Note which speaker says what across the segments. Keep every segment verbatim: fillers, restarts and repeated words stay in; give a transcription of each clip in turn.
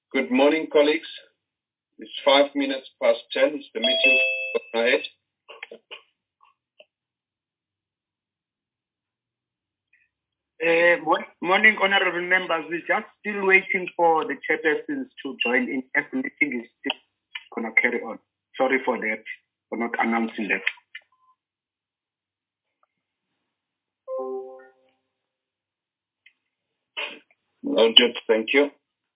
Speaker 1: Good morning, colleagues. It's five minutes past ten. It's the meeting ahead.
Speaker 2: Uh, morning, honorable members. We're just still waiting for the chairpersons to join in as the meeting is still going to carry on. Sorry for that, for not announcing that.
Speaker 1: Noted. Thank you.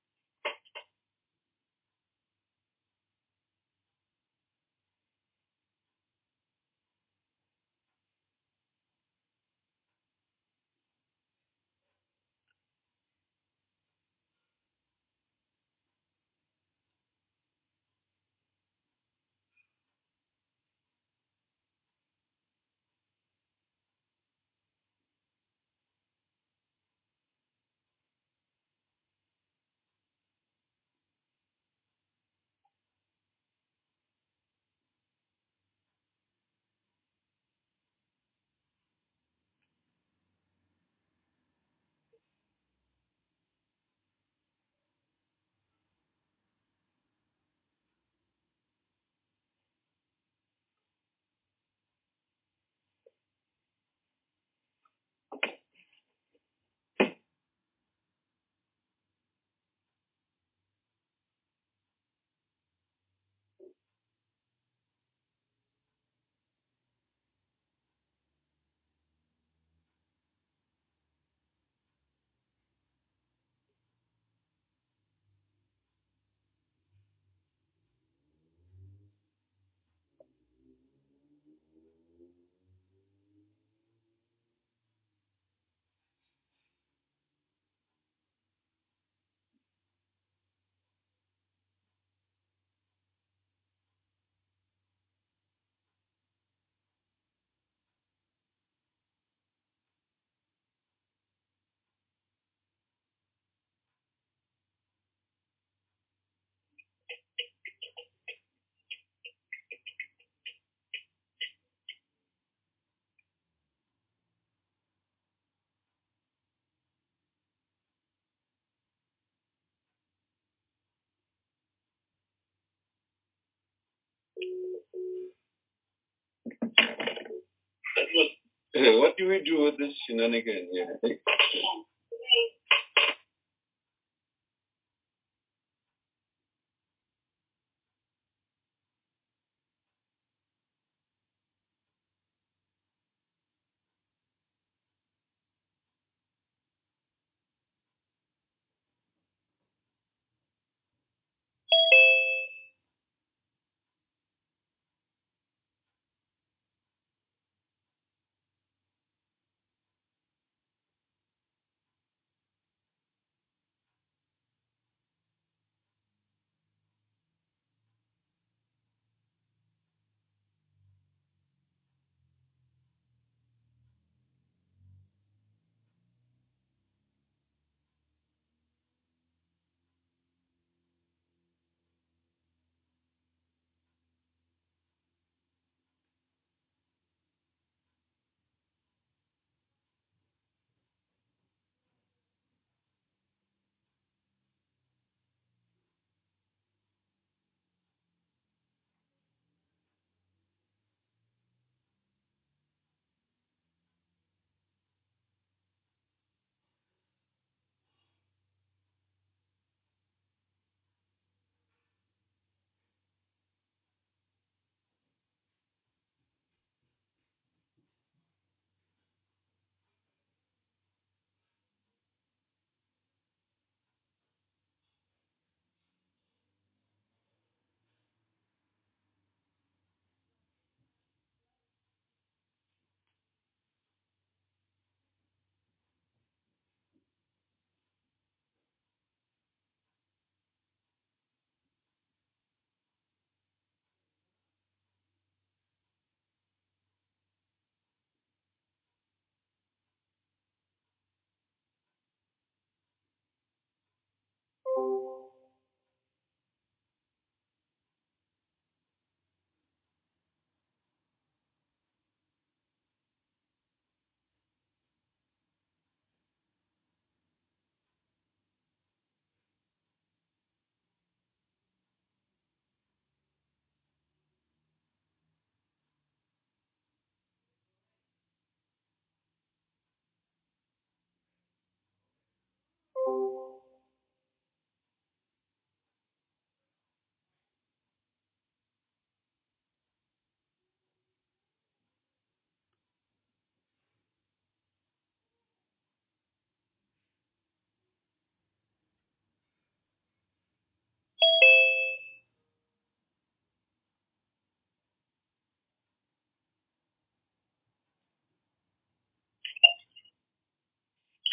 Speaker 1: Uh, what do we do with this shenanigan here?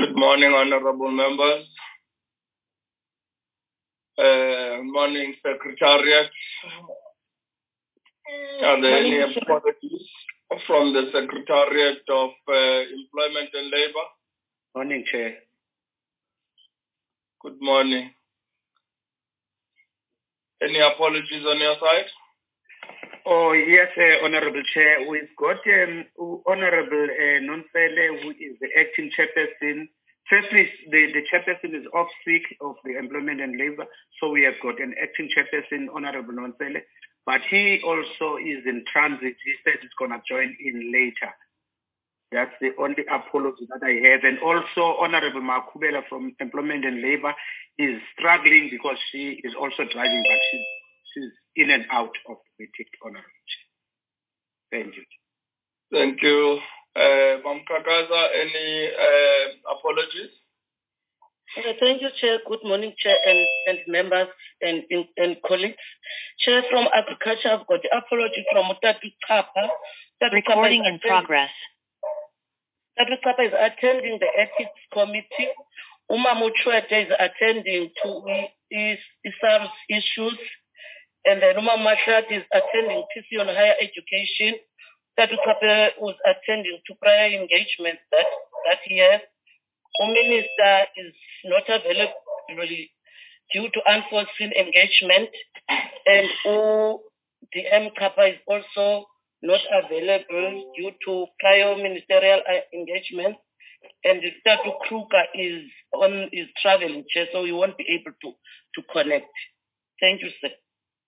Speaker 1: Good morning, honorable members. Uh, morning, Secretariat. Are there any apologies from the Secretariat of uh, Employment and Labor?
Speaker 2: Morning, Chair.
Speaker 1: Good morning. Any apologies on your side?
Speaker 2: Oh, yes, uh, Honorable Chair. We've got um, Honorable uh, Nonsele, who is the acting chairperson. Firstly, the, the chairperson is off sick of the Employment and Labor, so we have got an acting chairperson, Honorable Nonsele. But he also is in transit. He said he's going to join in later. That's the only apology that I have. And also, Honorable Makubela from Employment and Labor is struggling because she is also driving, but she's, she's in and out of the meeting, Honorable Chair. Thank you.
Speaker 1: Thank you. Uh, Mam Kakaza, any uh, apologies?
Speaker 3: Uh, thank you, Chair. Good morning, Chair, and, and members and, and, and colleagues. Chair, from Agriculture, I've got the apology from Tatu Kapa.
Speaker 4: Recording in progress.
Speaker 3: Tatu Kapa is attending the Ethics Committee. Uma Muchwete is attending to his, his issues. And then Uma Mashat is attending P C on higher education. Tatu Kapa was attending to prior engagements that, that he has. The minister is not available due to unforeseen engagement, and O D M Kappa is also not available due to prior ministerial engagement, and the Tatu Kruger is on is traveling, Chair, so we won't be able to to connect. Thank you, sir.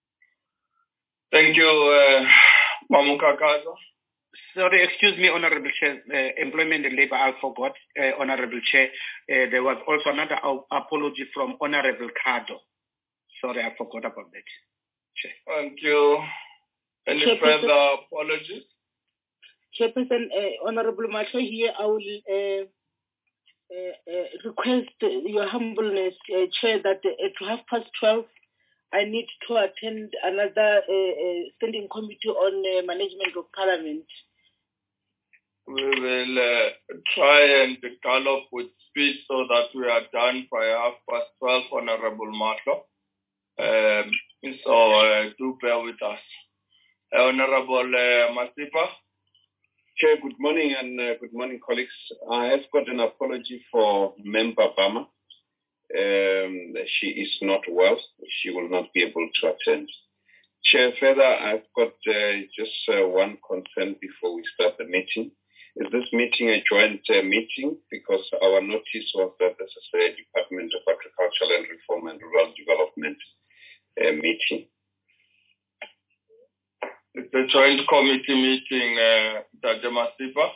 Speaker 1: Thank you, uh, Mamuka Kaza.
Speaker 2: Sorry, excuse me, Honorable Chair. Uh, Employment and Labor, I forgot, uh, Honorable Chair. Uh, there was also another apology from Honorable Cardo. Sorry, I forgot about that. Chair.
Speaker 1: Thank you. Any Chairperson, further apologies?
Speaker 3: Chairperson, uh, Honorable Macho, here I will uh, uh, uh, request your humbleness, uh, Chair, that uh, at half past twelve, I need to attend another uh, uh, standing committee on uh, management of parliament.
Speaker 1: We will uh, try and gallop with speed so that we are done by half past twelve, Honorable Marshall. Um, so uh, do bear with us. Uh, Honorable uh, Masipa.
Speaker 5: Chair, good morning and uh, good morning, colleagues. I have got an apology for Member Bama. Um, she is not well. She will not be able to attend. Chair, further, I've got uh, just uh, one concern before we start the meeting. Is this meeting a joint uh, meeting? Because our notice was that this is a Department of Agricultural and Reform and Rural Development uh, meeting.
Speaker 1: It's a joint committee meeting, uh, Doctor Masipa.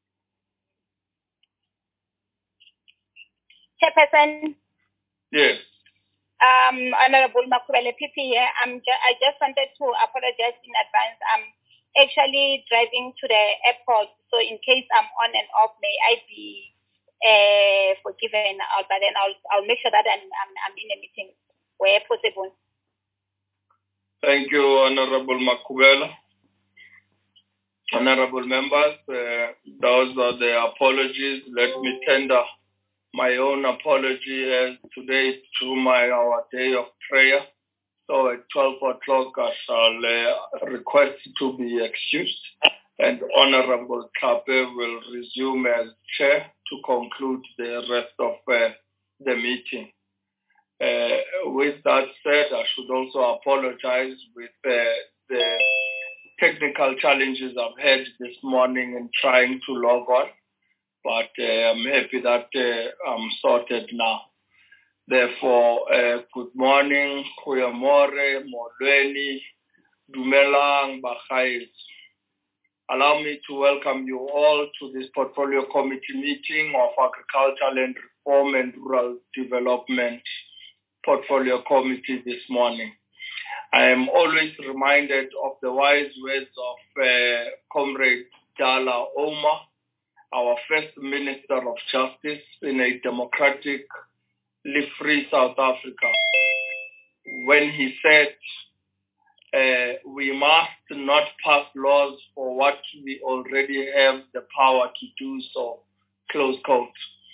Speaker 6: Chairperson.
Speaker 1: Yes.
Speaker 6: Um, Honorable Makubele P P here. I'm ju- I just wanted to apologize in advance. I'm actually driving to the airport, so in case I'm on and off, may I be uh, forgiven? Uh, but then I'll I'll make sure that I'm I'm, I'm in a meeting where possible.
Speaker 1: Thank you, Honorable Makubela. Honorable members, uh, those are the apologies. Let me tender my own apology as today is through my our day of prayer. So at twelve o'clock, I shall uh, request to be excused, and Honorable Kape will resume as chair to conclude the rest of uh, the meeting. Uh, with that said, I should also apologize with uh, the technical challenges I've had this morning in trying to log on, but uh, I'm happy that uh, I'm sorted now. Therefore, uh, good morning, Kuyamore, Molweni, Dumelang, Bakhais. Allow me to welcome you all to this Portfolio Committee meeting of Agricultural and Reform and Rural Development Portfolio Committee this morning. I am always reminded of the wise words of uh, Comrade Dala Oma, our first Minister of Justice in a democratically free South Africa, when he said, uh, we must not pass laws for what we already have the power to do so, close quote.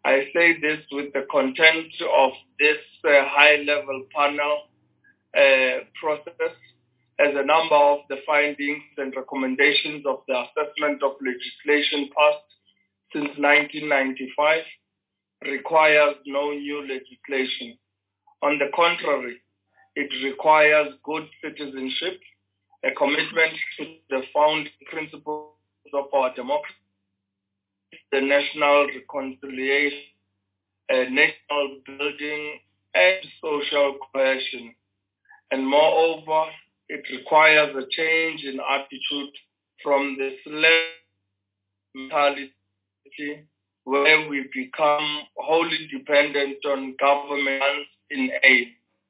Speaker 1: I say this with the content of this uh, high-level panel uh, process, as a number of the findings and recommendations of the assessment of legislation passed since nineteen ninety-five requires no new legislation. On the contrary, it requires good citizenship, a commitment to the founding principles of our democracy, the national reconciliation, uh, national building, and social cohesion. And moreover, it requires a change in attitude from the slave mentality where we become wholly dependent on government in aid.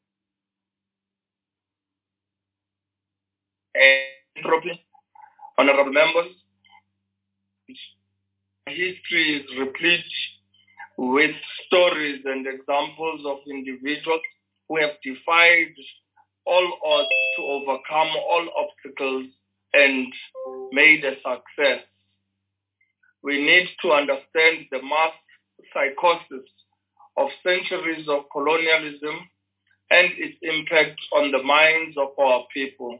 Speaker 1: And, honorable members, history is replete with stories and examples of individuals who have defied all odds to overcome all obstacles and made a success. We need to understand the mass psychosis of centuries of colonialism and its impact on the minds of our people.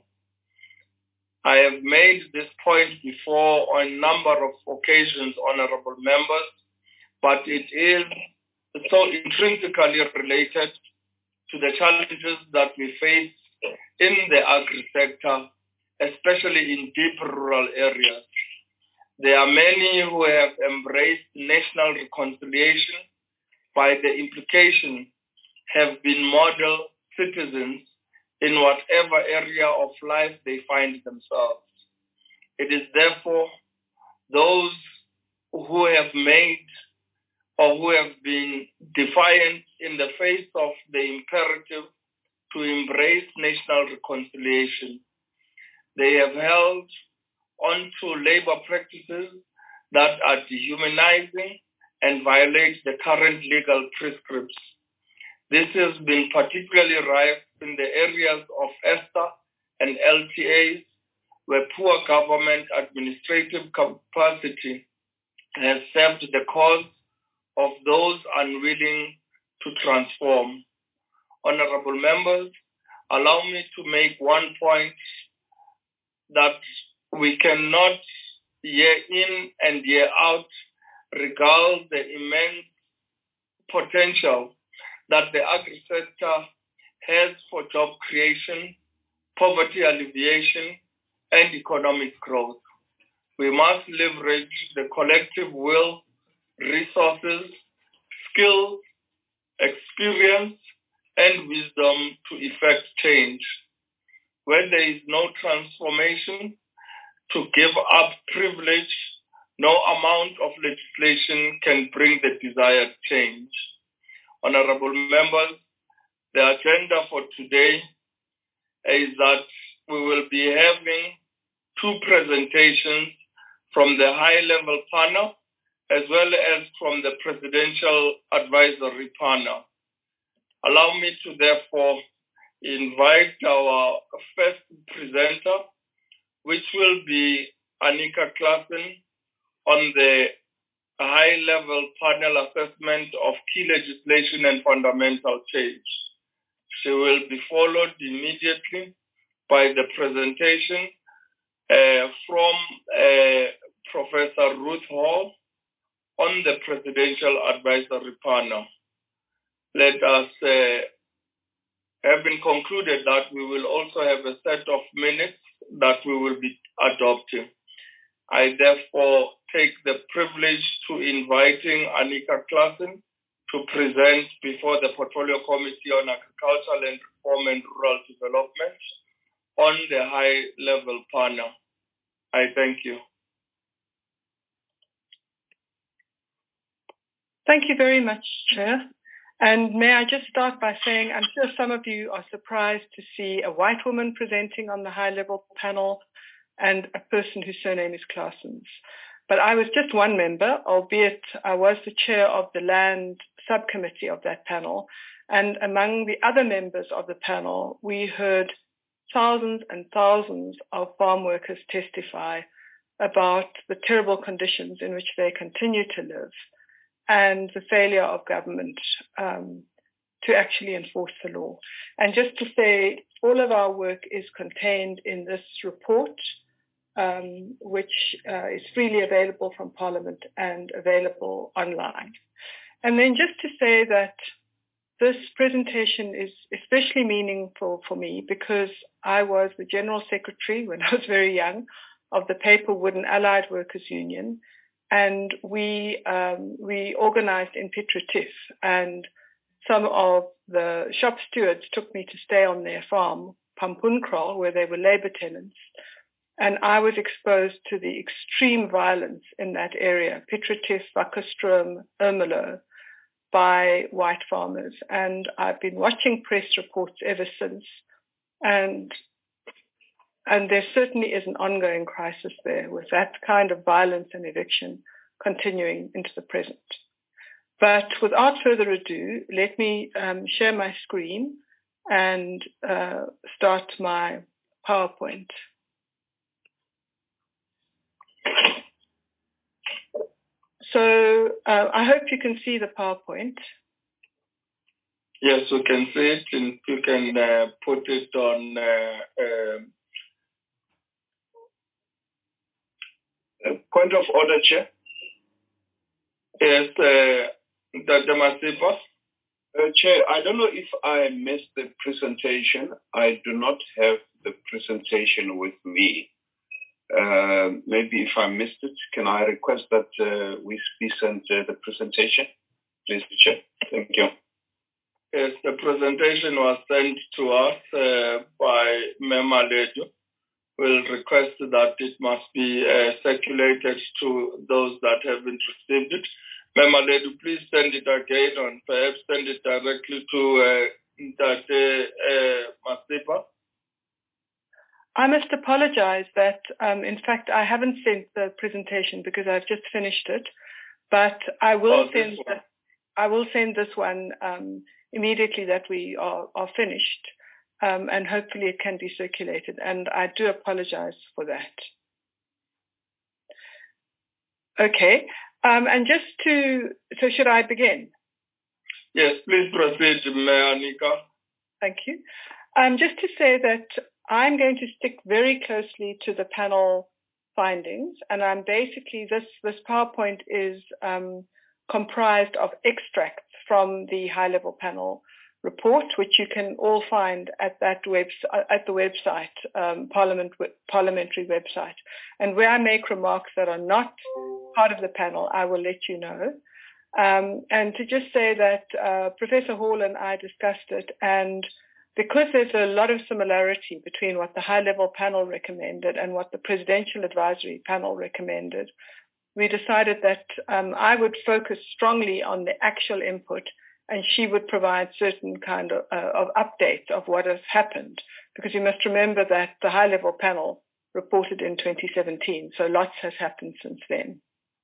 Speaker 1: I have made this point before on a number of occasions, honorable members, but it is so intrinsically related to the challenges that we face in the agri-sector, especially in deep rural areas. There are many who have embraced national reconciliation, by the implication have been model citizens in whatever area of life they find themselves. It is therefore those who have made or who have been defiant in the face of the imperative to embrace national reconciliation. They have held on to labor practices that are dehumanizing and violate the current legal prescripts. This has been particularly rife in the areas of ESTA and L T As, where poor government administrative capacity has served the cause of those unwilling to transform. Honorable members, allow me to make one point that we cannot year in and year out regard the immense potential that the agri-sector has for job creation, poverty alleviation, and economic growth. We must leverage the collective will, resources, skills, experience, and wisdom to effect change. Where there is no transformation, to give up privilege, no amount of legislation can bring the desired change. Honorable members, the agenda for today is that we will be having two presentations from the high-level panel as well as from the Presidential Advisory Panel. Allow me to therefore invite our first presenter, which will be Annika Claassen, on the high-level panel assessment of key legislation and fundamental change. She will be followed immediately by the presentation uh, from uh, Professor Ruth Hall on the Presidential Advisory Panel. Let us, uh, having concluded that, we will also have a set of minutes that we will be adopting. I therefore take the privilege to inviting Annika Claassen to present before the Portfolio Committee on Agricultural and Reform and Rural Development on the high-level panel. I thank you.
Speaker 7: Thank you very much, Chair. And may I just start by saying I'm sure some of you are surprised to see a white woman presenting on the high-level panel and a person whose surname is Claassen. But I was just one member, albeit I was the chair of the land subcommittee of that panel. And among the other members of the panel, we heard thousands and thousands of farm workers testify about the terrible conditions in which they continue to live. and the failure of government um, to actually enforce the law. And just to say, all of our work is contained in this report, um, which uh, is freely available from Parliament and available online. And then just to say that this presentation is especially meaningful for me because I was the General Secretary when I was very young of the Paper, Wood and Allied Workers Union, and we um, we organized in Piet Retief, and some of the shop stewards took me to stay on their farm, Pampunkrol, where they were labor tenants, and I was exposed to the extreme violence in that area, Piet Retief, Wakkerstroom, Ermelo, by white farmers. And I've been watching press reports ever since, and and there certainly is an ongoing crisis there with that kind of violence and eviction continuing into the present. But without further ado, let me um, share my screen and uh, start my PowerPoint. So uh, I hope you can see the PowerPoint.
Speaker 1: Yes, we can see it, and you can uh, put it on uh, um,
Speaker 5: Uh, point of order, Chair.
Speaker 1: Yes, uh, Doctor Masipa.
Speaker 5: Uh, Chair, I don't know if I missed the presentation. I do not have the presentation with me. Uh, maybe if I missed it, can I request that uh, we be sent uh, the presentation? Please, Chair. Thank you.
Speaker 1: Yes, the presentation was sent to us uh, by Mema Ledu. We'll request that it must be uh, circulated to those that haven't received it. Mema Ledu, please send it again, and perhaps send it directly to uh, Tate uh, Masipa.
Speaker 7: I must apologize that, um, in fact, I haven't sent the presentation because I've just finished it, but I will
Speaker 1: oh,
Speaker 7: send the, I will send this one um, immediately that we are, are finished. Um, and hopefully it can be circulated. And I do apologize for that. Okay. Um, and just to, so should I begin?
Speaker 1: Yes, please proceed, Mayor Nika.
Speaker 7: Thank you. Um, just to say that I'm going to stick very closely to the panel findings. And I'm basically, this, this PowerPoint is um, comprised of extracts from the high-level panel report, which you can all find at that web, at the website, um, Parliament, parliamentary website. And where I make remarks that are not part of the panel, I will let you know. Um, and to just say that uh, Professor Hall and I discussed it, and because there's a lot of similarity between what the high-level panel recommended and what the Presidential Advisory Panel recommended, we decided that um, I would focus strongly on the actual input, and she would provide certain kind of, uh, of updates of what has happened. Because you must remember that the high-level panel reported in twenty seventeen, so lots has happened since then.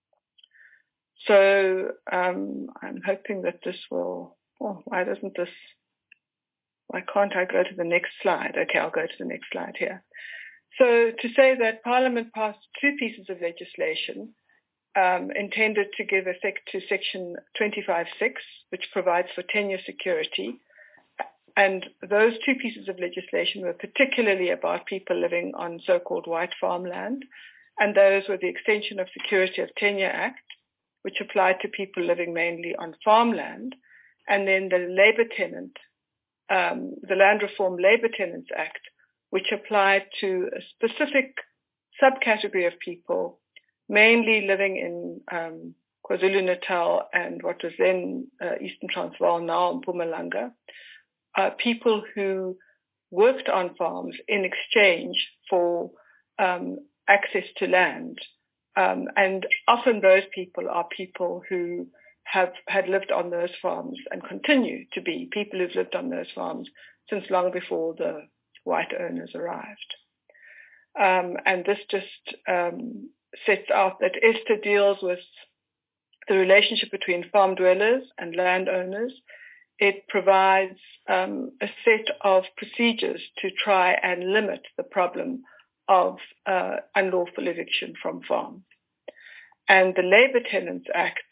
Speaker 7: So um, I'm hoping that this will, oh, why doesn't this, why can't I go to the next slide? Okay, I'll go to the next slide here. So to say that Parliament passed two pieces of legislation Um, intended to give effect to Section twenty-five six, which provides for tenure security. And those two pieces of legislation were particularly about people living on so-called white farmland. And those were the Extension of Security of Tenure Act, which applied to people living mainly on farmland. And then the Labour Tenant, um, the Land Reform Labour Tenants Act, which applied to a specific subcategory of people mainly living in um, KwaZulu-Natal and what was then uh, Eastern Transvaal, now Mpumalanga, uh, people who worked on farms in exchange for um, access to land. Um, and often those people are people who have had lived on those farms and continue to be people who've lived on those farms since long before the white owners arrived. Um, and this just um, sets out that ESTA deals with the relationship between farm dwellers and landowners. It provides um, a set of procedures to try and limit the problem of uh, unlawful eviction from farms. And the Labour Tenants Act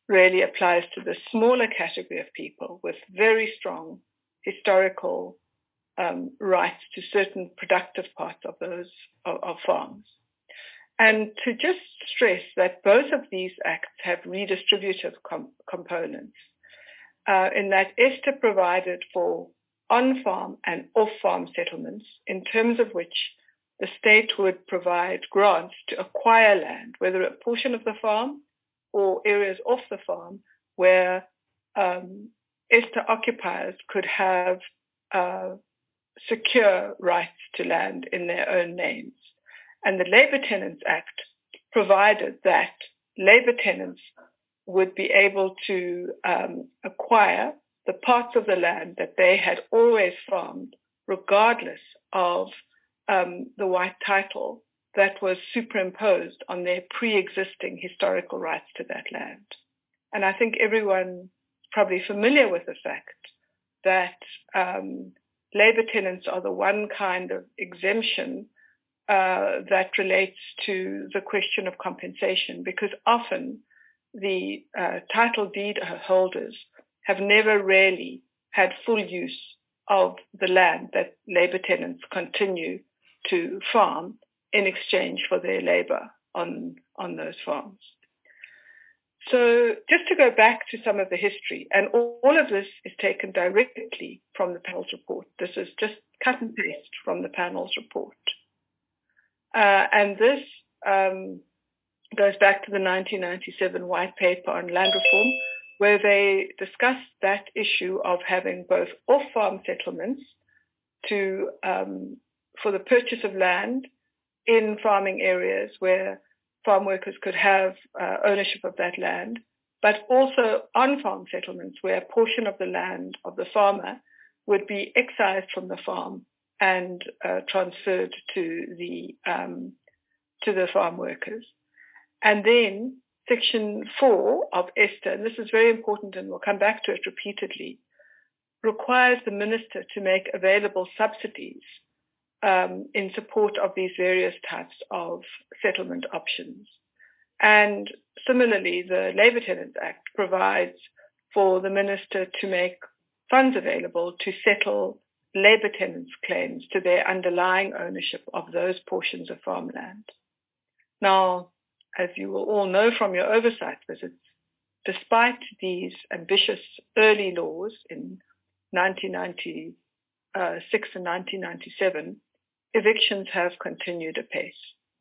Speaker 7: really applies to the smaller category of people with very strong historical um, rights to certain productive parts of those of, of farms. And to just stress that both of these acts have redistributive com- components, uh, in that Esther provided for on-farm and off-farm settlements, in terms of which the state would provide grants to acquire land, whether a portion of the farm or areas off the farm, where um, Esther occupiers could have uh, secure rights to land in their own names. And the Labour Tenants Act provided that Labour tenants would be able to um, acquire the parts of the land that they had always farmed, regardless of um, the white title that was superimposed on their pre-existing historical rights to that land. And I think everyone is probably familiar with the fact that um, Labour tenants are the one kind of exemption uh, that relates to the question of compensation, because often the uh, title deed holders have never really had full use of the land that Labour tenants continue to farm in exchange for their labour on, on those farms. So just to go back to some of the history, and all, all of this is taken directly from the panel's report. This is just cut and paste from the panel's report. Uh, and this um, goes back to the nineteen ninety-seven white paper on land reform, where they discussed that issue of having both off-farm settlements to um, for the purchase of land in farming areas where farm workers could have uh, ownership of that land, but also on-farm settlements where a portion of the land of the farmer would be excised from the farm and uh, transferred to the um, to the farm workers. And then Section four of Esther, and this is very important and we'll come back to it repeatedly, requires the minister to make available subsidies um, in support of these various types of settlement options. And similarly, the Labour Tenants Act provides for the minister to make funds available to settle Labour tenants' claims to their underlying ownership of those portions of farmland. Now, as you will all know from your oversight visits, despite these ambitious early laws in nineteen ninety-six and nineteen ninety-seven, evictions have continued apace.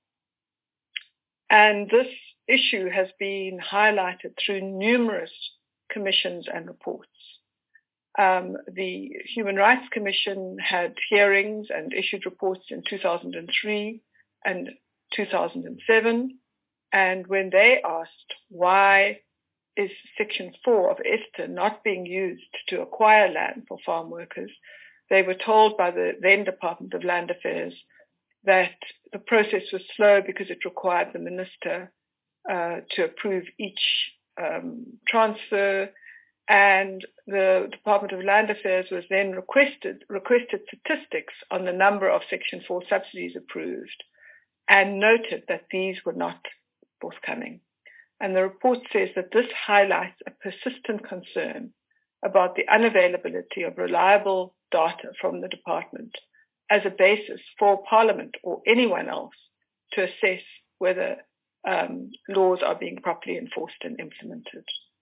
Speaker 7: And this issue has been highlighted through numerous commissions and reports. Um, the Human Rights Commission had hearings and issued reports in two thousand three and two thousand seven. And when they asked why is Section four of Esther not being used to acquire land for farm workers, they were told by the then Department of Land Affairs that the process was slow because it required the minister uh, to approve each um, transfer, and the Department of Land Affairs was then requested requested statistics on the number of Section four subsidies approved, and noted that these were not forthcoming. And the report says that this highlights a persistent concern about the unavailability of reliable data from the department as a basis for Parliament or anyone else to assess whether um, laws are being properly enforced and implemented.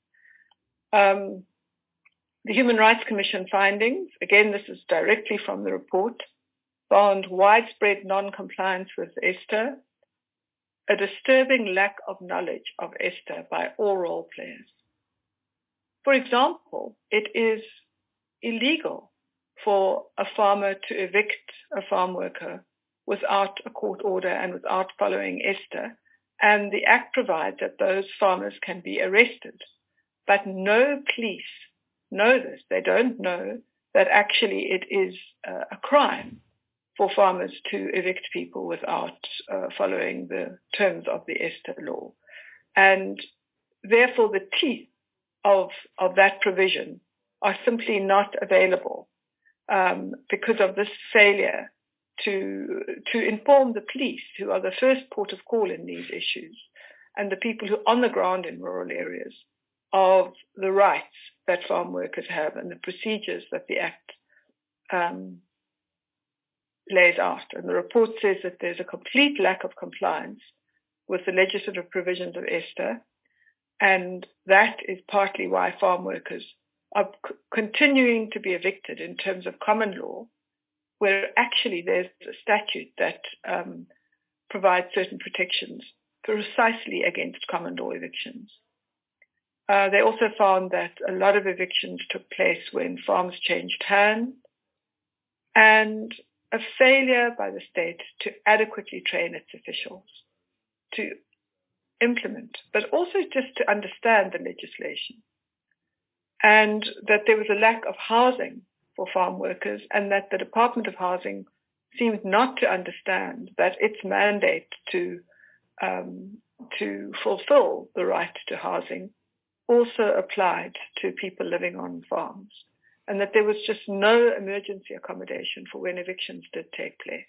Speaker 7: Um, the Human Rights Commission findings, again, this is directly from the report, found widespread non-compliance with Esther, a disturbing lack of knowledge of Esther by all role players. For example, it is illegal for a farmer to evict a farm worker without a court order and without following Esther, and the Act provides that those farmers can be arrested. But no police know this. They don't know that actually it is uh, a crime for farmers to evict people without uh, following the terms of the Esther law. And therefore the teeth of, of that provision are simply not available um, because of this failure to, to inform the police, who are the first port of call in these issues, and the people who are on the ground in rural areas, of the rights that farm workers have and the procedures that the Act um, lays out. And the report says that there's a complete lack of compliance with the legislative provisions of ESTA, and that is partly why farm workers are c- continuing to be evicted in terms of common law, where actually there's a statute that um, provides certain protections precisely against common law evictions. Uh, they also found that a lot of evictions took place when farms changed hands, and a failure by the state to adequately train its officials to implement, but also just to understand the legislation, and that there was a lack of housing for farm workers, and that the Department of Housing seemed not to understand that its mandate to um, to fulfill the right to housing also applied to people living on farms, and that there was just no emergency accommodation for when evictions did take place.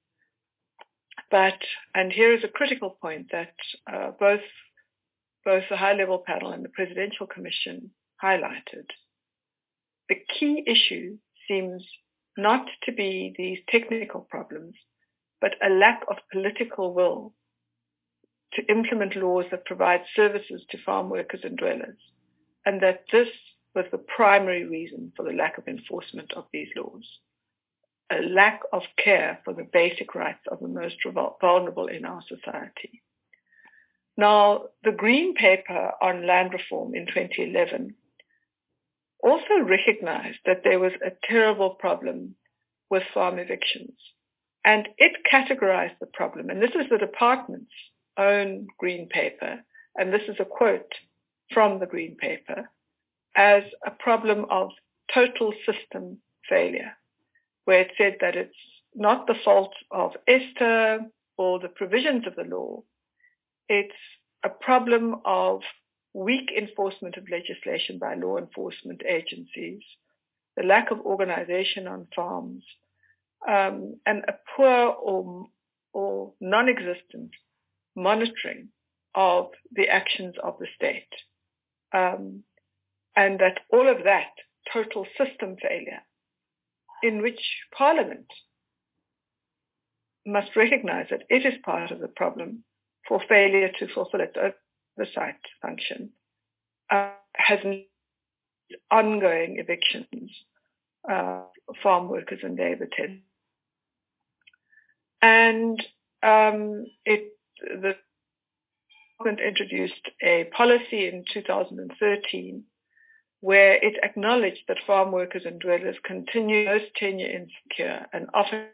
Speaker 7: But, and here is a critical point that uh, both, both the high-level panel and the Presidential Commission highlighted. The key issue seems not to be these technical problems, but a lack of political will to implement laws that provide services to farm workers and dwellers, and that this was the primary reason for the lack of enforcement of these laws. A lack of care for the basic rights of the most vulnerable in our society. Now, the Green Paper on land reform in twenty eleven also recognized that there was a terrible problem with farm evictions, and it categorized the problem, and this is the department's own Green Paper, and this is a quote from the Green Paper, as a problem of total system failure, where it said that it's not the fault of ESTA or the provisions of the law. It's a problem of weak enforcement of legislation by law enforcement agencies, the lack of organization on farms, um, and a poor or, or non-existent monitoring of the actions of the state. Um, and that all of that total system failure, in which Parliament must recognize that it is part of the problem for failure to fulfill its oversight function, uh, has ongoing evictions uh, of farm workers and labor tenants. And um, it, the government introduced a policy in two thousand thirteen where it acknowledged that farm workers and dwellers continue most tenure insecure and often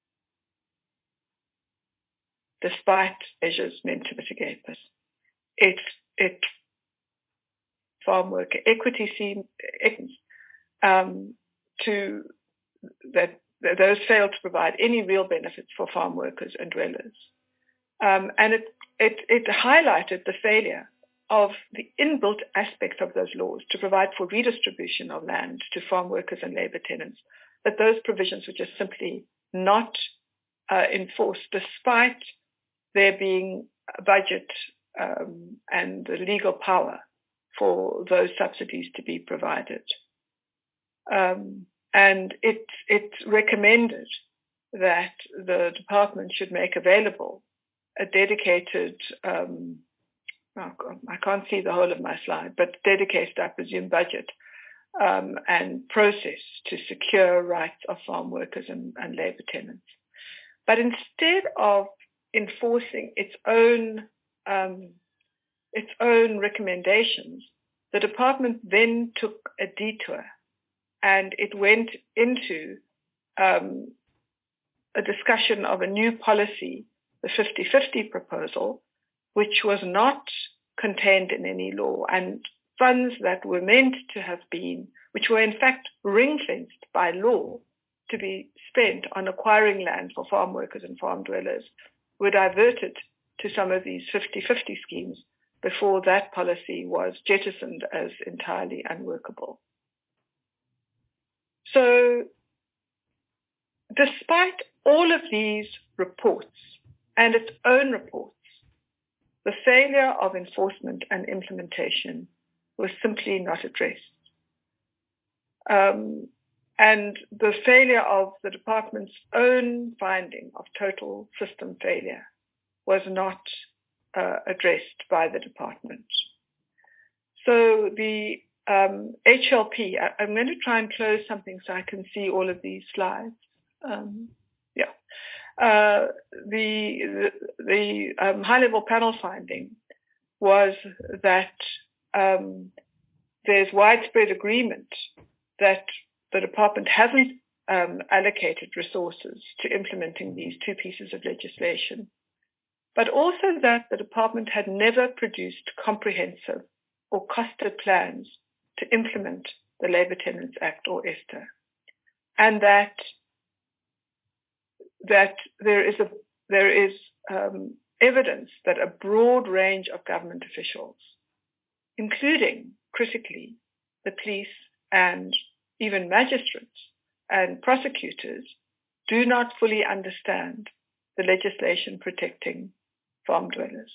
Speaker 7: despite measures meant to mitigate this. It, it farm worker equity seems um, to that, that those fail to provide any real benefits for farm workers and dwellers. Um, and it, it, it highlighted the failure of the inbuilt aspects of those laws to provide for redistribution of land to farm workers and labor tenants, that those provisions were just simply not uh, enforced, despite there being a budget um, and the legal power for those subsidies to be provided. Um, and it, it recommended that the department should make available a dedicated um, Oh God, I can't see the whole of my slide, but dedicated, I presume, budget um, and process to secure rights of farm workers and, and labor tenants. But instead of enforcing its own um, its own recommendations, the department then took a detour, and it went into um, a discussion of a new policy, the fifty-fifty proposal, which was not contained in any law, and funds that were meant to have been, which were in fact ring-fenced by law to be spent on acquiring land for farm workers and farm dwellers, were diverted to some of these fifty-fifty schemes before that policy was jettisoned as entirely unworkable. So, despite all of these reports and its own reports, the failure of enforcement and implementation was simply not addressed. Um, and the failure of the department's own finding of total system failure was not uh, addressed by the department. So the um, H L P, I, I'm going to try and close something so I can see all of these slides. Um, yeah. Uh, the the, the um, high-level panel finding was that um, there's widespread agreement that the department hasn't um, allocated resources to implementing these two pieces of legislation, but also that the department had never produced comprehensive or costed plans to implement the Labour Tenants Act or ESTA, and that that there is a there is um, evidence that a broad range of government officials, including critically the police and even magistrates and prosecutors, do not fully understand the legislation protecting farm dwellers.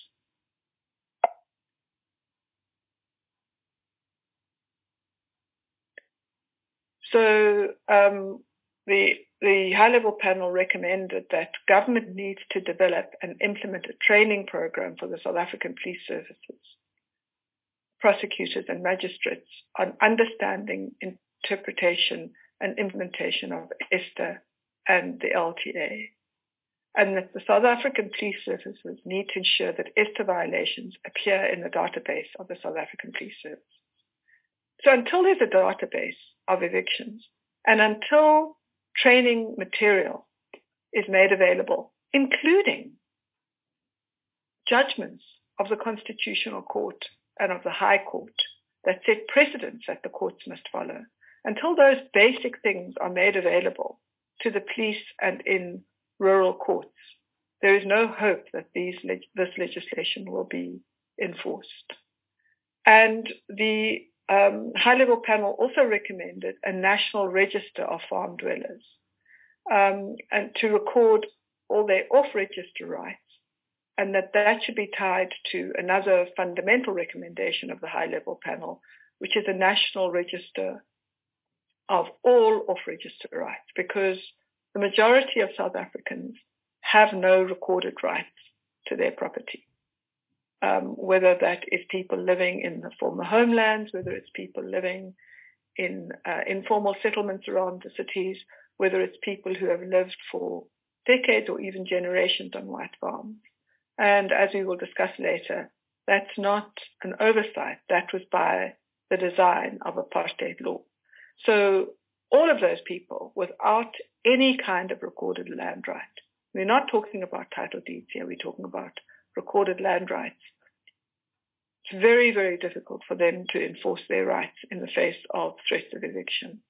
Speaker 7: So um, the, the high-level panel recommended that government needs to develop and implement a training program for the South African police services, prosecutors and magistrates on understanding, interpretation and implementation of ESTA and the L T A, and that the South African police services need to ensure that ESTA violations appear in the database of the South African Police Service. So until there's a database of evictions and until training material is made available, including judgments of the Constitutional Court and of the High Court that set precedents that the courts must follow, until those basic things are made available to the police and in rural courts, there is no hope that these leg- this legislation will be enforced. And the um, high-level panel also recommended a national register of farm dwellers um, and to record all their off-register rights, and that that should be tied to another fundamental recommendation of the high-level panel, which is a national register of all off-register rights, because the majority of South Africans have no recorded rights to their property, um, whether that is people living in the former homelands, whether it's people living in uh, informal settlements around the cities, whether it's people who have lived for decades or even generations on white farms. And as we will discuss later, that's not an oversight. That was by the design of apartheid law. So all of those people without any kind of recorded land right, we're not talking about title deeds here, we're talking about recorded land rights. It's very, very difficult for them to enforce their rights in the face of threats of eviction.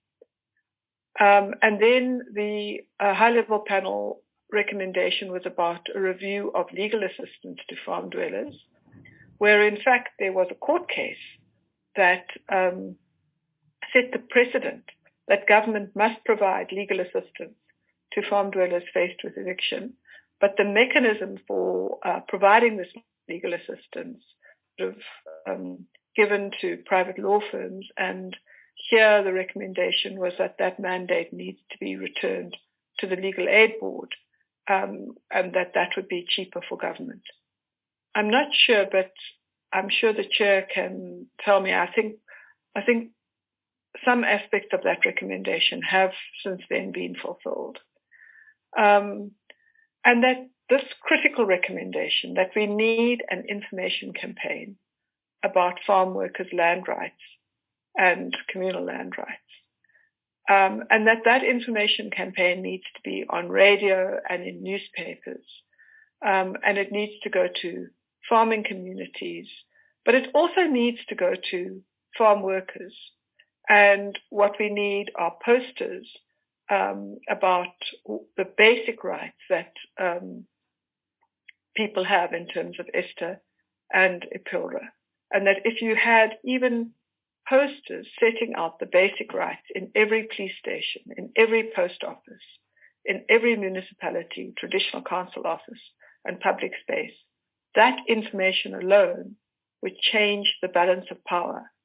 Speaker 7: Um, and then the uh, high-level panel recommendation was about a review of legal assistance to farm dwellers, where in fact there was a court case that um, set the precedent that government must provide legal assistance to farm dwellers faced with eviction, but the mechanism for uh, providing this legal assistance sort of um, given to private law firms, and here the recommendation was that that mandate needs to be returned to the Legal Aid Board, um, and that that would be cheaper for government. I'm not sure, but I'm sure the chair can tell me. I think, I think some aspects of that recommendation have since then been fulfilled. Um, and that this critical recommendation that we need an information campaign about farm workers' land rights and communal land rights. Um, and that that information campaign needs to be on radio and in newspapers. Um, and it needs to go to farming communities, but it also needs to go to farm workers. And what we need are posters um, about the basic rights that um, people have in terms of ESTA and IPILRA. And that if you had even posters setting out the basic rights in every police station, in every post office, in every municipality, traditional council office, and public space, that information alone would change the balance of power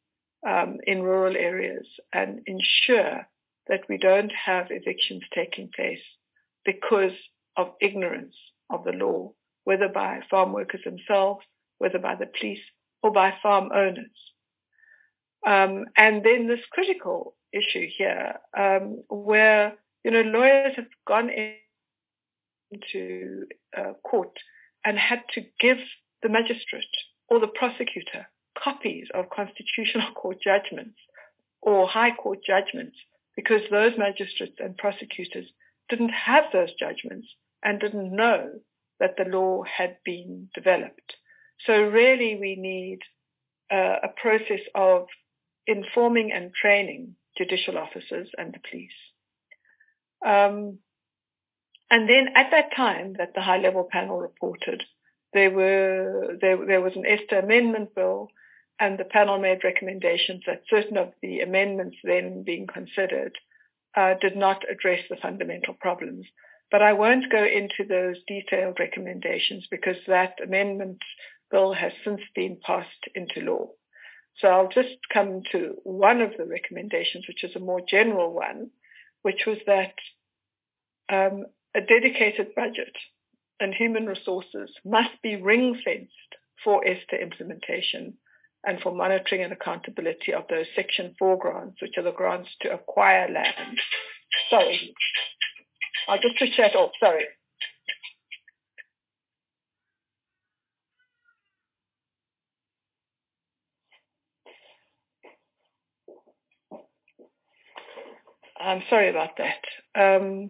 Speaker 7: um, in rural areas and ensure that we don't have evictions taking place because of ignorance of the law, whether by farm workers themselves, whether by the police, or by farm owners. Um, and then this critical issue here, um, where, you know, lawyers have gone into uh, court and had to give the magistrate or the prosecutor copies of constitutional court judgments or high court judgments because those magistrates and prosecutors didn't have those judgments and didn't know that the law had been developed. So really we need uh, a process of informing and training judicial officers and the police. Um, and then at that time that the high-level panel reported, there were there, there was an ESTA amendment bill, and the panel made recommendations that certain of the amendments then being considered uh, did not address the fundamental problems. But I won't go into those detailed recommendations because that amendment bill has since been passed into law. So I'll just come to one of the recommendations, which is a more general one, which was that um, a dedicated budget and human resources must be ring-fenced for ESTA implementation and for monitoring and accountability of those Section four grants, which are the grants to acquire land. Sorry, I'll just switch that off, sorry. I'm sorry about that. Um,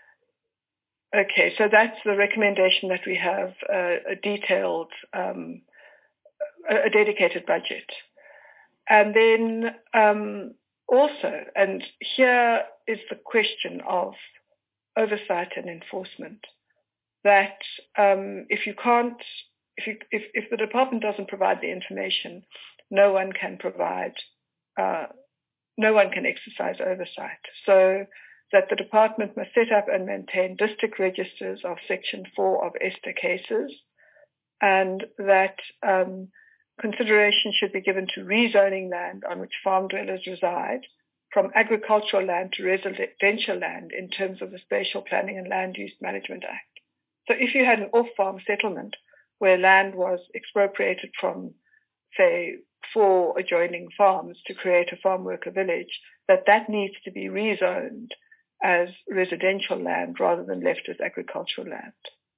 Speaker 7: okay, so that's the recommendation that we have uh, a detailed, um, a dedicated budget. And then um, also, and here is the question of oversight and enforcement, that um, if you can't, if, you, if, if the department doesn't provide the information, no one can provide uh, no one can exercise oversight. So that the department must set up and maintain district registers of Section four of ESTA cases, and that um, consideration should be given to rezoning land on which farm dwellers reside from agricultural land to residential land in terms of the Spatial Planning and Land Use Management Act. So if you had an off-farm settlement where land was expropriated from, say, four adjoining farms to create a farm worker village, that that needs to be rezoned as residential land rather than left as agricultural land.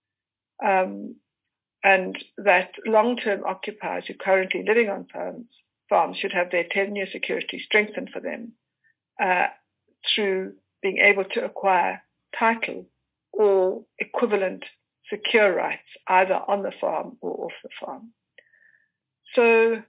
Speaker 7: Um, and that long-term occupiers who are currently living on farms, farms should have their tenure security strengthened for them uh, through being able to acquire title or equivalent secure rights either on the farm or off the farm. So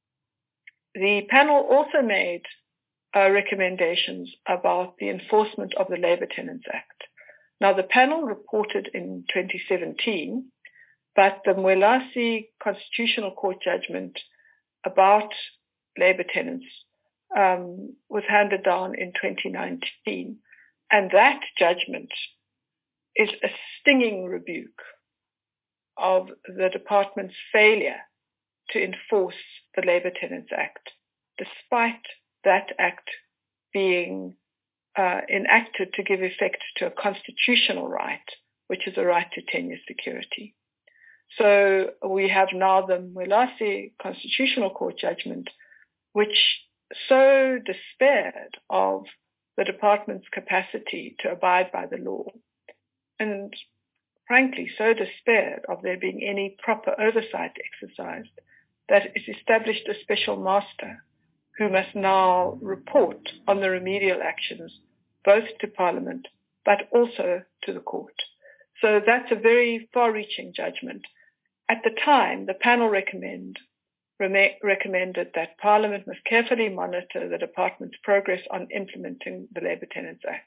Speaker 7: the panel also made uh, recommendations about the enforcement of the Labour Tenants Act. Now, the panel reported in twenty seventeen, but the Mwelase Constitutional Court judgment about labour tenants um, was handed down in twenty nineteen, and that judgment is a stinging rebuke of the department's failure to enforce the Labour Tenants Act, despite that act being uh, enacted to give effect to a constitutional right, which is a right to tenure security. So we have now the Mwelase Constitutional Court judgment, which so despaired of the department's capacity to abide by the law, and frankly so despaired of there being any proper oversight exercised, that it established a special master who must now report on the remedial actions, both to Parliament, but also to the court. So that's a very far-reaching judgment. At the time, the panel recommend, re- recommended that Parliament must carefully monitor the department's progress on implementing the Labour Tenants Act.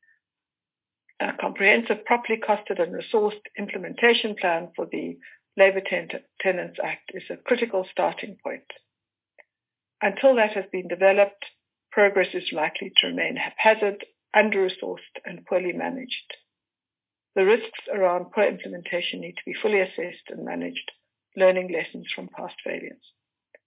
Speaker 7: A comprehensive, properly costed and resourced implementation plan for the Labour Tenants Act is a critical starting point. Until that has been developed, progress is likely to remain haphazard, under-resourced and poorly managed. The risks around poor implementation need to be fully assessed and managed, learning lessons from past failures.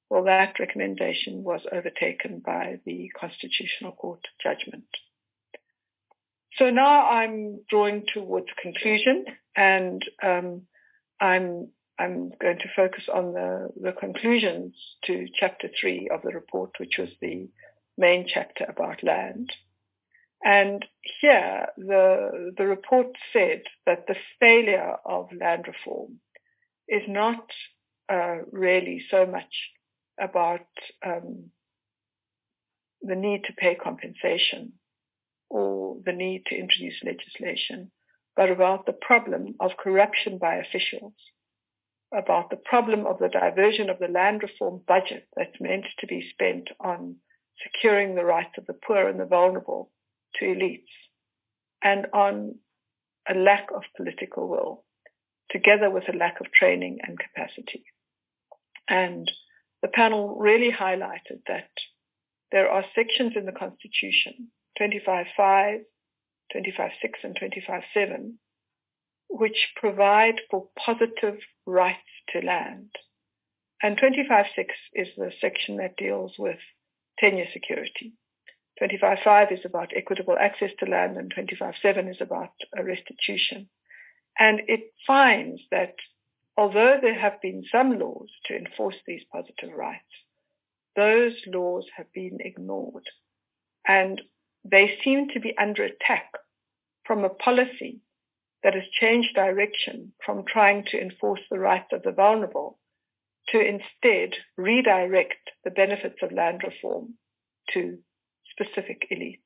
Speaker 7: Well, that recommendation was overtaken by the Constitutional Court judgment. So now I'm drawing towards conclusion, and um, I'm I'm going to focus on the, the conclusions to chapter three of the report, which was the main chapter about land. And here, the, the report said that the failure of land reform is not uh, really so much about um, the need to pay compensation or the need to introduce legislation, but about the problem of corruption by officials, about the problem of the diversion of the land reform budget that's meant to be spent on securing the rights of the poor and the vulnerable to elites, and on a lack of political will, together with a lack of training and capacity. And the panel really highlighted that there are sections in the Constitution, twenty-five point five, twenty-five point six, and twenty-five point seven, which provide for positive rights to land. And twenty-five point six is the section that deals with tenure security. twenty-five point five is about equitable access to land, and twenty-five point seven is about restitution. And it finds that although there have been some laws to enforce these positive rights, those laws have been ignored. And they seem to be under attack from a policy that has changed direction from trying to enforce the rights of the vulnerable to instead redirect the benefits of land reform to specific elites.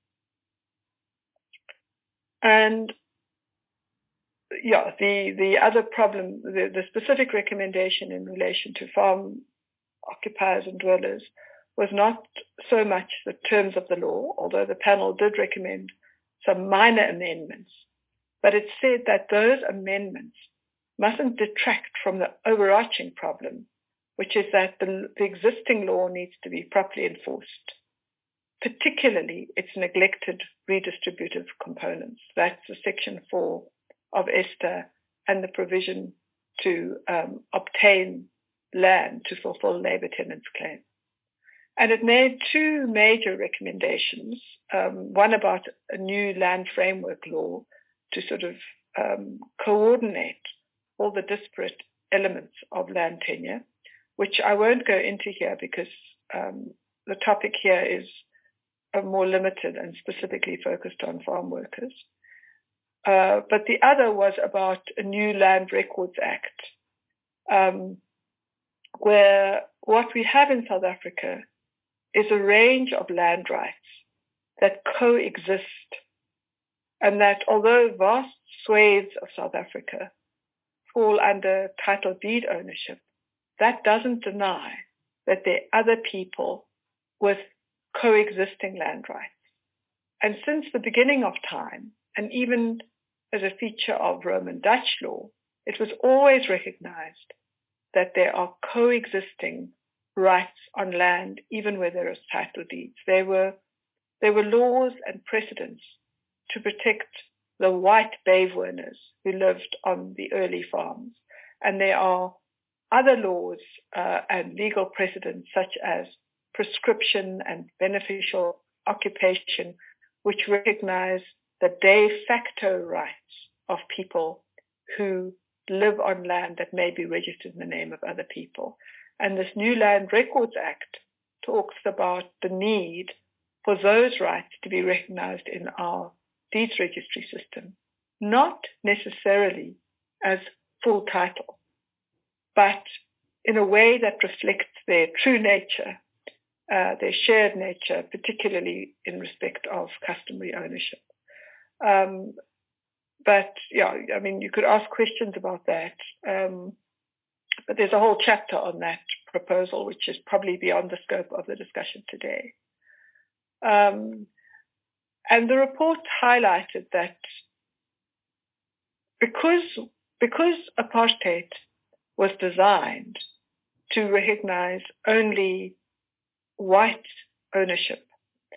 Speaker 7: And yeah, the, the other problem, the, the specific recommendation in relation to farm occupiers and dwellers was not so much the terms of the law, although the panel did recommend some minor amendments, but it said that those amendments mustn't detract from the overarching problem, which is that the, the existing law needs to be properly enforced, particularly its neglected redistributive components. That's the section four of ESTA and the provision to um, obtain land to fulfill labor tenants' claim. And it made two major recommendations, um, one about a new land framework law to sort of um, coordinate all the disparate elements of land tenure, which I won't go into here because um, the topic here is uh, more limited and specifically focused on farm workers. Uh, but the other was about a new Land Records Act, um, where what we have in South Africa is a range of land rights that coexist, and that although vast swathes of South Africa fall under title deed ownership, that doesn't deny that there are other people with coexisting land rights. And since the beginning of time, and even as a feature of Roman Dutch law, it was always recognized that there are coexisting rights on land, even where there is title deeds. There were, there were laws and precedents to protect the white Baywooners who lived on the early farms. And there are other laws uh, and legal precedents such as prescription and beneficial occupation, which recognize the de facto rights of people who live on land that may be registered in the name of other people. And this new Land Records Act talks about the need for those rights to be recognized in our deeds registry system, not necessarily as full title, but in a way that reflects their true nature, uh, their shared nature, particularly in respect of customary ownership. Um, but yeah, I mean, you could ask questions about that. Um, but there's a whole chapter on that proposal, which is probably beyond the scope of the discussion today. Um, and the report highlighted that because, because apartheid was designed to recognize only white ownership,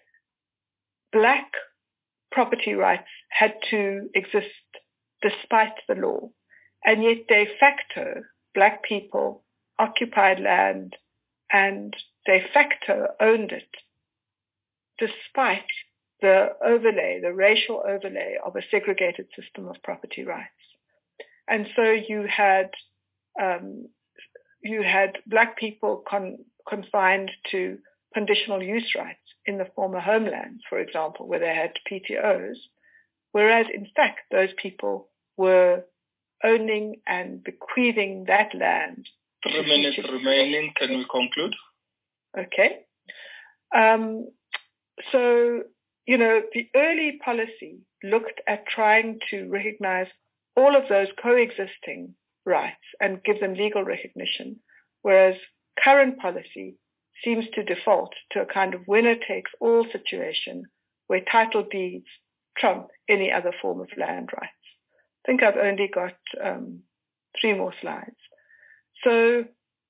Speaker 7: black property rights had to exist despite the law. And yet de facto, black people occupied land and de facto owned it, despite the overlay, the racial overlay of a segregated system of property rights. And so you had um, you had black people con- confined to conditional use rights in the former homelands, for example, where they had P T Os, whereas in fact those people were owning and bequeathing that land.
Speaker 1: Three minutes remaining. Can we conclude?
Speaker 7: Okay. Um, so, you know, the early policy looked at trying to recognize all of those coexisting rights and give them legal recognition, whereas current policy seems to default to a kind of winner-takes-all situation where title deeds trump any other form of land rights. I think I've only got um, three more slides. So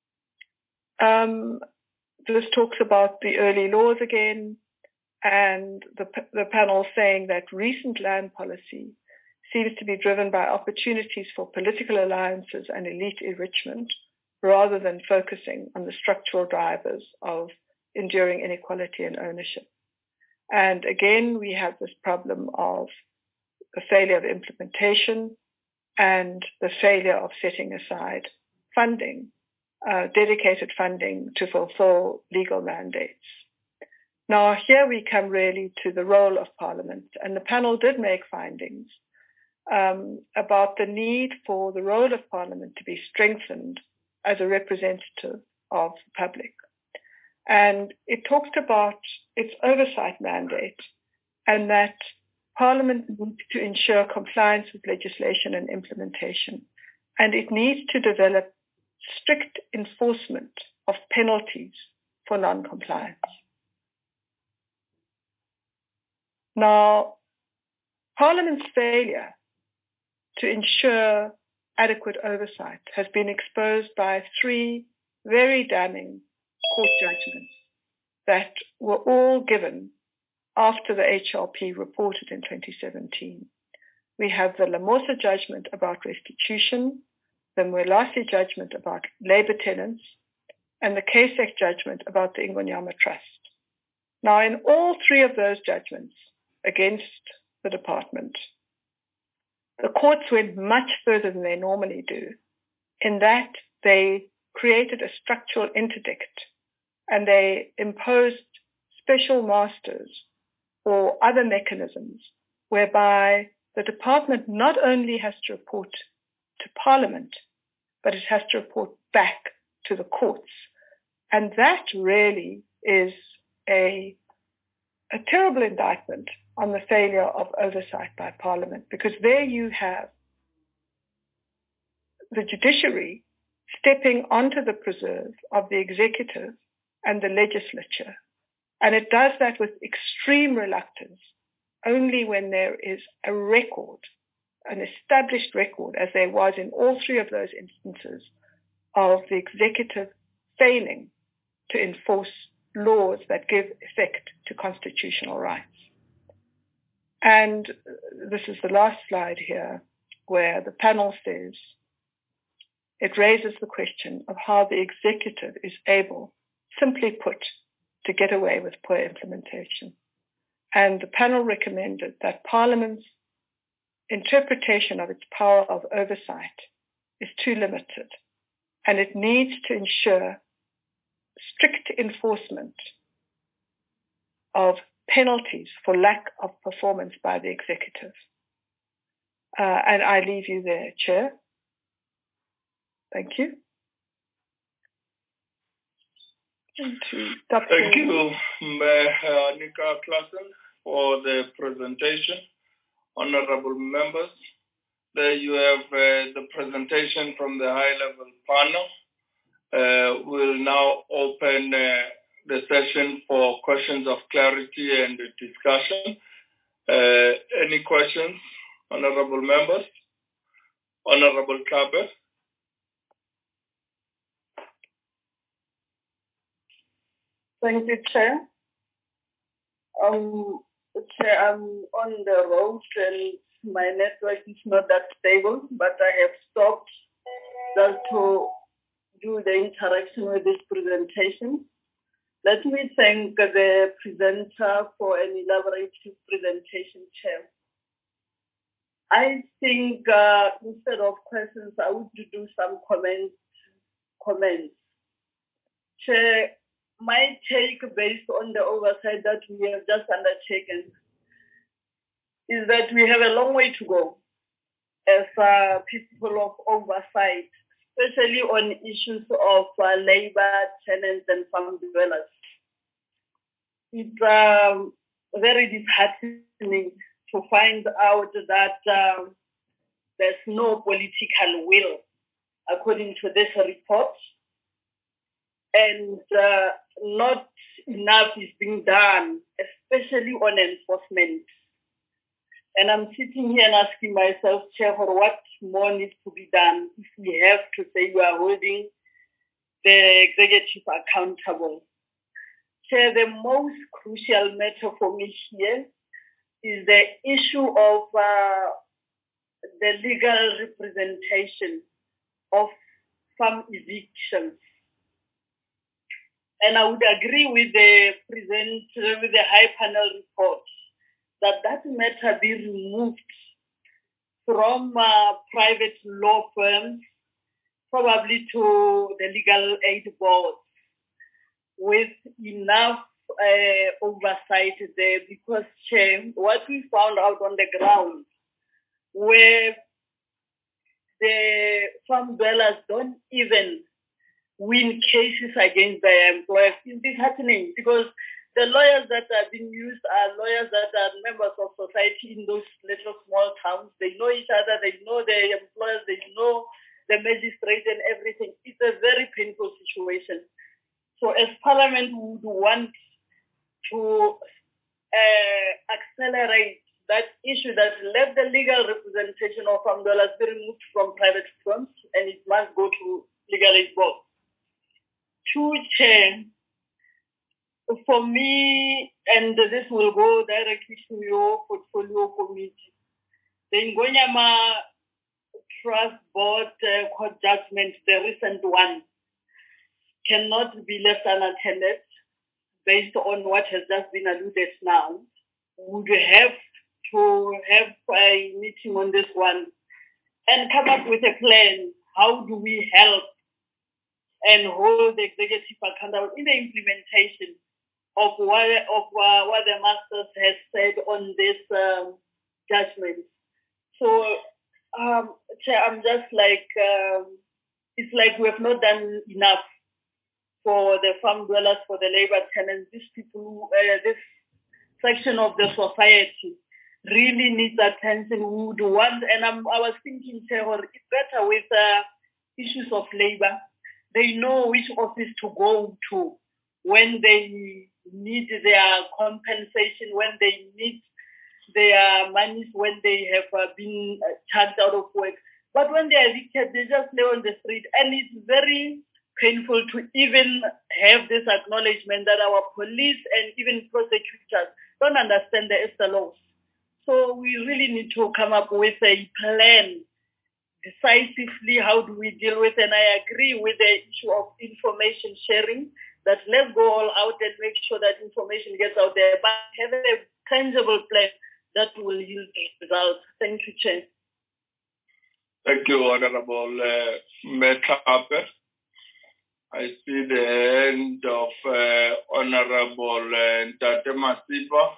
Speaker 7: um, this talks about the early laws again, and the, the panel saying that recent land policy seems to be driven by opportunities for political alliances and elite enrichment, rather than focusing on the structural drivers of enduring inequality and ownership. And again, we have this problem of the failure of implementation and the failure of setting aside funding, uh, dedicated funding to fulfill legal mandates. Now, here we come really to the role of Parliament, and the panel did make findings um, about the need for the role of Parliament to be strengthened as a representative of the public. And it talked about its oversight mandate and that Parliament needs to ensure compliance with legislation and implementation. And it needs to develop strict enforcement of penalties for non-compliance. Now, Parliament's failure to ensure adequate oversight has been exposed by three very damning court judgments that were all given after the H R P reported in twenty seventeen. We have the Lamosa judgment about restitution, the Mwelase judgment about labor tenants, and the K S E C judgment about the Ingonyama Trust. Now, in all three of those judgments against the department, the courts went much further than they normally do, in that they created a structural interdict and they imposed special masters or other mechanisms whereby the department not only has to report to Parliament, but it has to report back to the courts. And that really is a, a terrible indictment on the failure of oversight by Parliament, because there you have the judiciary stepping onto the preserve of the executive and the legislature. And it does that with extreme reluctance, only when there is a record, an established record, as there was in all three of those instances, of the executive failing to enforce laws that give effect to constitutional rights. And this is the last slide here, where the panel says it raises the question of how the executive is able, simply put, to get away with poor implementation. And the panel recommended that Parliament's interpretation of its power of oversight is too limited, and it needs to ensure strict enforcement of penalties for lack of performance by the executive. Uh, and I leave you there, Chair. Thank you.
Speaker 1: Thank you, Mayor Nika Klassen, for the presentation. Honorable members, there you have uh, the presentation from the high-level panel. Uh, we'll now open uh, the session for questions of clarity and discussion. Uh, any questions, honorable members? Honorable Kabe?
Speaker 3: Thank you, Chair. Um, Chair, I'm on the road and my network is not that stable, but I have stopped just to do the interaction with this presentation. Let me thank the presenter for an elaborative presentation, Chair. I think uh, instead of questions, I would do some comments. comments. Chair, my take based on the oversight that we have just undertaken is that we have a long way to go as uh, people of oversight, especially on issues of uh, labor, tenants, and farm dwellers. It's um, very disheartening to find out that uh, there's no political will, according to this report, and uh, not enough is being done, especially on enforcement. And I'm sitting here and asking myself, Chair, for what more needs to be done if we have to say we are holding the executive accountable. Chair, the most crucial matter for me here is the issue of uh, the legal representation of farm evictions. And I would agree with the present, with the high panel report that that matter be removed from uh, private law firms, probably to the legal aid board, with enough uh, oversight there, because Chair, what we found out on the ground, where the farm dwellers don't even win cases against their employers, is disheartening, because the lawyers that are being used are lawyers that are members of society in those little small towns. They know each other, they know their employers, they know the magistrate and everything. It's a very painful situation. So as Parliament, we would want to uh, accelerate that issue, that let the legal representation of farm dwellers be removed from private firms, and it must go to legal aid board. Two, Chair, for me, and this will go directly to your portfolio committee, the Ngonyama Trust Board uh, court judgment, the recent one, cannot be left unattended based on what has just been alluded now. We would have to have a meeting on this one and come up with a plan. How do we help and hold the executive accountable in the implementation of what of uh, what the Masters has said on this um, judgment? So, um, Chair, I'm just like, um, it's like we have not done enough for the farm dwellers, for the labor tenants. These people, uh, this section of the society really needs attention. We would want, and I'm, I was thinking, Chair, it's better with uh, issues of labor. They know which office to go to when they need their compensation, when they need their monies, when they have uh, been uh, charged out of work. But when they are evicted, they just lay on the street. And it's very painful to even have this acknowledgement that our police and even prosecutors don't understand the E S T A laws. So we really need to come up with a plan decisively. How do we deal with it? And I agree with the issue of information sharing, that let's go all out and make sure that information gets out there, but have a tangible plan that will yield results. Thank you, Chair.
Speaker 1: Thank you, Honorable uh, Metape. I see the end of uh, Honorable uh, Ntate Masipa.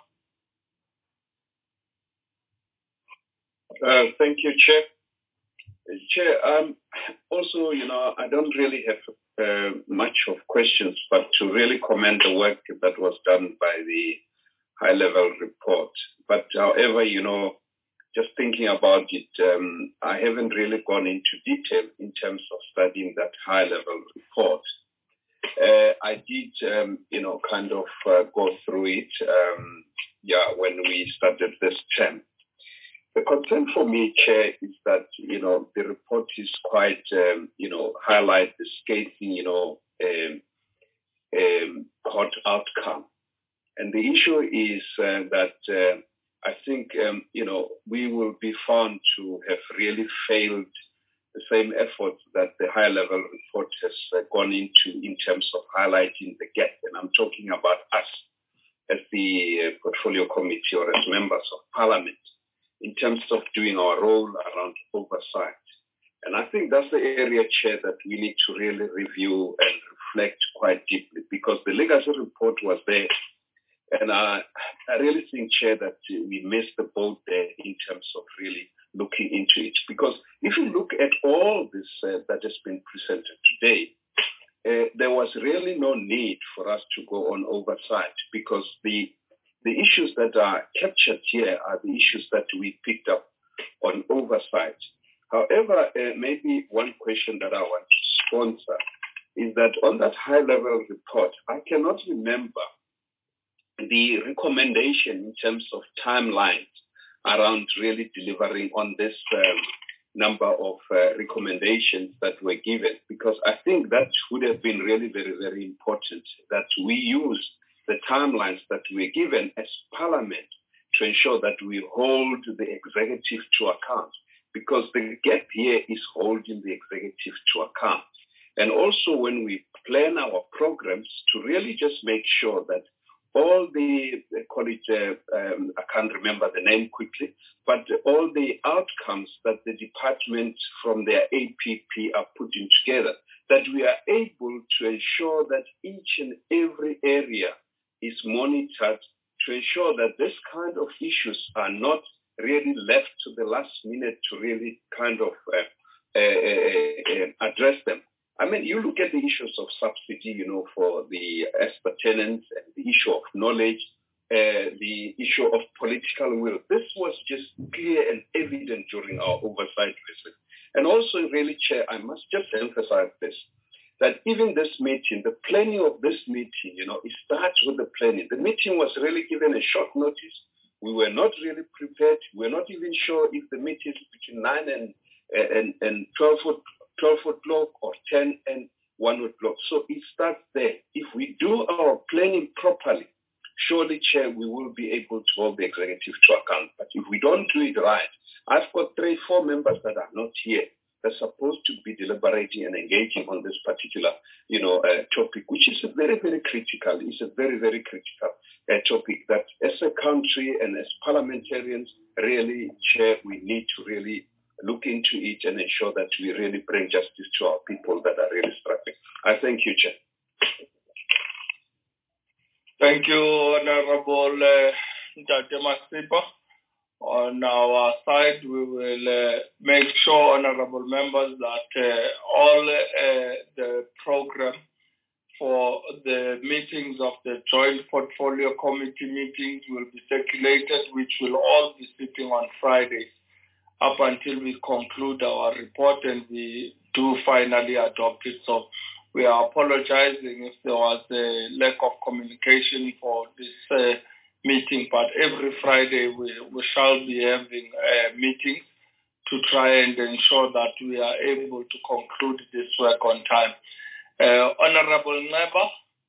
Speaker 5: Uh, thank you, Chair. Chair, um, also, you know, I don't really have uh, much of questions, but to really commend the work that was done by the high-level report. But however, you know, just thinking about it, um, I haven't really gone into detail in terms of studying that high-level report. Uh, I did, um, you know, kind of uh, go through it, um, yeah, when we started this term. The concern for me, Chair, is that, you know, the report is quite, um, you know, highlight the scathing, you know, um, um, court outcome. And the issue is uh, that uh, I think, um, you know, we will be found to have really failed the same efforts that the high-level report has uh, gone into in terms of highlighting the gap. And I'm talking about us as the uh, portfolio committee or as members of parliament in terms of doing our role around oversight. And I think that's the area, Chair, that we need to really review and reflect quite deeply, because the legacy report was there. And I, I really think, Chair, that we missed the boat there in terms of really looking into it. Because if you look at all this uh, that has been presented today, uh, there was really no need for us to go on oversight, because the the issues that are captured here are the issues that we picked up on oversight. However, uh, maybe one question that I want to sponsor is that on that high-level report, I cannot remember the recommendation in terms of timelines around really delivering on this um, number of uh, recommendations that were given, because I think that would have been really very, very important, that we use the timelines that we're given as Parliament to ensure that we hold the executive to account, because the gap here is holding the executive to account. And also when we plan our programs, to really just make sure that all the, they call it, uh, um, I can't remember the name quickly, but all the outcomes that the department from their A P P are putting together, that we are able to ensure that each and every area is monitored to ensure that this kind of issues are not really left to the last minute to really kind of uh, uh, uh, address them. I mean, you look at the issues of subsidy, you know, for the ESPA tenants, and the issue of knowledge, uh, the issue of political will. This was just clear and evident during our oversight visit. And also, really, Chair, I must just emphasize this, that even this meeting, the planning of this meeting, you know, it starts with the planning. The meeting was really given a short notice. We were not really prepared. We were not even sure if the meeting is between nine and, and, and twelve o'clock or ten and one o'clock. So it starts there. If we do our planning properly, surely, Chair, we will be able to hold the executive to account. But if we don't do it right, I've got three, four members that are not here. They're supposed to be deliberating and engaging on this particular, you know, uh, topic, which is a very, very critical. It's a very, very critical uh, topic that, as a country and as parliamentarians, really, Chair, we need to really look into it and ensure that we really bring justice to our people that are really struggling. I thank you, Chair.
Speaker 1: Thank you, Honorable uh, Masipa. On our side, we will uh, make sure, honorable members, that uh, all uh, the program for the meetings of the Joint Portfolio Committee meetings will be circulated, which will all be sitting on Fridays up until we conclude our report and we do finally adopt it. So we are apologizing if there was a lack of communication for this uh, meeting, but every Friday we, we shall be having uh, meetings to try and ensure that we are able to conclude this work on time. Uh, Honorable Neba.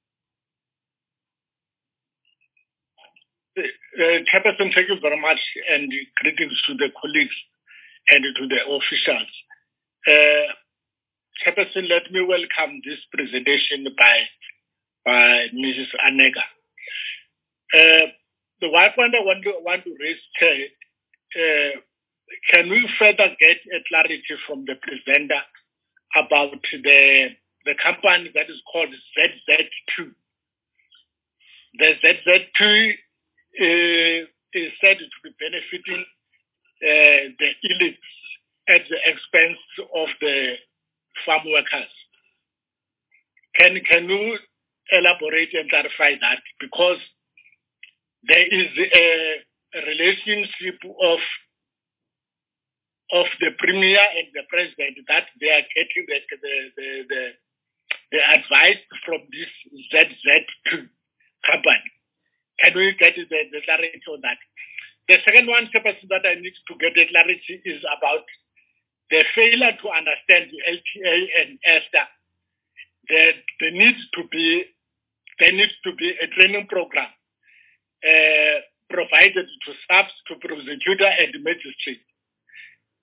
Speaker 8: Uh, Chairperson, thank you very much, and greetings to the colleagues and to the officials. Uh, Chairperson, let me welcome this presentation by, by Missus Anega. Uh, the one point I want to, want to raise, uh, can we further get a clarity from the presenter about the, the company that is called Z Z two? The Z Z two uh, is said to be benefiting uh, the elites at the expense of the farm workers. Can, can you elaborate and clarify that? Because there is a, a relationship of of the premier and the president that they are getting the the the, the, the advice from this Z Z two company. Can we get the, the clarity on that? The second one, that I need to get the clarity is about the failure to understand the L T A and ESTA. There, there needs to be there needs to be a training program Uh, provided to staff, to prosecutor and magistrate.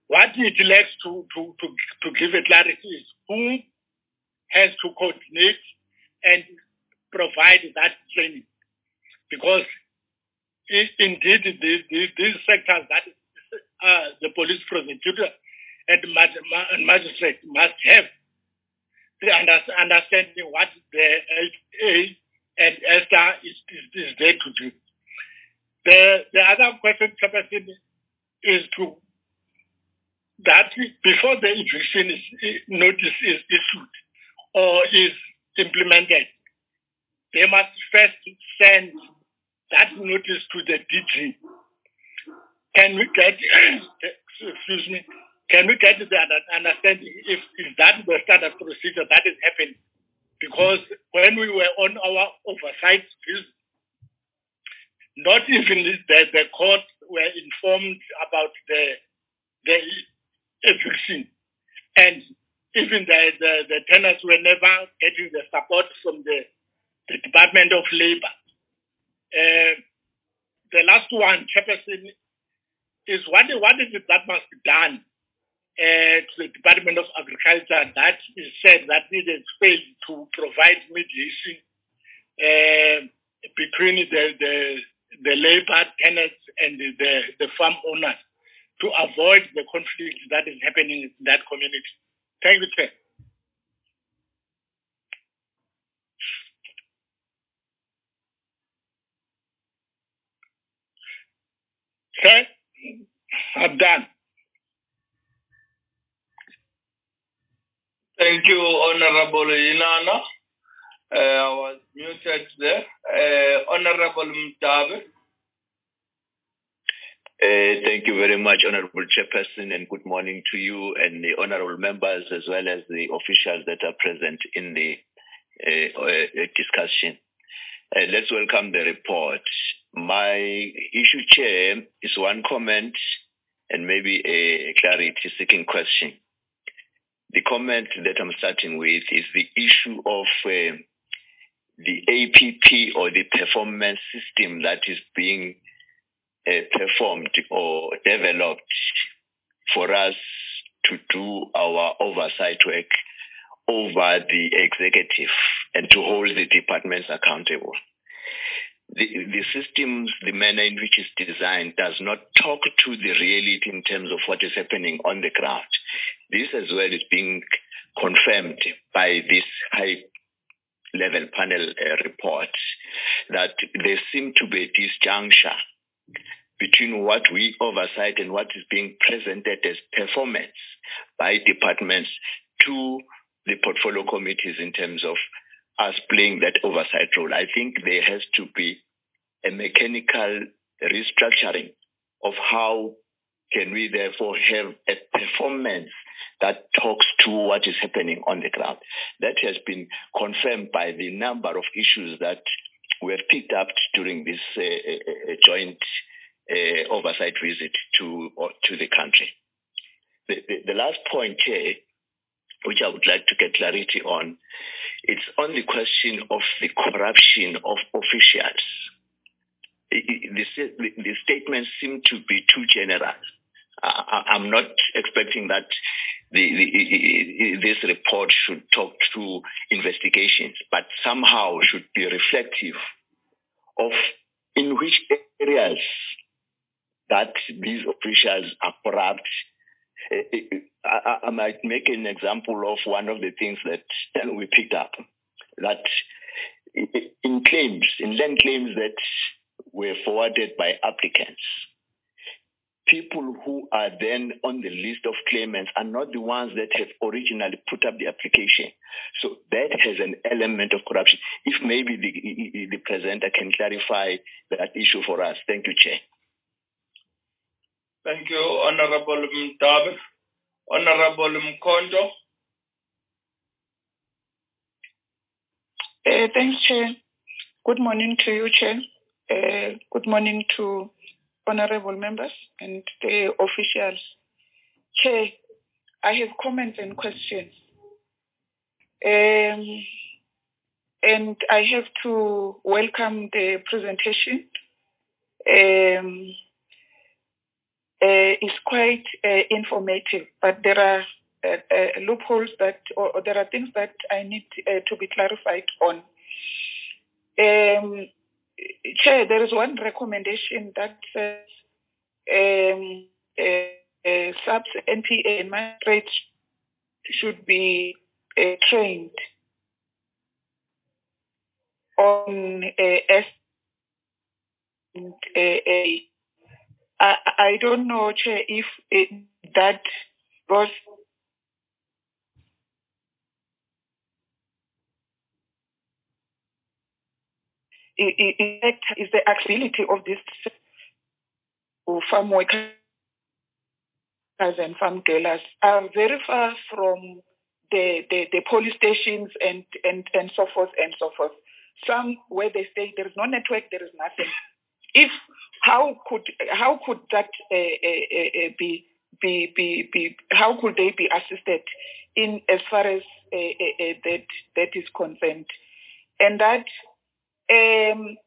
Speaker 8: What it lacks to, to, to, to give a clarity is who has to coordinate and provide that training. Because it, indeed, the, the, these sectors that uh, the police prosecutor and, mag and magistrate must have the under understanding what the L A and ESTA is, is, is there to do. The, the other question, Chairperson, is to that before the eviction is, notice is issued or is implemented, they must first send that notice to the D G. Can we get, excuse me, can we get the understanding if, if that the standard procedure that is happening? Because when we were on our oversight visit, not even the, the court were informed about the, the eviction. And even the, the, the tenants were never getting the support from the, the Department of Labor. Uh, the last one, Chairperson, is what, what is it that must be done uh, to the Department of Agriculture that is said that it has failed to provide mediation uh, between the, the, the labor tenants and the, the, the farm owners to avoid the conflict that is happening in that community. Thank you, Chair. Sir, I'm done.
Speaker 1: Thank you, Honorable Inana. Uh, I was muted there. Uh, Honorable Mtabe.
Speaker 9: Uh, thank you very much, Honorable Chairperson, and good morning to you and the honorable members as well as the officials that are present in the uh, uh, discussion. Uh, let's welcome the report. My issue, Chair, is one comment and maybe a clarity-seeking question. The comment that I'm starting with is the issue of uh, the A P P or the performance system that is being uh, performed or developed for us to do our oversight work over the executive and to hold the departments accountable. The, the systems, the manner in which it's designed does not talk to the reality in terms of what is happening on the ground. This as well is being confirmed by this high-level panel uh, report that there seems to be a disjuncture between what we oversight and what is being presented as performance by departments to the portfolio committees in terms of us playing that oversight role. I think there has to be a mechanical restructuring of how can we therefore have a performance that talks to what is happening on the ground. That has been confirmed by the number of issues that were picked up during this uh, uh, joint uh, oversight visit to, uh, to the country. The, the, the last point here, which I would like to get clarity on, it's on the question of the corruption of officials. The, the, the statements seem to be too general. I, I'm not expecting that the, the, this report should talk to investigations, but somehow should be reflective of in which areas that these officials are corrupt. I, I might make an example of one of the things that we picked up, that in claims, in land claims that were forwarded by applicants, people who are then on the list of claimants are not the ones that have originally put up the application. So that has an element of corruption. If maybe the, the presenter can clarify that issue for us. Thank you, Chair.
Speaker 1: Thank you, Honorable Mtabe. Honorable Mkondo.
Speaker 10: Uh, thanks, Chair. Good morning to you, Chair. Uh, good morning to honorable members and the officials. Chair, I have comments and questions. Um, and I have to welcome the presentation. Um, uh, is quite uh, informative, but there are uh, uh, loopholes that, or, or there are things that I need uh, to be clarified on. Um, Chair, there is one recommendation that says um, uh, uh, subs N P A magistrates should be uh, trained on uh, S. And, uh, uh, I, I don't know, Chair, if it, that was in fact is the accessibility of this farm workers and farm dwellers are very far from the, the, the police stations and, and, and so forth and so forth. Some where they say there is no network, there is nothing. If how could how could that uh, uh, uh, be be be be how could they be assisted in as far as uh, uh, uh, that that is concerned, and that um,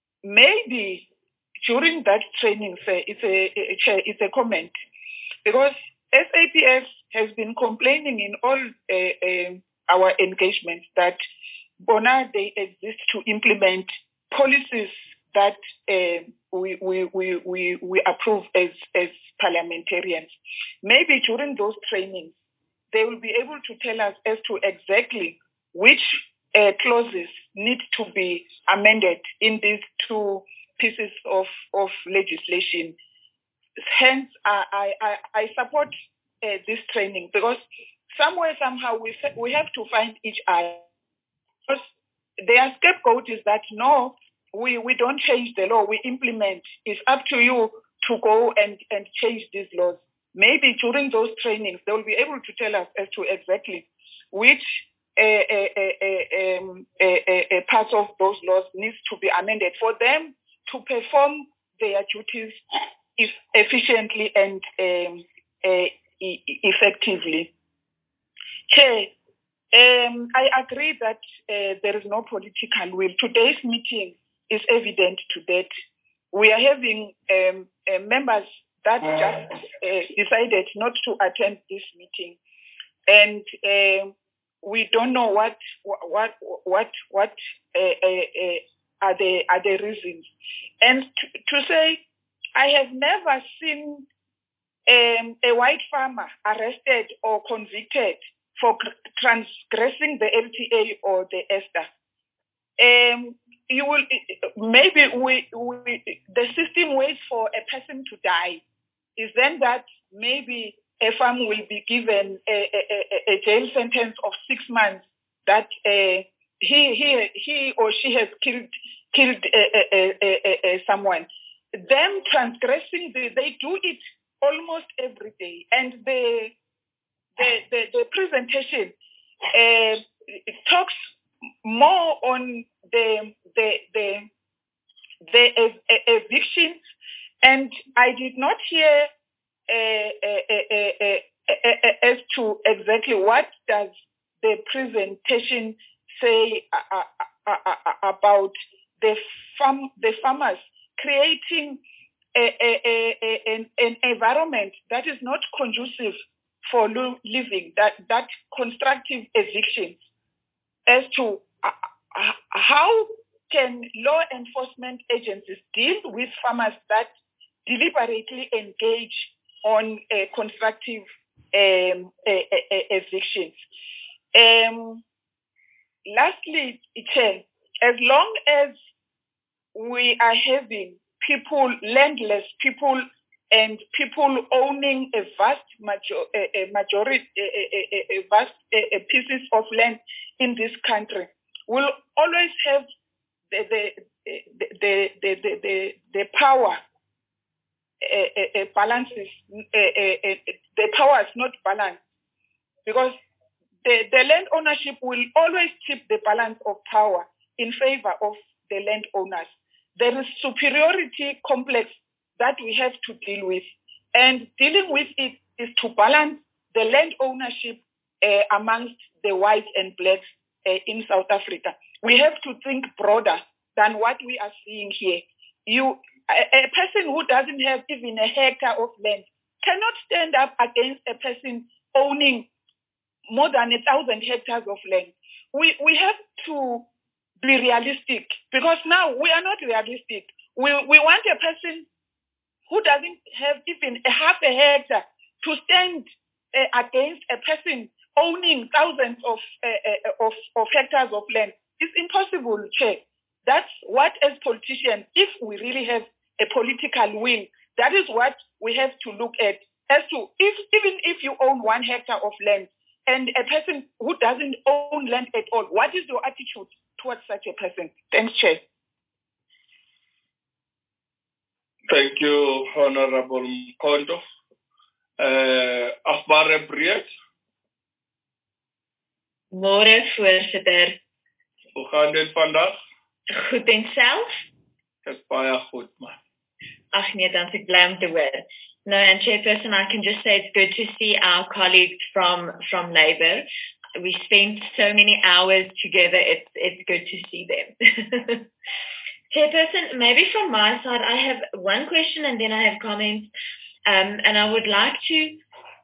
Speaker 10: maybe during that training, say it's a, a it's a comment, because S A P S has been complaining in all uh, uh, our engagements that Bona they exist to implement policies that uh, we, we, we, we, we approve as, as parliamentarians. Maybe during those trainings, they will be able to tell us as to exactly which uh, clauses need to be amended in these two pieces of, of legislation. Hence, I, I, I support uh, this training, because somewhere, somehow, we, we have to find each other. Because their scapegoat is that, no, we, we don't change the law, we implement. It's up to you to go and, and change these laws. Maybe during those trainings, they will be able to tell us as to exactly which uh, uh, uh, um, uh, uh, parts of those laws needs to be amended for them to perform their duties if efficiently and um, uh, e- effectively. Chair, um, I agree that uh, there is no political will. Today's meeting is evident to that. We are having um, uh, members that just uh, decided not to attend this meeting, and uh, we don't know what what what what uh, uh, uh, are the are the reasons. And to, to say, I have never seen um, a white farmer arrested or convicted for transgressing the L T A or the ESTA. Um, you will maybe we, we the system waits for a person to die. Is then that maybe a farm will be given a, a, a jail sentence of six months that uh, he he he or she has killed killed uh, uh, uh, uh, someone. Them transgressing, the, they do it almost every day, and the the the, the presentation uh, it talks more on the the the the uh, evictions, and I did not hear uh, uh, uh, uh, uh, as to exactly what does the presentation say uh, uh, uh, about the farm the farmers creating a, a, a, a, an, an environment that is not conducive for living, that, that constructive evictions, as to uh, how can law enforcement agencies deal with farmers that deliberately engage on uh, constructive um, uh, uh, evictions. Um, lastly, Chair, as long as we are having people, landless people, and people owning a vast major, a, a majority, a, a, a vast a, a pieces of land in this country, we'll always have the the the the the, the, the, the power uh, uh, balances. Uh, uh, uh, the power is not balanced, because the, the land ownership will always tip the balance of power in favor of the landowners. There is superiority complex that we have to deal with, and dealing with it is to balance the land ownership uh, amongst the whites and blacks uh, in South Africa. We have to think broader than what we are seeing here. You, a, a person who doesn't have even a hectare of land cannot stand up against a person owning more than a thousand hectares of land. We we have to be realistic, because now we are not realistic. We we want a person who doesn't have even a half a hectare to stand uh, against a person owning thousands of, uh, uh, of of hectares of land. It's impossible, Chair. That's what, as politicians, if we really have a political will, that is what we have to look at. As to if even if you own one hectare of land and a person who doesn't own land at all, what is your attitude towards such a person? Thanks, Chair.
Speaker 1: Thank you, Honorable Mkondo. Uh, Afbare Briet.
Speaker 11: Môre, voorsitter.
Speaker 1: Hoe gaan dit vandaag?
Speaker 11: Goed en self?
Speaker 1: Dis baie goed, man.
Speaker 11: Ach nee, dan is ek bly om te hoor. No, and Chairperson, I can just say it's good to see our colleagues from, from Labour. We spent so many hours together. It's, it's good to see them. Chairperson, maybe from my side, I have one question and then I have comments. Um, and I would like to,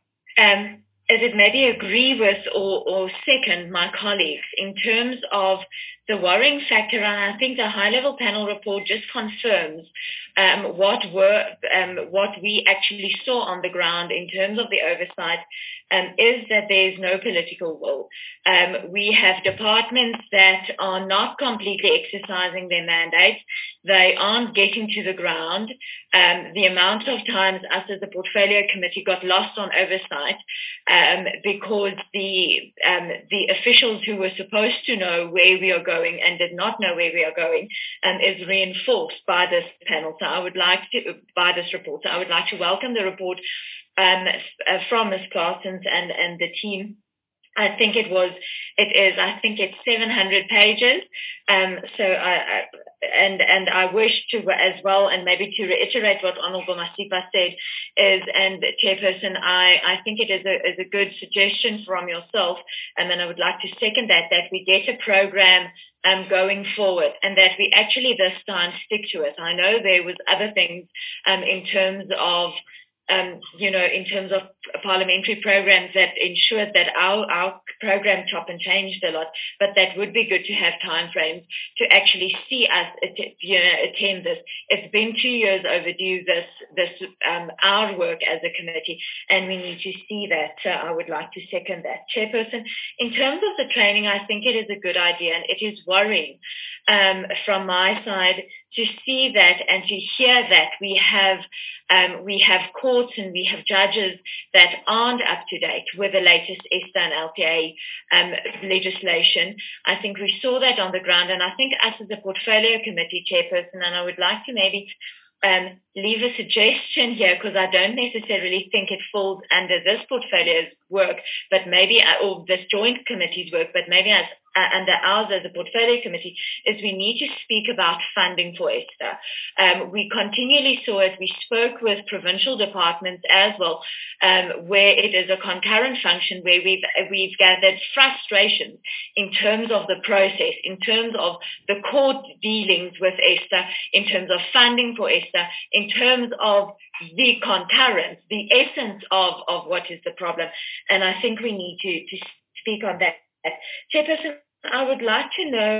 Speaker 11: um, is it maybe agree with or, or second my colleagues in terms of the worrying factor, and I think the high-level panel report just confirms um, what were um, what we actually saw on the ground in terms of the oversight, um, is that there is no political will. Um, we have departments that are not completely exercising their mandates. They aren't getting to the ground. Um, the amount of times us as a portfolio committee got lost on oversight um, because the um, the officials who were supposed to know where we are going and did not know where we are going um, is reinforced by this panel. So I would like to, by this report, so I would like to welcome the report um, uh, from Miz Claessens and, and the team. I think it was, it is, I think it's seven hundred pages. Um, so I, I, and, and I wish to as well, and maybe to reiterate what Honorable Masipa said is, and Chairperson, I, I think it is a, is a good suggestion from yourself. And then I would like to second that, that we get a program um, going forward and that we actually this time stick to it. I know there was other things um, in terms of Um, you know, in terms of parliamentary programs that ensured that our, our program chopped and changed a lot, but that would be good to have timeframes to actually see us, you know, attend this. It's been two years overdue, this, this, um, our work as a committee, and we need to see that. So I would like to second that. Chairperson, in terms of the training, I think it is a good idea, and it is worrying um, from my side to see that and to hear that we have um, we have courts and we have judges that aren't up to date with the latest ESTA and L P A um, legislation. I think we saw that on the ground, and I think us as a portfolio committee chairperson, and I would like to maybe um, leave a suggestion here, because I don't necessarily think it falls under this portfolio's work, but maybe, or this joint committee's work, but maybe as Uh, under ours as a portfolio committee, is we need to speak about funding for ESTA. Um, we continually saw it. We spoke with provincial departments as well, um, where it is a concurrent function where we've, we've gathered frustrations in terms of the process, in terms of the court dealings with ESTA, in terms of funding for ESTA, in terms of the concurrence, the essence of, of what is the problem. And I think we need to, to speak on that. Chairperson, I would like to know,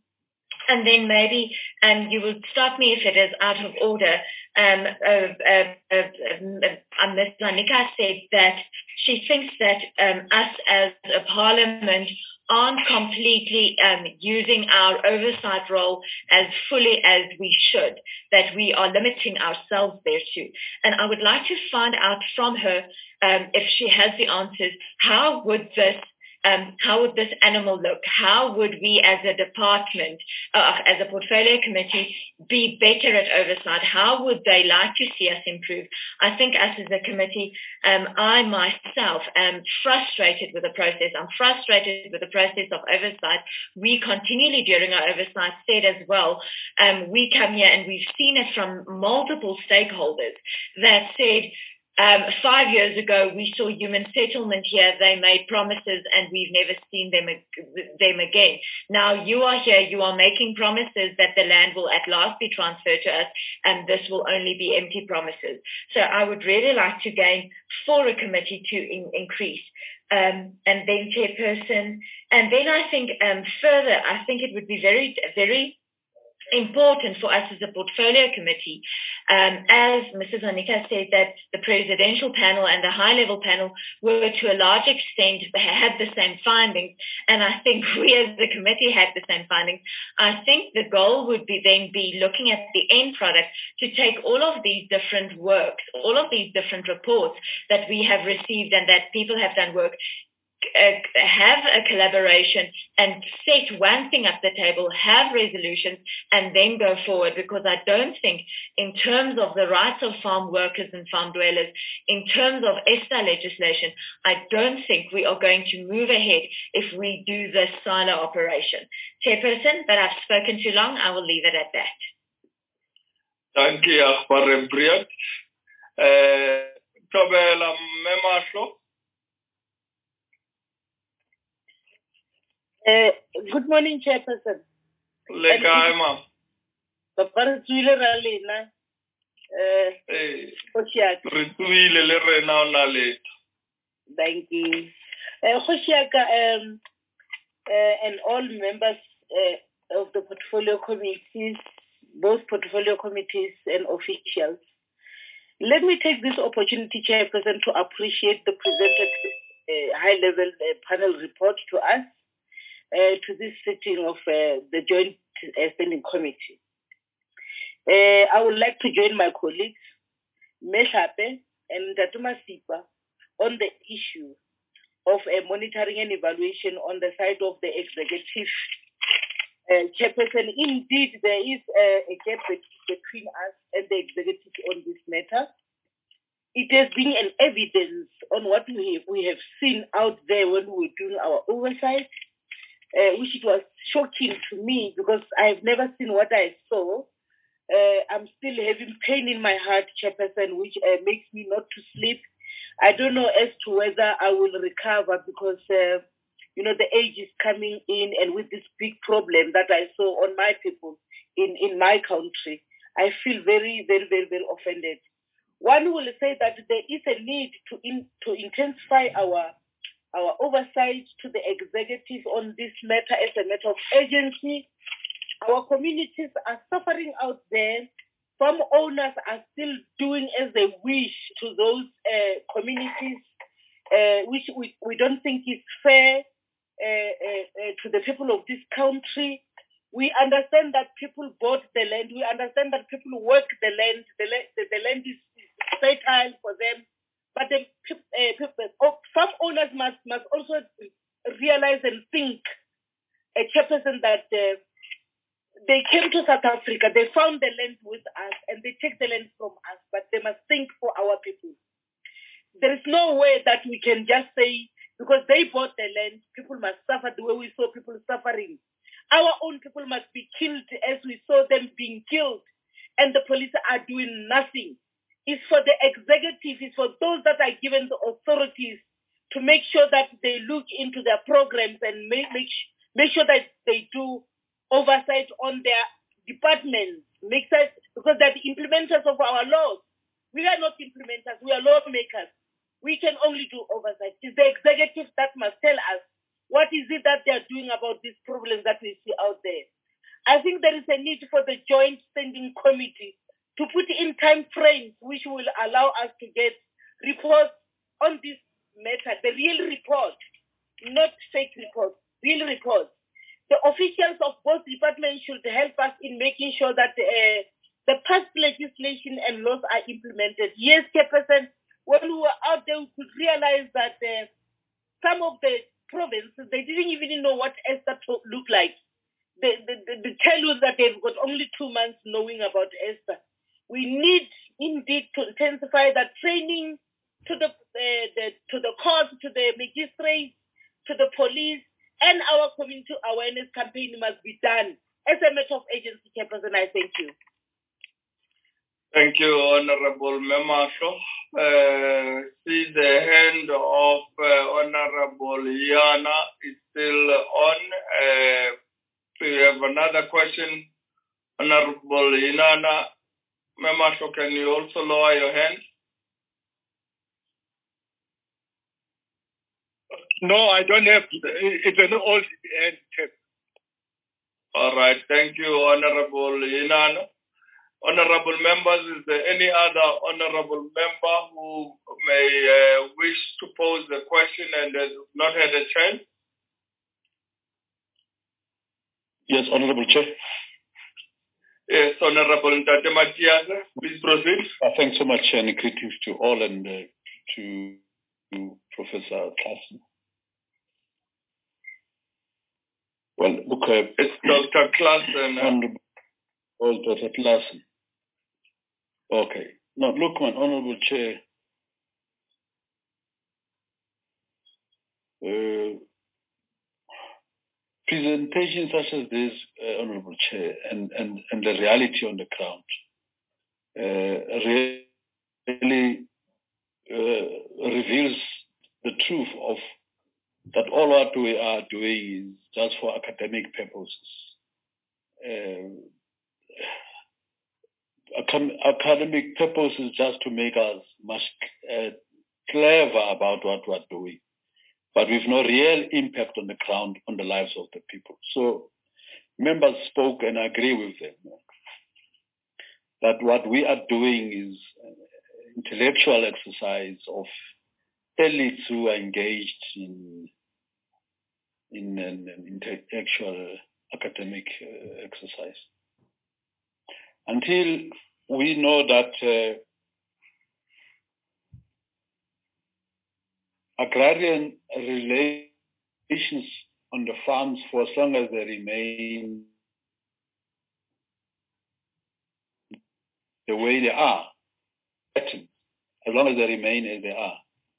Speaker 11: and then maybe um, you will stop me if it is out of order. Um, uh, uh, uh, uh, Miz Zanika said that she thinks that um, us as a parliament aren't completely um, using our oversight role as fully as we should, that we are limiting ourselves there too. And I would like to find out from her, um, if she has the answers, how would this Um, how would this animal look? How would we as a department, uh, as a portfolio committee, be better at oversight? How would they like to see us improve? I think us as a committee, um, I myself am frustrated with the process. I'm frustrated with the process of oversight. We continually during our oversight said as well, um, we come here and we've seen it from multiple stakeholders that said, Um, five years ago, we saw human settlement here. They made promises, and we've never seen them them again. Now you are here. You are making promises that the land will at last be transferred to us, and this will only be empty promises. So I would really like to gain for a committee to in, increase. Um, and then chairperson. And then I think um, further, I think it would be very, very important for us as a portfolio committee, um, as Missus Anika said, that the presidential panel and the high-level panel were to a large extent had the same findings, and I think we as the committee had the same findings. I think the goal would be then be looking at the end product to take all of these different works, all of these different reports that we have received and that people have done work, Uh, have a collaboration and set one thing at the table, have resolutions, and then go forward, because I don't think in terms of the rights of farm workers and farm dwellers, in terms of ESTA legislation, I don't think we are going to move ahead if we do this silo operation. Chairperson, but I've spoken too long. I will leave it at that.
Speaker 1: Thank you, Akbar Briat. Tobela Memasho.
Speaker 3: Uh, good morning, Chairperson.
Speaker 1: Le kae ma'am.
Speaker 3: Papa re tswile ra lena. Eh,
Speaker 1: re tswile le rena o na letho.
Speaker 3: Thank you. Eh, Khoshiaka, um, uh, and all members uh, of the portfolio committees, both portfolio committees and officials. Let me take this opportunity, Chairperson, to appreciate the presented uh, high-level uh, panel report to us. Uh, to this sitting of uh, the Joint uh, Standing Committee. Uh, I would like to join my colleagues, Mehlape and Datuma Sipa, on the issue of uh, monitoring and evaluation on the side of the executive uh, chairperson. Indeed, there is uh, a gap between us and the executive on this matter. It has been an evidence on what we have, we have seen out there when we were doing our oversight. Uh, which it was shocking to me because I've never seen what I saw. Uh, I'm still having pain in my heart, Chairperson, which uh, makes me not to sleep. I don't know as to whether I will recover because, uh, you know, the age is coming in, and with this big problem that I saw on my people in, in my country, I feel very, very, very, very offended. One will say that there is a need to, in, to intensify our our oversight to the executive on this matter as a matter of urgency. Our communities are suffering out there. Some owners are still doing as they wish to those uh, communities, uh, which we, we don't think is fair uh, uh, uh, to the people of this country. We understand that people bought the land. We understand that people work the land. The, the, the land is fertile for them. But the uh, people, some owners must, must also realize and think, a chairperson, that uh, they came to South Africa, they found the land with us, and they take the land from us, but they must think for our people. There is no way that we can just say, because they bought the land, people must suffer the way we saw people suffering. Our own people must be killed as we saw them being killed, and the police are doing nothing. It's for the executive, it's for those that are given the authorities to make sure that they look into their programs and make, make, make sure that they do oversight on their departments, make sense, because they're the implementers of our laws. We are not implementers, we are lawmakers. We can only do oversight. It's the executive that must tell us what is it that they're doing about these problems that we see out there. I think there is a need for the Joint Standing Committee to put in time frames which will allow us to get reports on this matter, the real report, not fake reports, real reports. The officials of both departments should help us in making sure that uh, the past legislation and laws are implemented. Yes, Chairperson, when we were out there, we could realize that uh, some of the provinces, they didn't even know what ESTA looked like. They, they, they, they tell you that they've got only two months knowing about ESTA. We need indeed to intensify that training to the, uh, the to the courts, to the magistrates, to the police, and our community awareness campaign must be done as a matter of agency, Chairperson. I thank you.
Speaker 1: Thank you, Honorable Memasho. uh, see the hand of uh, Honorable Yana is still on. Uh, we have another question. Honorable Inana, Memasho, can you also lower your hand?
Speaker 8: No, I don't have. It's an old hand.
Speaker 1: All right. Thank you, Honorable Inana. Honorable members, is there any other honorable member who may uh, wish to pose the question and has not had a chance?
Speaker 12: Yes, Honorable Chair.
Speaker 1: Yes, Honorable Ntate Matiase, please proceed.
Speaker 12: Uh, thanks so much, and greetings to all and uh, to, to Professor Claassen. Well, look, uh,
Speaker 1: it's Doctor Claassen.
Speaker 12: Honorable, oh, Doctor Claassen. Okay. Now, look, my Honorable Chair, uh, presentations such as this, uh, Honorable Chair, and, and, and the reality on the ground, uh, really uh, reveals the truth of that all what we are doing is just for academic purposes. Uh, academic purposes just to make us much uh, clever about what we're doing, but with no real impact on the ground, on the lives of the people. So members spoke, and I agree with them, that what we are doing is intellectual exercise of elites who are engaged in in an intellectual academic uh, exercise. Until we know that uh, agrarian relations on the farms, for as long as they remain the way they are, as long as they remain as they are.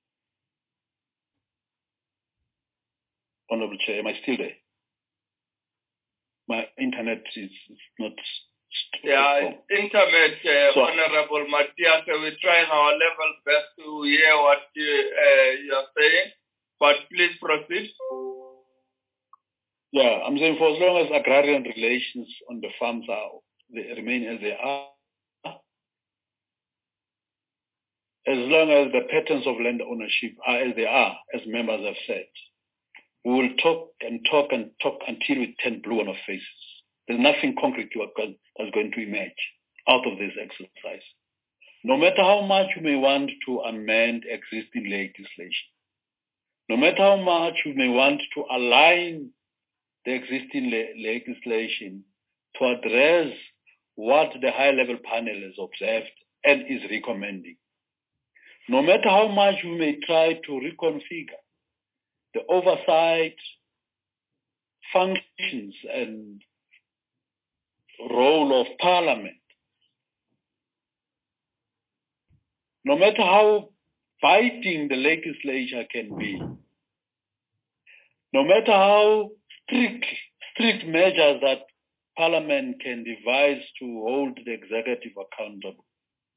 Speaker 12: Honorable Chair, am I still there? My internet is, is not...
Speaker 1: Yeah, internet, uh, so, Honorable Matiase, we're trying our level best to hear what you, uh, you're saying, but please proceed.
Speaker 12: Yeah, I'm saying for as long as agrarian relations on the farms are, they remain as they are, as long as the patterns of land ownership are as they are, as members have said, we will talk and talk and talk until we turn blue on our faces. There's nothing concrete that's going to emerge out of this exercise. No matter how much we may want to amend existing legislation, no matter how much we may want to align the existing le- legislation to address what the high-level panel has observed and is recommending, no matter how much we may try to reconfigure the oversight functions and role of Parliament, no matter how biting the legislature can be, no matter how strict, strict measures that Parliament can devise to hold the executive accountable,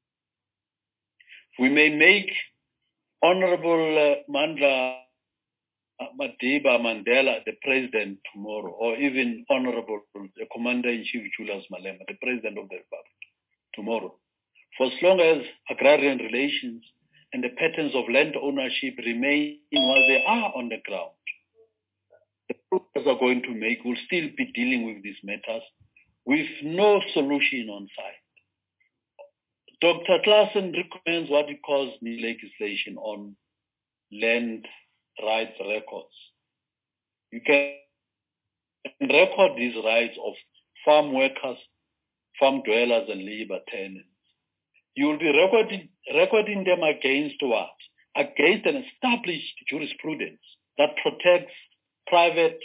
Speaker 12: we may make Honorable uh, Mandla Madiba Mandela the president tomorrow, or even Honorable the Commander-in-Chief Julius Malema, the president of the Republic tomorrow. For as long as agrarian relations and the patterns of land ownership remain what they are on the ground, the progress are going to make will still be dealing with these matters with no solution on site. Doctor Claassen recommends what he calls new legislation on land rights records. You can record these rights of farm workers, farm dwellers, and labor tenants. You will be recording, recording them against what? Against an established jurisprudence that protects private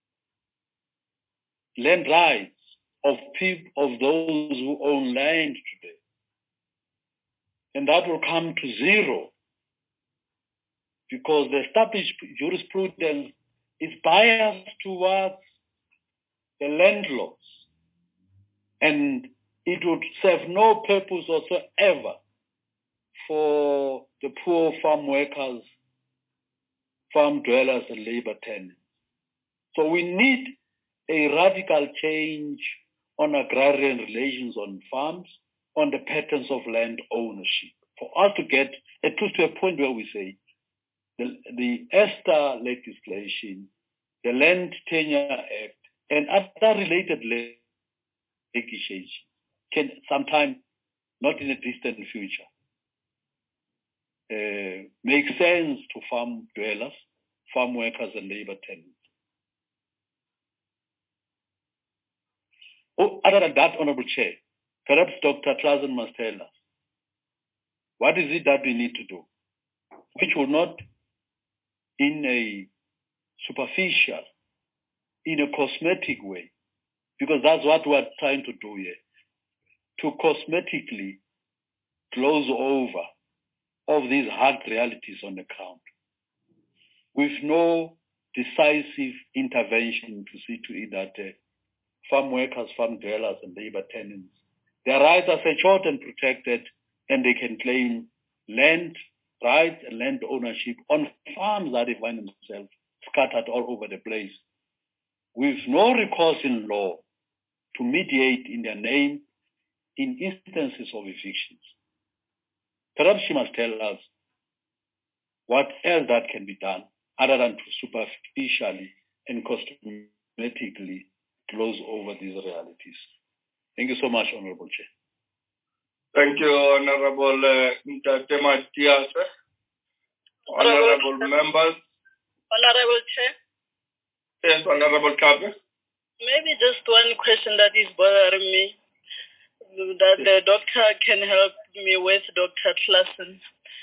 Speaker 12: land rights of people, of those who own land today. And that will come to zero because the established jurisprudence is biased towards the landlords, and it would serve no purpose whatsoever for the poor farm workers, farm dwellers, and labor tenants. So we need a radical change on agrarian relations on farms, on the patterns of land ownership, for us to get at least to a point where we say the, the ESTA legislation, the Land Tenure Act, and other related legislation can sometime, not in a distant future, uh, make sense to farm dwellers, farm workers, and labor tenants. Oh, other than that, Honorable Chair, perhaps Doctor Claassen must tell us, what is it that we need to do, which will not, in a superficial, in a cosmetic way, because that's what we're trying to do here, to cosmetically close over of these hard realities on the ground, with no decisive intervention to see to it that uh, farm workers, farm dwellers, and labor tenants, their rights are secured and protected, and they can claim land rights and land ownership on farms that they find themselves scattered all over the place, with no recourse in law to mediate in their name in instances of evictions. Perhaps she must tell us what else that can be done other than to superficially and cosmetically close over these realities. Thank you so much, Honorable Chair.
Speaker 1: Thank you, Honorable Ntate Matias. Honorable members.
Speaker 3: Honorable Chair.
Speaker 1: Yes, Honorable Kabe.
Speaker 3: Maybe just one question that is bothering me, that the doctor can help me with, Doctor Claassen.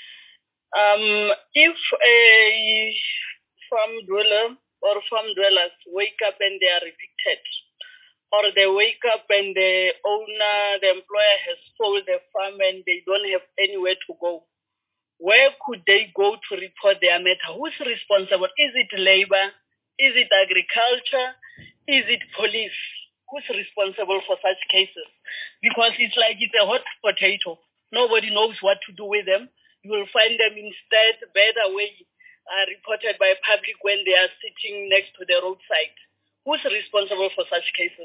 Speaker 3: Um, if a farm dweller or farm dwellers wake up and they are evicted, or they wake up and the owner, the employer has sold the farm and they don't have anywhere to go, where could they go to report their matter? Who's responsible? Is it labor? Is it agriculture? Is it police? Who's responsible for such cases? Because it's like it's a hot potato. Nobody knows what to do with them. You will find them instead better way uh, reported by public when they are sitting next to the roadside. Who's responsible for such cases?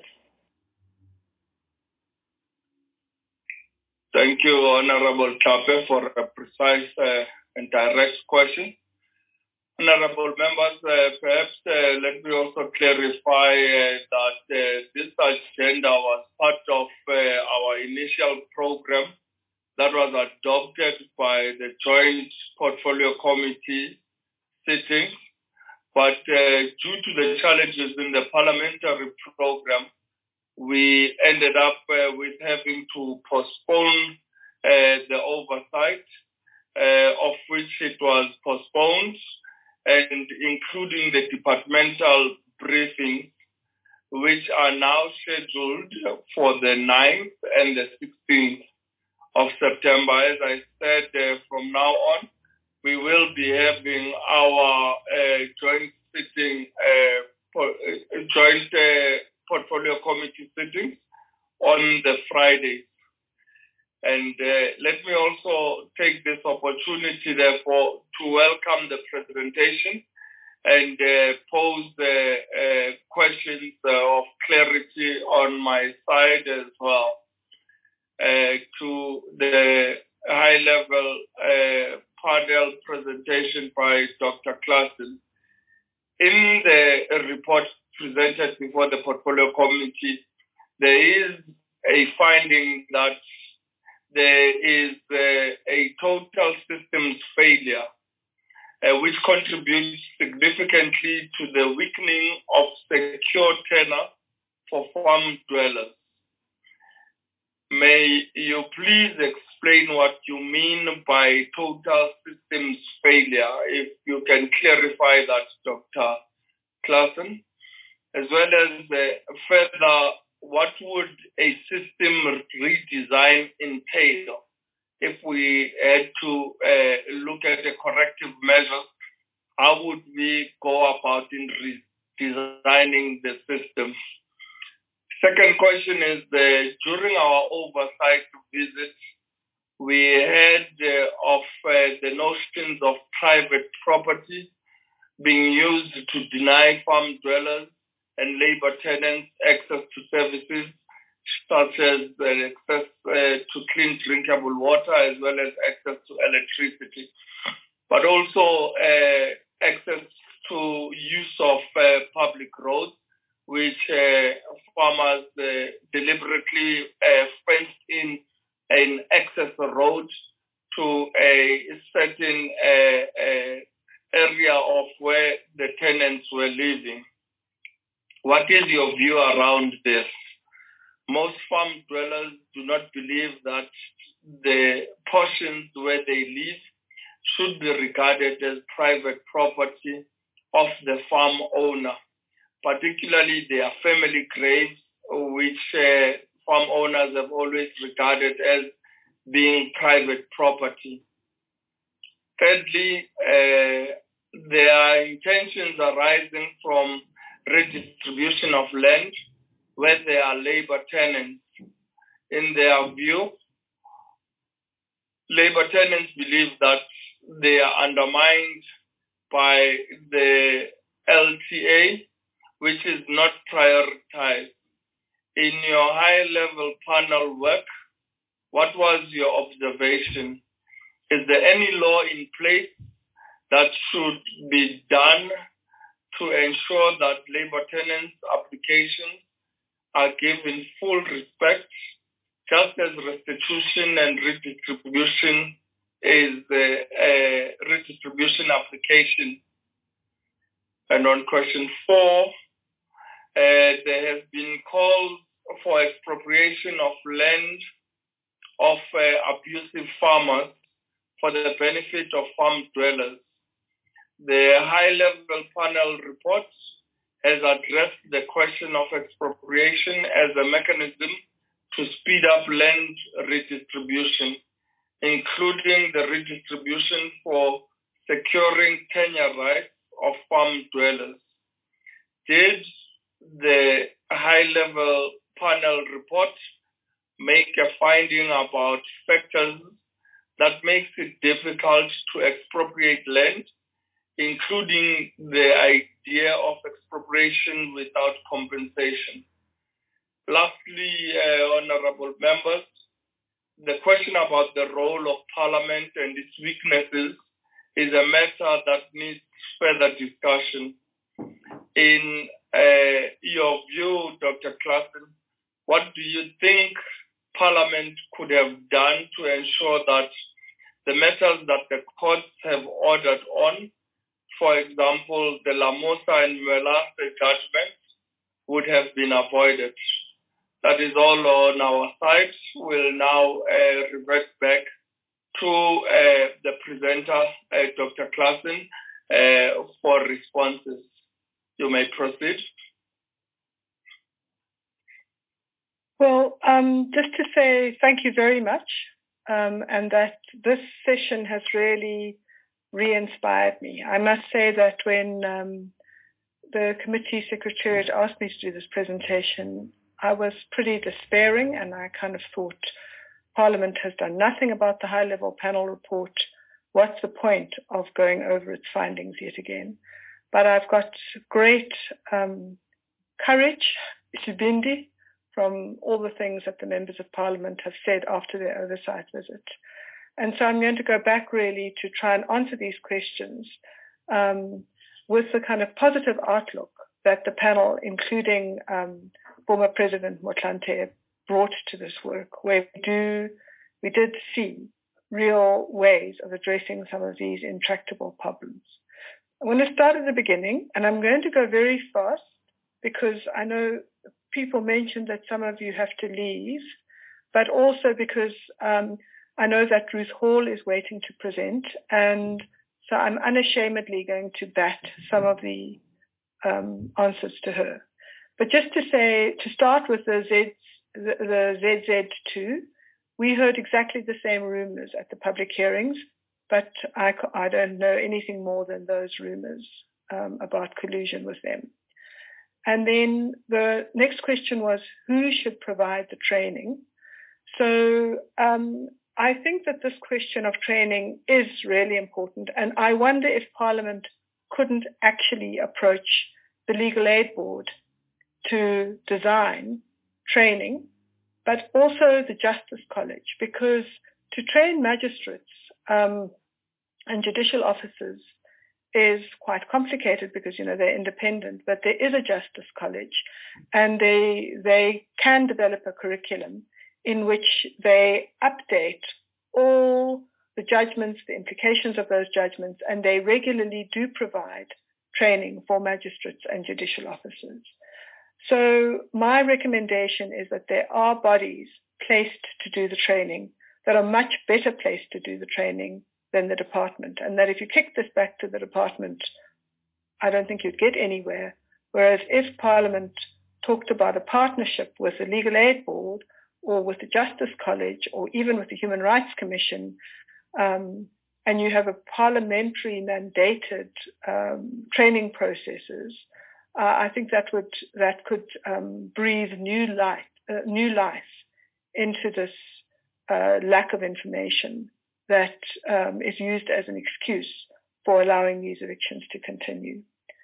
Speaker 1: Thank you, Honorable Kape, for a precise uh, and direct question. Honorable members, uh, perhaps uh, let me also clarify uh, that uh, this agenda was part of uh, our initial program that was adopted by the Joint Portfolio Committee sitting. But uh, due to the challenges in the parliamentary program, we ended up uh, with having to postpone uh, the oversight, uh, of which it was postponed, and including the departmental briefings, which are now scheduled for the ninth and the sixteenth of September. As I said, uh, from now on, we will be having our uh, joint sitting, uh, po- uh, joint uh, portfolio committee sittings on the Friday. And uh, let me also take this opportunity, therefore, to welcome the presentation and uh, pose the uh, questions uh, of clarity on my side as well uh, to the high-level uh, panel presentation by Doctor Claassen. In the report presented before the Portfolio Committee, there is a finding that there is uh, a total systems failure, uh, which contributes significantly to the weakening of secure tenure for farm dwellers. May you please explain what you mean by total systems failure, if you can clarify that, Doctor Claassen, as well as uh, further, what would a system redesign entail if we had to uh, look at the corrective measures? How would we go about in redesigning the system? Second question is, the, during our oversight visit, We heard uh, of uh, the notions of private property being used to deny farm dwellers and labor tenants access to services such as uh, access uh, to clean drinkable water as well as access to electricity, but also uh, access to use of uh, public roads, which uh, farmers uh, deliberately uh, fenced in an access road to a certain uh, uh, area of where the tenants were living. What is your view around this? Most farm dwellers do not believe that the portions where they live should be regarded as private property of the farm owner, particularly their family graves, which uh, farm owners have always regarded as being private property. Thirdly, uh, there are intentions arising from redistribution of land where there are labor tenants. In their view, labor tenants believe that they are undermined by the L T A, which is not prioritized. In your high-level panel work, what was your observation? Is there any law in place that should be done to ensure that labor tenants' applications are given full respect, just as restitution and redistribution is a, a redistribution application? And on question four, uh, there has been calls for expropriation of land of uh, abusive farmers for the benefit of farm dwellers. The high-level panel report has addressed the question of expropriation as a mechanism to speed up land redistribution, including the redistribution for securing tenure rights of farm dwellers. Did the high-level panel report make a finding about factors that makes it difficult to expropriate land, including the idea of expropriation without compensation? Lastly, uh, honorable members, the question about the role of Parliament and its weaknesses is a matter that needs further discussion. In uh, your view, Doctor Claassen, what do you think Parliament could have done to ensure that the matters that the courts have ordered on, for example, the Lamosa and Mwelaste judgments, would have been avoided? That is all on our side. We'll now uh, revert back to uh, the presenter, uh, Doctor Claassen, uh, for responses. You may proceed.
Speaker 7: Well, um, just to say thank you very much, um, and that this session has really re-inspired me. I must say that when um, the committee secretariat asked me to do this presentation, I was pretty despairing, and I kind of thought Parliament has done nothing about the high-level panel report. What's the point of going over its findings yet again? But I've got great um, courage, Sibindi, from all the things that the members of Parliament have said after their oversight visit. And so I'm going to go back really to try and answer these questions um, with the kind of positive outlook that the panel, including um, former President Motlanthe, brought to this work, where we do, we did see real ways of addressing some of these intractable problems. I'm going to start at the beginning, and I'm going to go very fast because I know people mentioned that some of you have to leave, but also because um, I know that Ruth Hall is waiting to present, and so I'm unashamedly going to bat some of the um, answers to her. But just to say, to start with the Z, the, the Z Z two, we heard exactly the same rumors at the public hearings, but I, I don't know anything more than those rumors um, about collusion with them. And then the next question was, who should provide the training? So um, I think that this question of training is really important, and I wonder if Parliament couldn't actually approach the Legal Aid Board to design training, but also the Justice College, because to train magistrates um, and judicial officers is quite complicated because, you know, they're independent, but there is a Justice College, and they they can develop a curriculum in which they update all the judgments, the implications of those judgments, and they regularly do provide training for magistrates and judicial officers. So my recommendation is that there are bodies placed to do the training that are much better placed to do the training than the department, and that if you kick this back to the department, I don't think you'd get anywhere. Whereas if Parliament talked about a partnership with the Legal Aid Board or with the Justice College or even with the Human Rights Commission, um, and you have a parliamentary mandated um, training processes, uh, I think that would that could um, breathe new life, uh, new life into this uh, lack of information that um, is used as an excuse for allowing these evictions to continue.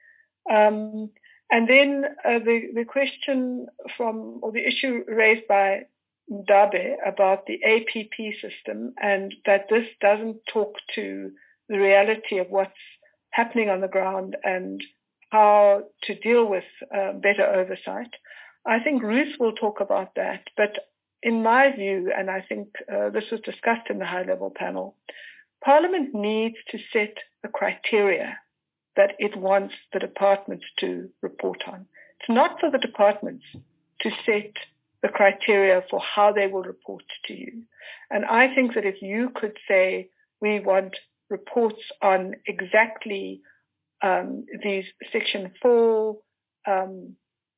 Speaker 7: Um, and then uh, the, the question from, or the issue raised by Mdabe about the A P P system, and that this doesn't talk to the reality of what's happening on the ground and how to deal with uh, better oversight. I think Ruth will talk about that, but in my view, and I think uh, this was discussed in the high-level panel, Parliament needs to set the criteria that it wants the departments to report on. It's not for the departments to set the criteria for how they will report to you. And I think that if you could say, we want reports on exactly um, these Section four um,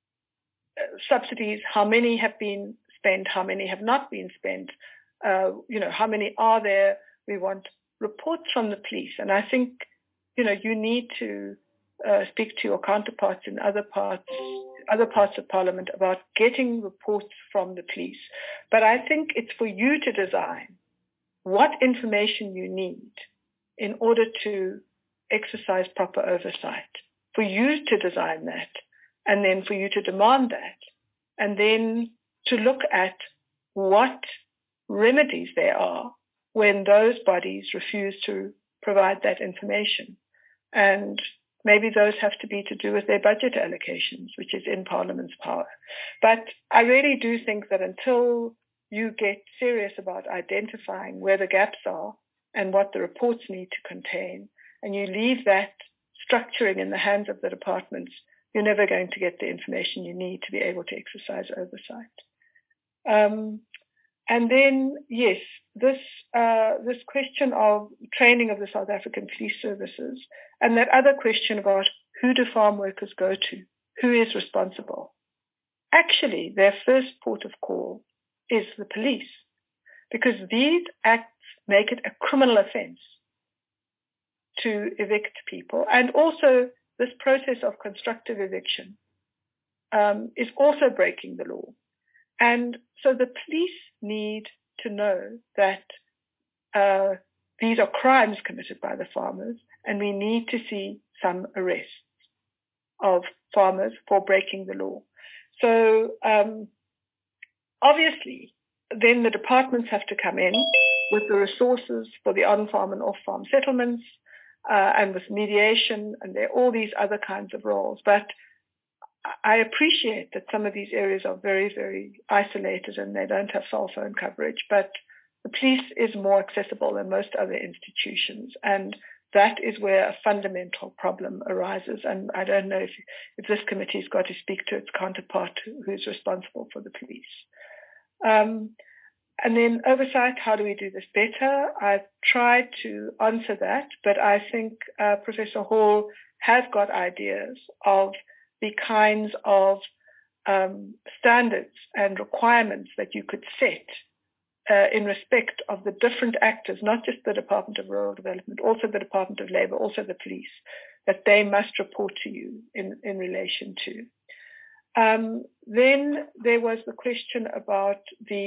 Speaker 7: subsidies, how many have been spent, how many have not been spent, uh, you know, how many are there? We want reports from the police. And I think, you know, you need to uh, speak to your counterparts in other parts, other parts of Parliament about getting reports from the police. But I think it's for you to design what information you need in order to exercise proper oversight, for you to design that, and then for you to demand that, and then to look at what remedies there are when those bodies refuse to provide that information. And maybe those have to be to do with their budget allocations, which is in Parliament's power. But I really do think that until you get serious about identifying where the gaps are and what the reports need to contain, and you leave that structuring in the hands of the departments, you're never going to get the information you need to be able to exercise oversight. Um, and then, yes, this uh, this question of training of the South African police services, and that other question about who do farm workers go to, who is responsible. Actually, their first port of call is the police, because these acts make it a criminal offence to evict people. And also, this process of constructive eviction um, is also breaking the law. And so the police need to know that uh, these are crimes committed by the farmers, and we need to see some arrests of farmers for breaking the law. So um, obviously, then the departments have to come in with the resources for the on-farm and off-farm settlements, uh, and with mediation, and there are all these other kinds of roles. But I appreciate that some of these areas are very, very isolated and they don't have cell phone coverage, but the police is more accessible than most other institutions, and that is where a fundamental problem arises. And I don't know if, if this committee's got to speak to its counterpart who's responsible for the police. Um, and then oversight, how do we do this better? I've tried to answer that, but I think uh, Professor Hall has got ideas of the kinds of um, standards and requirements that you could set uh, in respect of the different actors, not just the Department of Rural Development, also the Department of Labour, also the police, that they must report to you in, in relation to. Um, then there was the question about the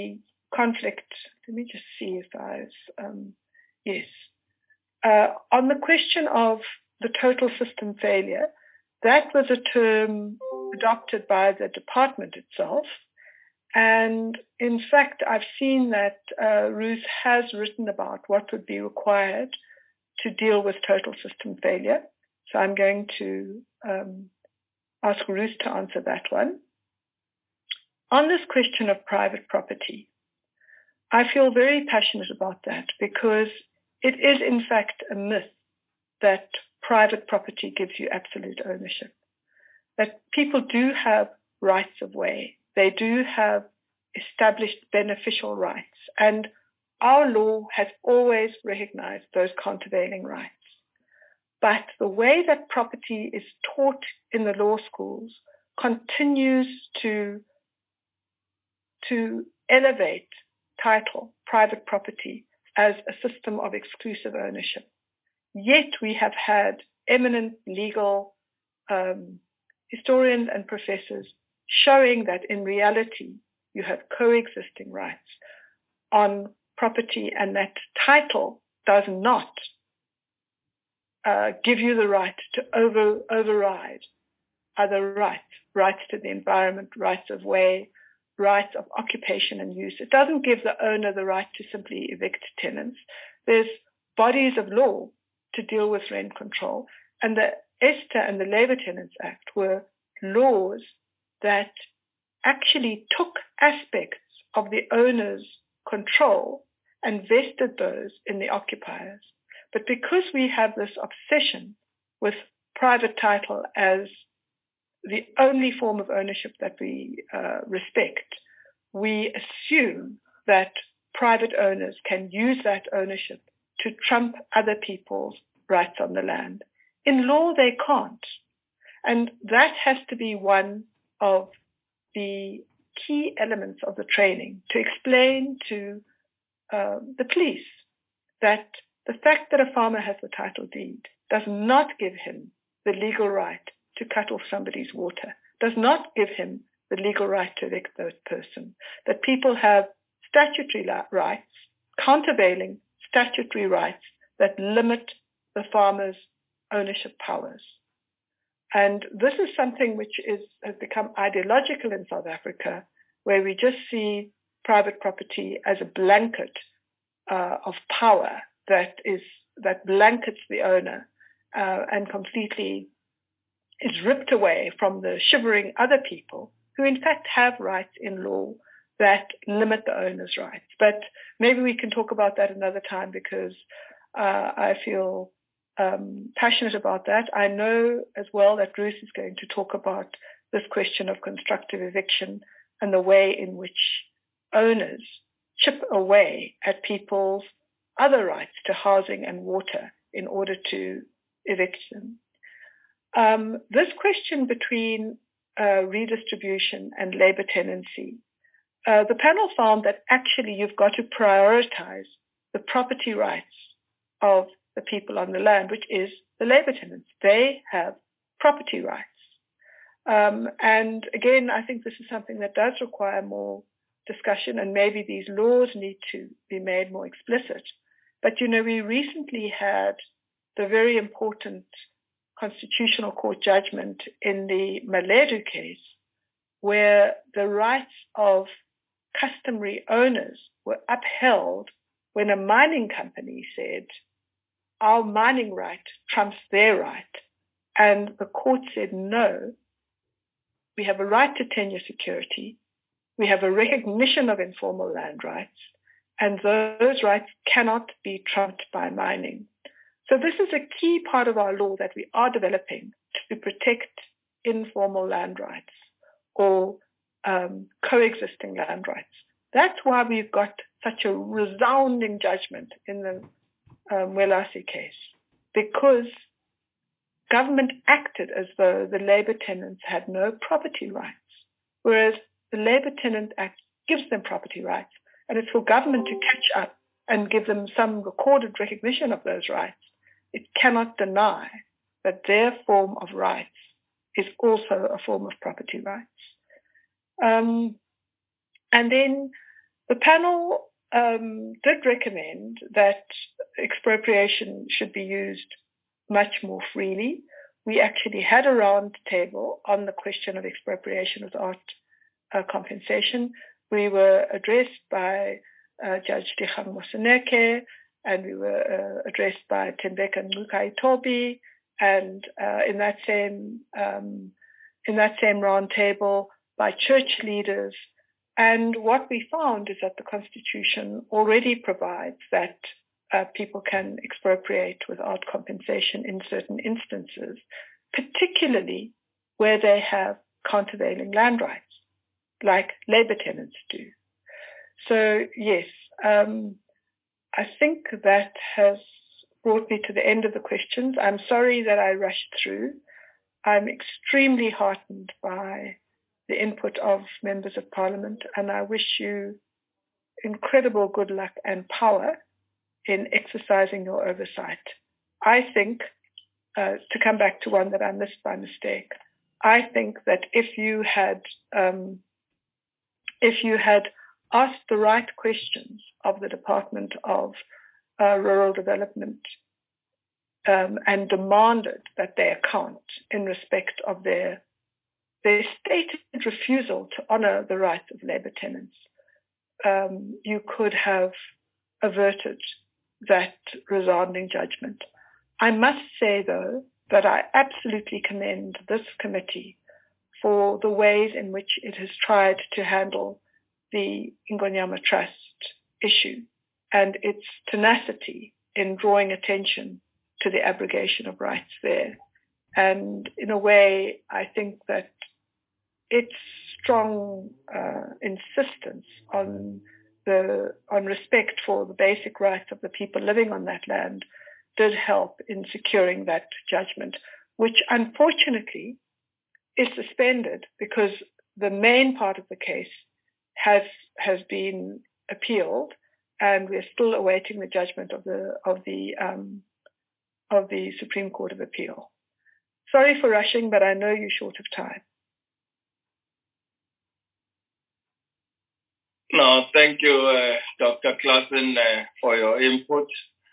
Speaker 7: conflict. Let me just see if I, um, yes. Uh, on the question of the total system failure, that was a term adopted by the department itself. And in fact, I've seen that uh, Ruth has written about what would be required to deal with total system failure. So I'm going to um, ask Ruth to answer that one. On this question of private property, I feel very passionate about that because it is in fact a myth that private property gives you absolute ownership. That people do have rights of way. They do have established beneficial rights. And our law has always recognized those countervailing rights. But the way that property is taught in the law schools continues to, to elevate title, private property, as a system of exclusive ownership. Yet we have had eminent legal um, historians and professors showing that in reality you have coexisting rights on property, and that title does not uh, give you the right to over, override other rights, rights to the environment, rights of way, rights of occupation and use. It doesn't give the owner the right to simply evict tenants. There's bodies of law to deal with rent control. And the ESTA and the Labour Tenants Act were laws that actually took aspects of the owner's control and vested those in the occupiers. But because we have this obsession with private title as the only form of ownership that we uh, respect, we assume that private owners can use that ownership to trump other people's rights on the land. In law, they can't. And that has to be one of the key elements of the training, to explain to uh, the police that the fact that a farmer has the title deed does not give him the legal right to cut off somebody's water, does not give him the legal right to evict that person, that people have statutory rights, countervailing statutory rights that limit the farmer's ownership powers. And this is something which is, has become ideological in South Africa, where we just see private property as a blanket uh, of power that is that blankets the owner uh, and completely is ripped away from the shivering other people who in fact have rights in law that limit the owner's rights. But maybe we can talk about that another time, because uh, I feel um, passionate about that. I know as well that Bruce is going to talk about this question of constructive eviction and the way in which owners chip away at people's other rights to housing and water in order to evict them. Um, this question between uh, redistribution and labor tenancy, uh, the panel found that actually you've got to prioritize the property rights of the people on the land, which is the labor tenants. They have property rights. Um, and again, I think this is something that does require more discussion, and maybe these laws need to be made more explicit. But, you know, we recently had the very important Constitutional Court judgment in the Maledu case, where the rights of customary owners were upheld when a mining company said, our mining right trumps their right. And the court said, no, we have a right to tenure security. We have a recognition of informal land rights, and those rights cannot be trumped by mining. So this is a key part of our law that we are developing to protect informal land rights or um, coexisting land rights. That's why we've got such a resounding judgment in the um, Welasi case, because government acted as though the labor tenants had no property rights, whereas the Labor Tenant Act gives them property rights, and it's for government to catch up and give them some recorded recognition of those rights. It cannot deny that their form of rights is also a form of property rights. Um, and then The panel um, did recommend that expropriation should be used much more freely. We actually had a round table on the question of expropriation without uh, compensation. We were addressed by uh, Judge Dikgang Moseneke, and we were uh, addressed by Tembeka Mukai-Tobi, and uh, in that same um, in that same round table by church leaders. And what we found is that the Constitution already provides that uh, people can expropriate without compensation in certain instances, particularly where they have countervailing land rights, like labor tenants do. So yes, um, I think that has brought me to the end of the questions. I'm sorry that I rushed through. I'm extremely heartened by the input of members of parliament, and I wish you incredible good luck and power in exercising your oversight. I think, uh, to come back to one that I missed by mistake, I think that if you had um, if you had asked the right questions of the Department of uh, Rural Development um, and demanded that they account in respect of their their stated refusal to honor the rights of labor tenants, um, you could have averted that resounding judgment. I must say, though, that I absolutely commend this committee for the ways in which it has tried to handle the Ingonyama Trust issue and its tenacity in drawing attention to the abrogation of rights there. And in a way, I think that its strong uh, insistence on the on respect for the basic rights of the people living on that land did help in securing that judgment, which unfortunately is suspended because the main part of the case has has been appealed, and we're still awaiting the judgment of the of the um, of the Supreme Court of Appeal. Sorry for rushing, but I know you're short of time.
Speaker 1: No, thank you, uh, Doctor Claassen, uh, for your input.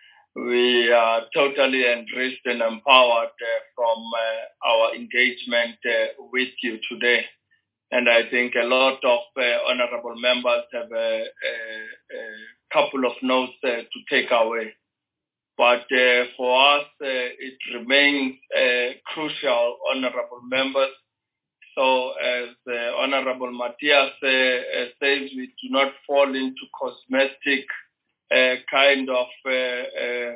Speaker 1: We are totally enriched and empowered uh, from uh, our engagement uh, with you today. And I think a lot of uh, honorable members have a, a, a couple of notes uh, to take away. But uh, for us, uh, it remains uh, crucial, honorable members. So as uh, Honorable Matthias uh, uh, says, we do not fall into cosmetic uh, kind of uh, uh,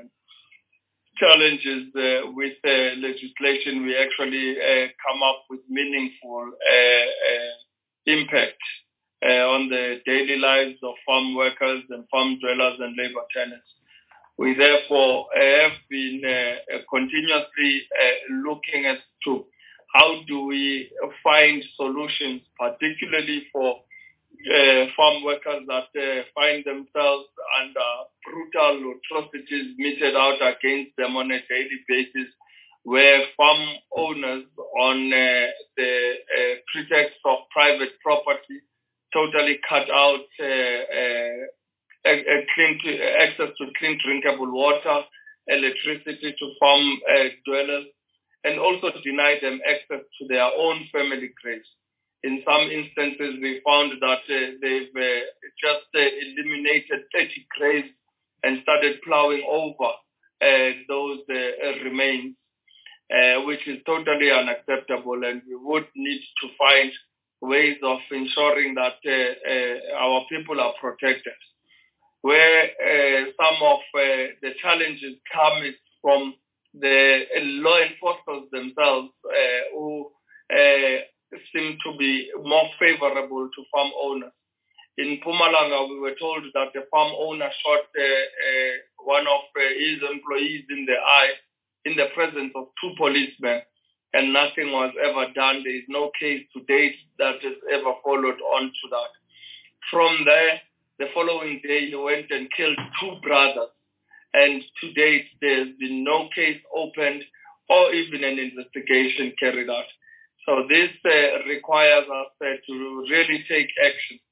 Speaker 1: challenges uh, with uh, legislation. We actually uh, come up with meaningful uh, uh, impact uh, on the daily lives of farm workers and farm dwellers and labor tenants. We therefore have been uh, continuously uh, looking as to how do we find solutions, particularly for uh, farm workers that uh, find themselves under brutal atrocities meted out against them on a daily basis, where farm owners on uh, the uh, pretext of private property totally cut out uh, uh, a, a clean, access to clean drinkable water, electricity to farm uh, dwellers, and also deny them access to their own family graves. In some instances, we found that uh, they've uh, just uh, eliminated thirty graves and started plowing over uh, those uh, remains, uh, which is totally unacceptable. And we would need to find ways of ensuring that uh, uh, our people are protected. Where uh, some of uh, the challenges come is from the uh, law enforcers themselves uh, who uh, seem to be more favorable to farm owners. In Mpumalanga, we were told that the farm owner shot uh, uh, one of uh, his employees in the eye in the presence of two policemen, and nothing was ever done. There is no case to date that has ever followed on to that. From there, the following day, he went and killed two brothers, and to date, there's been no case opened or even an investigation carried out. So this uh, requires us uh, to really take action.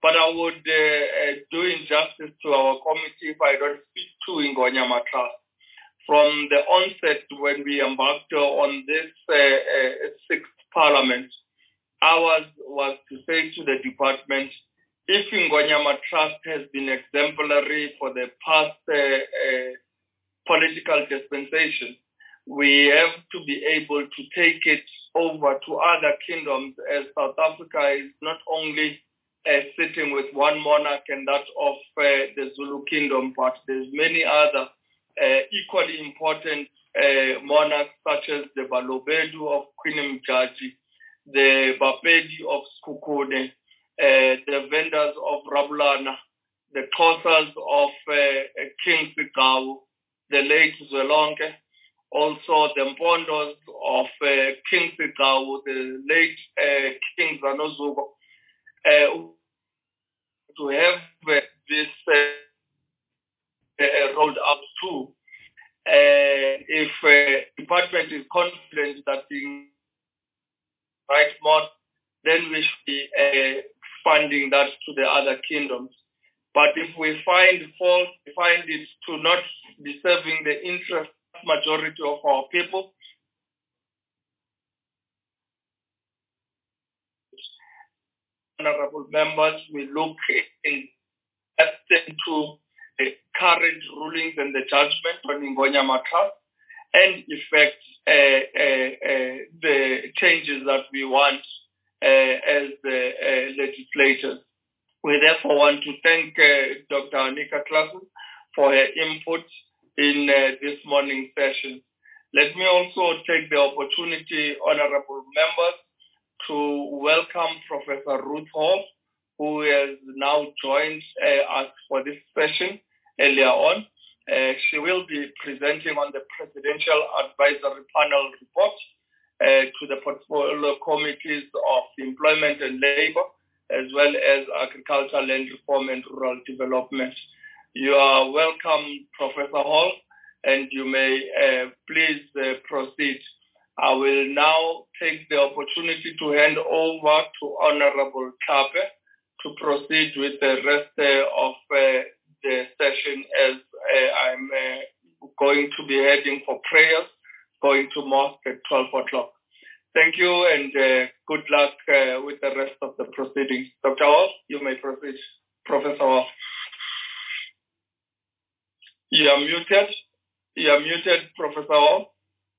Speaker 1: But I would uh, uh, do injustice to our committee if I don't speak to Ingonyama Trust. From the onset, when we embarked on this uh, uh, sixth parliament, ours was to say to the department, if Ingonyama Trust has been exemplary for the past uh, uh, political dispensation, we have to be able to take it over to other kingdoms, as South Africa is not only uh, sitting with one monarch, and that of uh, the Zulu kingdom, but there's many other uh, equally important uh, monarchs, such as the Balobedu of Queen Mjaji, the Bapedi of Skukune, uh, the Vendors of Rabulana, the Xhosas of uh, King Sigao, the late Zwelonke, also the Mpondos of uh, King Sigao, the late uh, King Zanozuko, uh, to have uh, this uh, uh, rolled up too. Uh, if uh, department is confident that in right mode, then we should be uh, funding that to the other kingdoms. But if we find fault, we find it to not be serving the interest majority of our people, honorable members, we look in depth into the current rulings and the judgment on Ingonyama Trust and effect uh, uh, uh, the changes that we want uh, as the uh, legislators. We therefore want to thank uh, Doctor Anika Klassen for her input in uh, this morning's session. Let me also take the opportunity, honorable members, to welcome Professor Ruth Hall, who has now joined uh, us for this session earlier on. Uh, she will be presenting on the Presidential Advisory Panel report uh, to the portfolio committees of employment and labor, as well as agriculture, land reform, and rural development. You are welcome, Professor Hall, and you may uh, please uh, proceed. I will now take the opportunity to hand over to Honorable Tape to proceed with the rest uh, of uh, the session, as uh, I'm uh, going to be heading for prayers, going to mosque at twelve o'clock. Thank you, and uh, good luck uh, with the rest of the proceedings. Doctor Hall, you may proceed. Professor Hall. You are muted. You are muted, Professor Hall.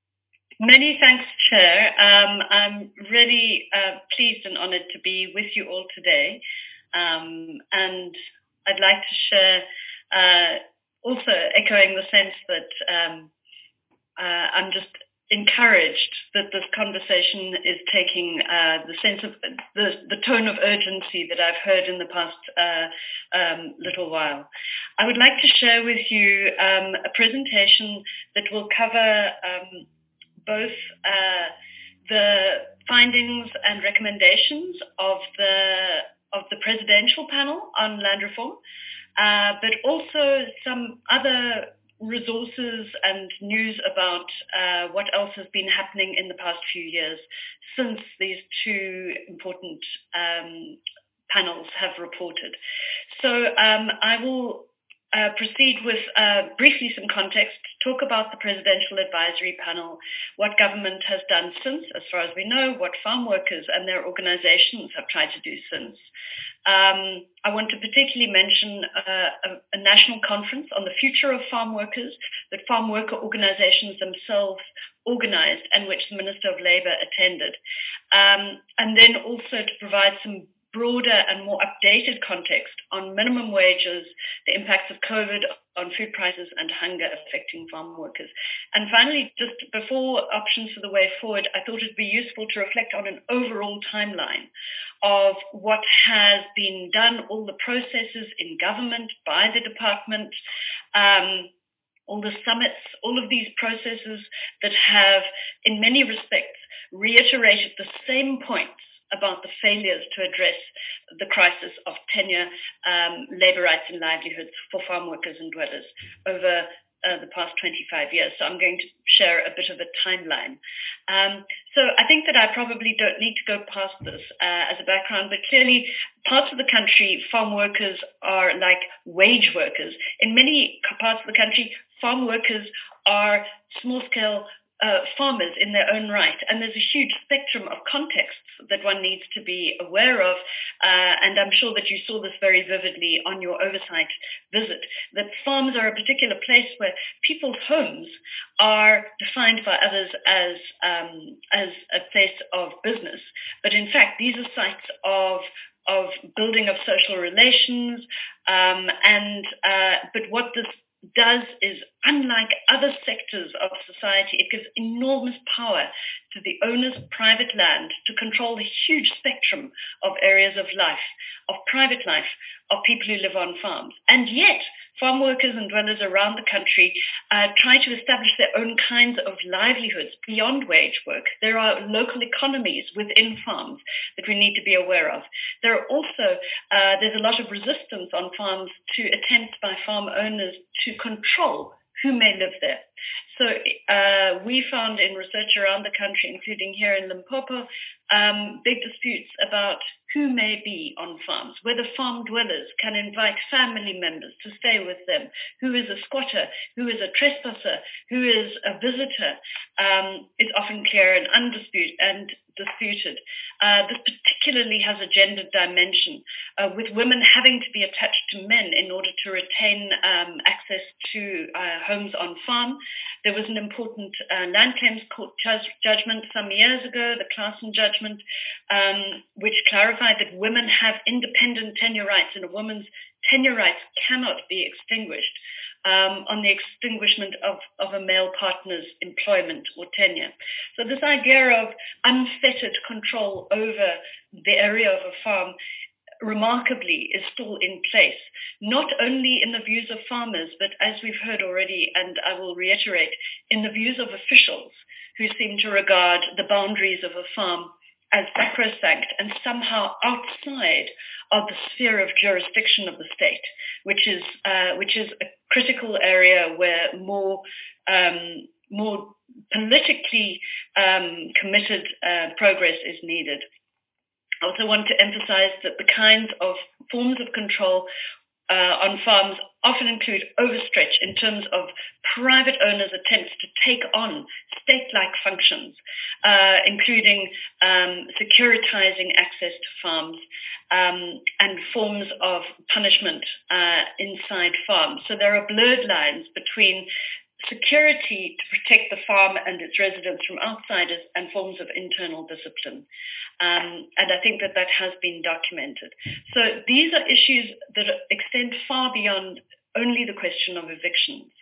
Speaker 13: Many thanks, Chair. Um, I'm really uh, pleased and honored to be with you all today. Um, and I'd like to share, uh, also echoing the sense that um, uh, I'm just encouraged that this conversation is taking uh, the sense of the, the tone of urgency that I've heard in the past uh, um, little while. I would like to share with you um, a presentation that will cover um, both uh, the findings and recommendations of the of the presidential panel on land reform, uh, but also some other resources and news about uh, what else has been happening in the past few years since these two important um, panels have reported. So um, I will uh, proceed with uh, briefly some context, talk about the Presidential Advisory Panel, what government has done since, as far as we know, what farm workers and their organizations have tried to do since. Um, I want to particularly mention uh, a, a national conference on the future of farm workers that farm worker organizations themselves organized and which the Minister of Labor attended. Um, and then also to provide some broader and more updated context on minimum wages, the impacts of COVID on food prices and hunger affecting farm workers. And finally, just before options for the way forward, I thought it'd be useful to reflect on an overall timeline of what has been done, all the processes in government, by the department, um, all the summits, all of these processes that have, in many respects, reiterated the same points about the failures to address the crisis of tenure, um, labour rights and livelihoods for farm workers and dwellers over uh, the past twenty-five years. So I'm going to share a bit of a timeline. Um, so I think that I probably don't need to go past this uh, as a background, but clearly parts of the country, farm workers are like wage workers. In many parts of the country, farm workers are small-scale Uh, farmers in their own right. And there's a huge spectrum of contexts that one needs to be aware of. Uh, and I'm sure that you saw this very vividly on your oversight visit, that farms are a particular place where people's homes are defined by others as, um, as a place of business. But in fact, these are sites of of building of social relations. Um, and uh, but what this does is, unlike other sectors of society, it gives enormous power to the owners of private land to control the huge spectrum of areas of life, of private life, of people who live on farms. And yet, farm workers and dwellers around the country uh, try to establish their own kinds of livelihoods beyond wage work. There are local economies within farms that we need to be aware of. There are also, uh, there's a lot of resistance on farms to attempts by farm owners to control who may live there. So uh, we found in research around the country, including here in Limpopo, um, big disputes about who may be on farms, whether farm dwellers can invite family members to stay with them, who is a squatter, who is a trespasser, who is a visitor, um, is often clear and undisputed and disputed. Uh, this particularly has a gender dimension, uh, with women having to be attached to men in order to retain um, access to uh, homes on farm. There was an important uh, land claims court judgment some years ago, the Claassen judgment, um, which clarified that women have independent tenure rights, and a woman's tenure rights cannot be extinguished um, on the extinguishment of, of a male partner's employment or tenure. So this idea of unfettered control over the area of a farm remarkably is still in place, not only in the views of farmers, but as we've heard already, and I will reiterate, in the views of officials who seem to regard the boundaries of a farm as sacrosanct and somehow outside of the sphere of jurisdiction of the state, which is uh, which is a critical area where more um, more politically um, committed uh, progress is needed. I also want to emphasize that the kinds of forms of control uh, on farms often include overstretch in terms of private owners' attempts to take on state-like functions, uh, including um, securitizing access to farms um, and forms of punishment uh, inside farms. So there are blurred lines between security to protect the farm and its residents from outsiders and forms of internal discipline. Um, and I think that that has been documented. So these are issues that extend far beyond only the question of evictions.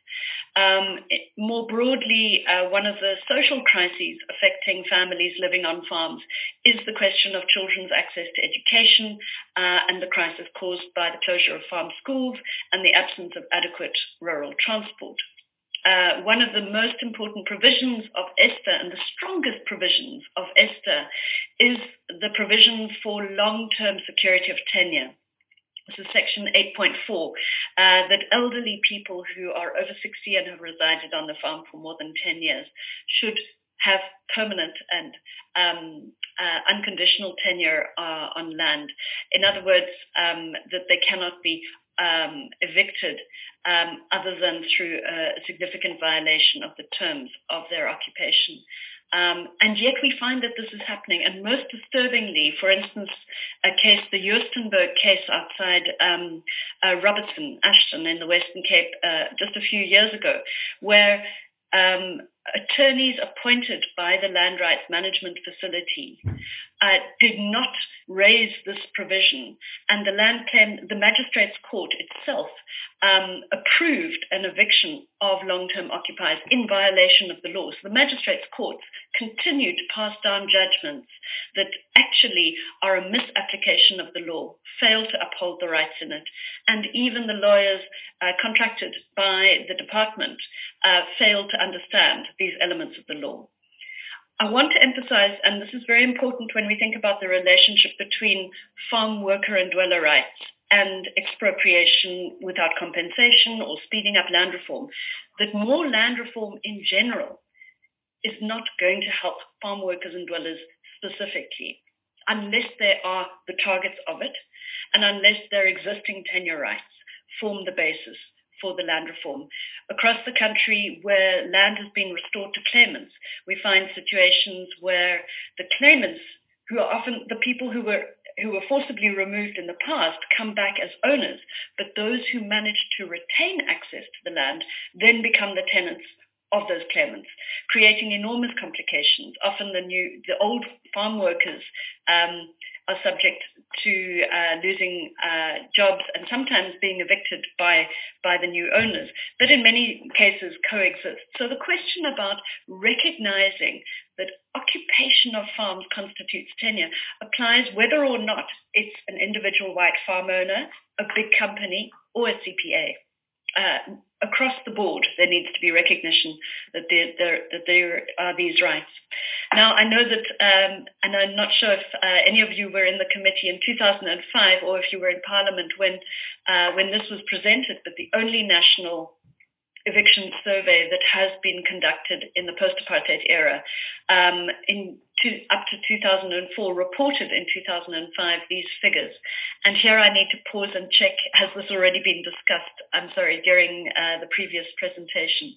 Speaker 13: Um, it, more broadly, uh, one of the social crises affecting families living on farms is the question of children's access to education uh, and the crisis caused by the closure of farm schools and the absence of adequate rural transport. Uh, one of the most important provisions of ESTA and the strongest provisions of ESTA is the provision for long-term security of tenure. This is section eight point four, uh, that elderly people who are over sixty and have resided on the farm for more than ten years should have permanent and um, uh, unconditional tenure uh, on land. In other words, um, that they cannot be Um, evicted um, other than through a significant violation of the terms of their occupation. Um, and yet we find that this is happening. And most disturbingly, for instance, a case, the Joostenburg case outside um, uh, Robertson, Ashton in the Western Cape uh, just a few years ago, where um, attorneys appointed by the Land Rights Management Facility uh, did not raise this provision, and the land claim, the magistrates court itself um, approved an eviction of long-term occupiers in violation of the law. So the magistrates courts continue to pass down judgments that actually are a misapplication of the law, fail to uphold the rights in it, and even the lawyers uh, contracted by the department uh, fail to understand these elements of the law. I want to emphasize, and this is very important when we think about the relationship between farm worker and dweller rights and expropriation without compensation or speeding up land reform, that more land reform in general is not going to help farm workers and dwellers specifically, unless they are the targets of it and unless their existing tenure rights form the basis for the land reform. Across the country where land has been restored to claimants, we find situations where the claimants, who are often the people who were who were forcibly removed in the past, come back as owners, but those who managed to retain access to the land then become the tenants of those claimants, creating enormous complications. Often the new, the old farm workers um, are subject to uh, losing uh, jobs and sometimes being evicted by, by the new owners, but in many cases coexist. So the question about recognizing that occupation of farms constitutes tenure applies whether or not it's an individual white farm owner, a big company, or a C P A. Uh, across the board, there needs to be recognition that there, there, that there are these rights. Now, I know that, um, and I'm not sure if uh, any of you were in the committee in two thousand five or if you were in Parliament when uh, when this was presented, but the only national eviction survey that has been conducted in the post-apartheid era um, in two, up to two thousand four reported in two thousand five these figures. And here I need to pause and check, has this already been discussed, I'm sorry, during uh, the previous presentation?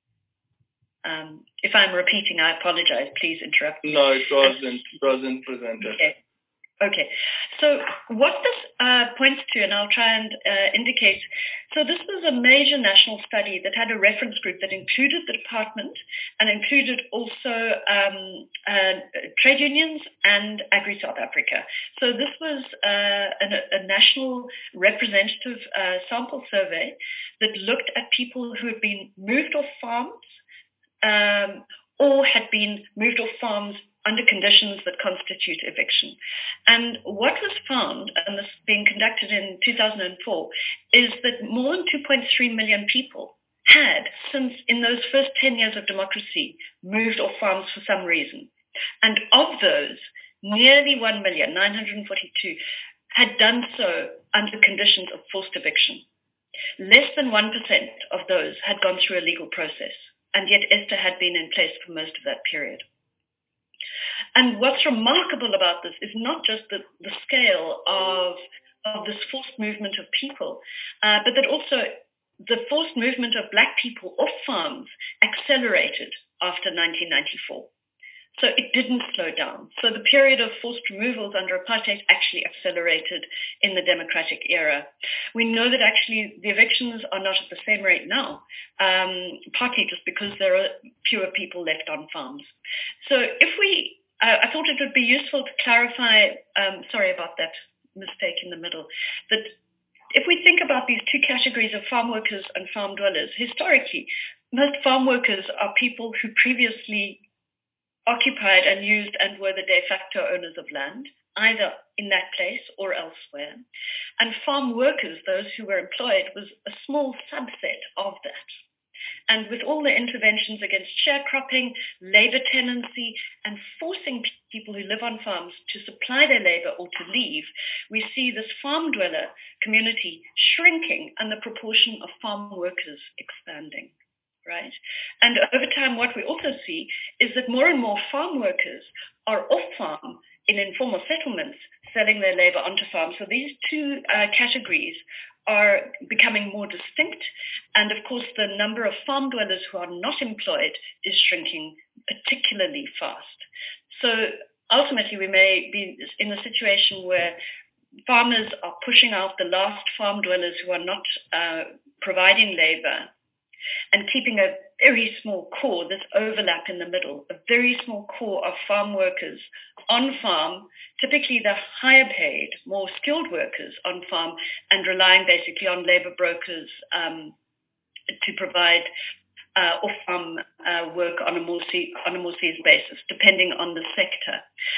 Speaker 13: Um, if I'm repeating, I apologize. Please interrupt me.
Speaker 1: No, it wasn't, it wasn't presented.
Speaker 13: Okay. Okay, so what this uh, points to, and I'll try and uh, indicate, so this was a major national study that had a reference group that included the department and included also um, uh, trade unions and Agri-South Africa. So this was uh, a, a national representative uh, sample survey that looked at people who had been moved off farms um, or had been moved off farms under conditions that constitute eviction. And what was found, and this being conducted in two thousand four, is that more than two point three million people had, since in those first ten years of democracy, moved off farms for some reason. And of those, nearly one million nine hundred forty-two had done so under conditions of forced eviction. Less than one percent of those had gone through a legal process, and yet ESTA had been in place for most of that period. And what's remarkable about this is not just the, the scale of, of this forced movement of people, uh, but that also the forced movement of black people off farms accelerated after nineteen ninety-four. So it didn't slow down. So the period of forced removals under apartheid actually accelerated in the democratic era. We know that actually the evictions are not at the same rate now, um, partly just because there are fewer people left on farms. So if we, uh, I thought it would be useful to clarify, um, sorry about that mistake in the middle, that if we think about these two categories of farm workers and farm dwellers, historically, most farm workers are people who previously occupied and used and were the de facto owners of land, either in that place or elsewhere. And farm workers, those who were employed, was a small subset of that. And with all the interventions against sharecropping, labor tenancy, and forcing people who live on farms to supply their labor or to leave, we see this farm dweller community shrinking and the proportion of farm workers expanding. Right? And over time, what we also see is that more and more farm workers are off-farm in informal settlements, selling their labor onto farms. So these two uh, categories are becoming more distinct. And of course, the number of farm dwellers who are not employed is shrinking particularly fast. So ultimately, we may be in a situation where farmers are pushing out the last farm dwellers who are not uh, providing labor, and keeping a very small core, this overlap in the middle, a very small core of farm workers on farm, typically the higher paid, more skilled workers on farm, and relying basically on labor brokers um, to provide uh, off-farm uh, work on a more se- on a more seasonal basis, depending on the sector.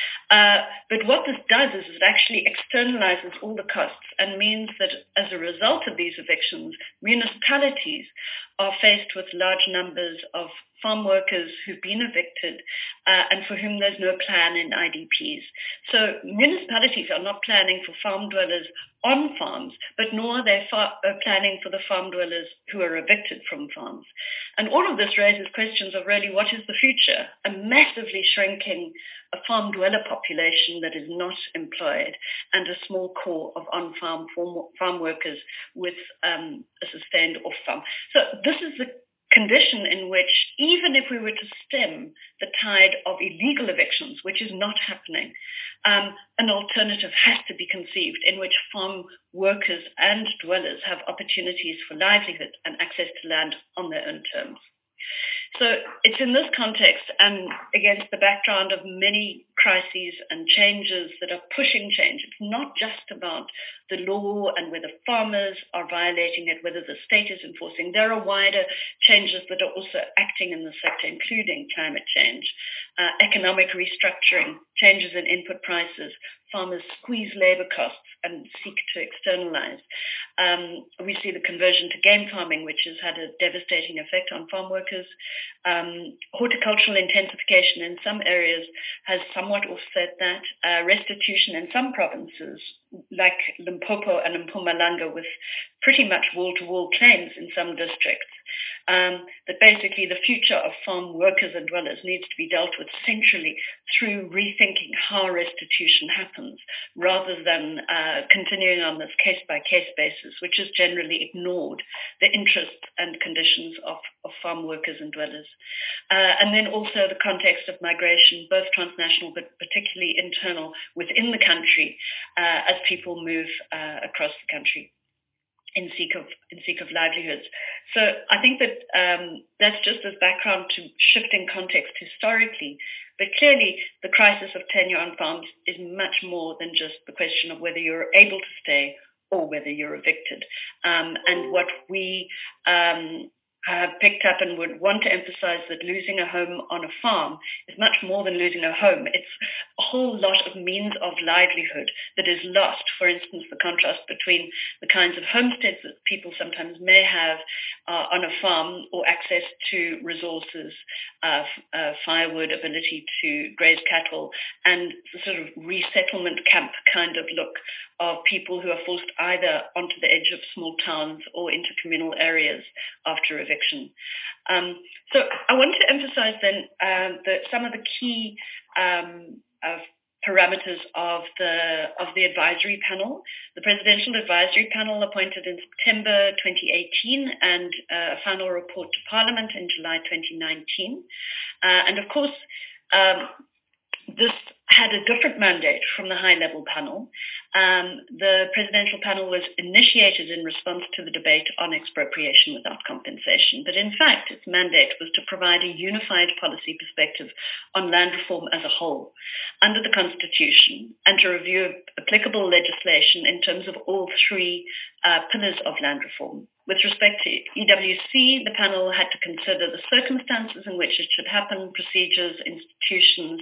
Speaker 13: Uh, but what this does is it actually externalizes all the costs and means that as a result of these evictions, municipalities are faced with large numbers of farm workers who've been evicted uh, and for whom there's no plan in I D Ps. So municipalities are not planning for farm dwellers on farms, but nor are they far, uh, planning for the farm dwellers who are evicted from farms. And all of this raises questions of really what is the future? A massively shrinking a farm dweller population that is not employed and a small core of on-farm farm workers with um, a sustained off-farm. So this is the condition in which, even if we were to stem the tide of illegal evictions, which is not happening, um, an alternative has to be conceived in which farm workers and dwellers have opportunities for livelihood and access to land on their own terms. So it's in this context and against the background of many crises and changes that are pushing change. It's not just about the law and whether farmers are violating it, whether the state is enforcing. There are wider changes that are also acting in the sector, including climate change, uh, economic restructuring, changes in input prices. Farmers squeeze labor costs and seek to externalize. Um, we see the conversion to game farming, which has had a devastating effect on farm workers. Um, horticultural intensification in some areas has somewhat offset that. Uh, restitution in some provinces, like Limpopo and Mpumalanga, with pretty much wall-to-wall claims in some districts. Um, that basically the future of farm workers and dwellers needs to be dealt with centrally through rethinking how restitution happens, rather than uh, continuing on this case-by-case basis, which has generally ignored the interests and conditions of, of farm workers and dwellers. Uh, and then also the context of migration, both transnational but particularly internal within the country, uh, as people move uh, across the country in seek of in seek of livelihoods. So I think that um, that's just as background to shifting context historically. But clearly, the crisis of tenure on farms is much more than just the question of whether you're able to stay or whether you're evicted. Um, and what we um, have picked up and would want to emphasize that losing a home on a farm is much more than losing a home. It's a whole lot of means of livelihood that is lost. For instance, the contrast between the kinds of homesteads that people sometimes may have uh, on a farm, or access to resources, uh, uh, firewood, ability to graze cattle, and the sort of resettlement camp kind of look of people who are forced either onto the edge of small towns or into communal areas after eviction. Um, so I want to emphasize then uh, that some of the key um, of parameters of the of the advisory panel. The Presidential Advisory Panel appointed in September twenty eighteen and uh, a final report to Parliament in July twenty nineteen. Uh, and of course, um, this had a different mandate from the high-level panel. Um, the presidential panel was initiated in response to the debate on expropriation without compensation, but in fact its mandate was to provide a unified policy perspective on land reform as a whole under the Constitution, and to review applicable legislation in terms of all three uh, pillars of land reform. With respect to E W C, the panel had to consider the circumstances in which it should happen, procedures, institutions,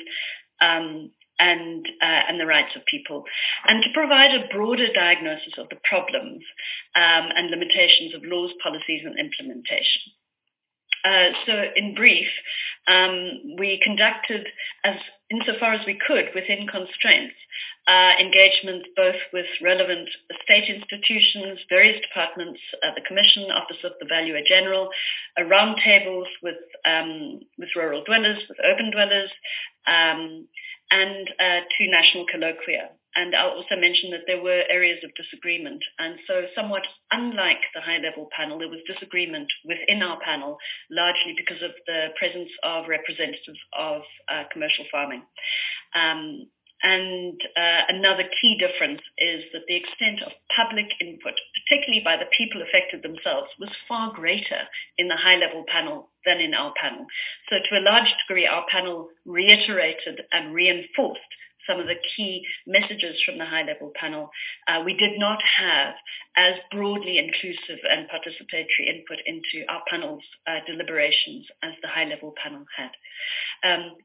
Speaker 13: um, and uh, and the rights of people, and to provide a broader diagnosis of the problems um, and limitations of laws, policies, and implementation. Uh, so in brief, um, we conducted, as insofar as we could, within constraints, uh, engagements both with relevant state institutions, various departments, uh, the Commission, Office of the Valuer General, uh, roundtables with, um, with rural dwellers, with urban dwellers, um, and uh, two national colloquia. And I'll also mention that there were areas of disagreement. And so somewhat unlike the high-level panel, there was disagreement within our panel, largely because of the presence of representatives of uh, commercial farming. Um, and uh, another key difference is that the extent of public input, particularly by the people affected themselves, was far greater in the high-level panel than in our panel. So to a large degree, our panel reiterated and reinforced some of the key messages from the high-level panel. Uh, we did not have as broadly inclusive and participatory input into our panel's uh, deliberations as the high-level panel had. Um,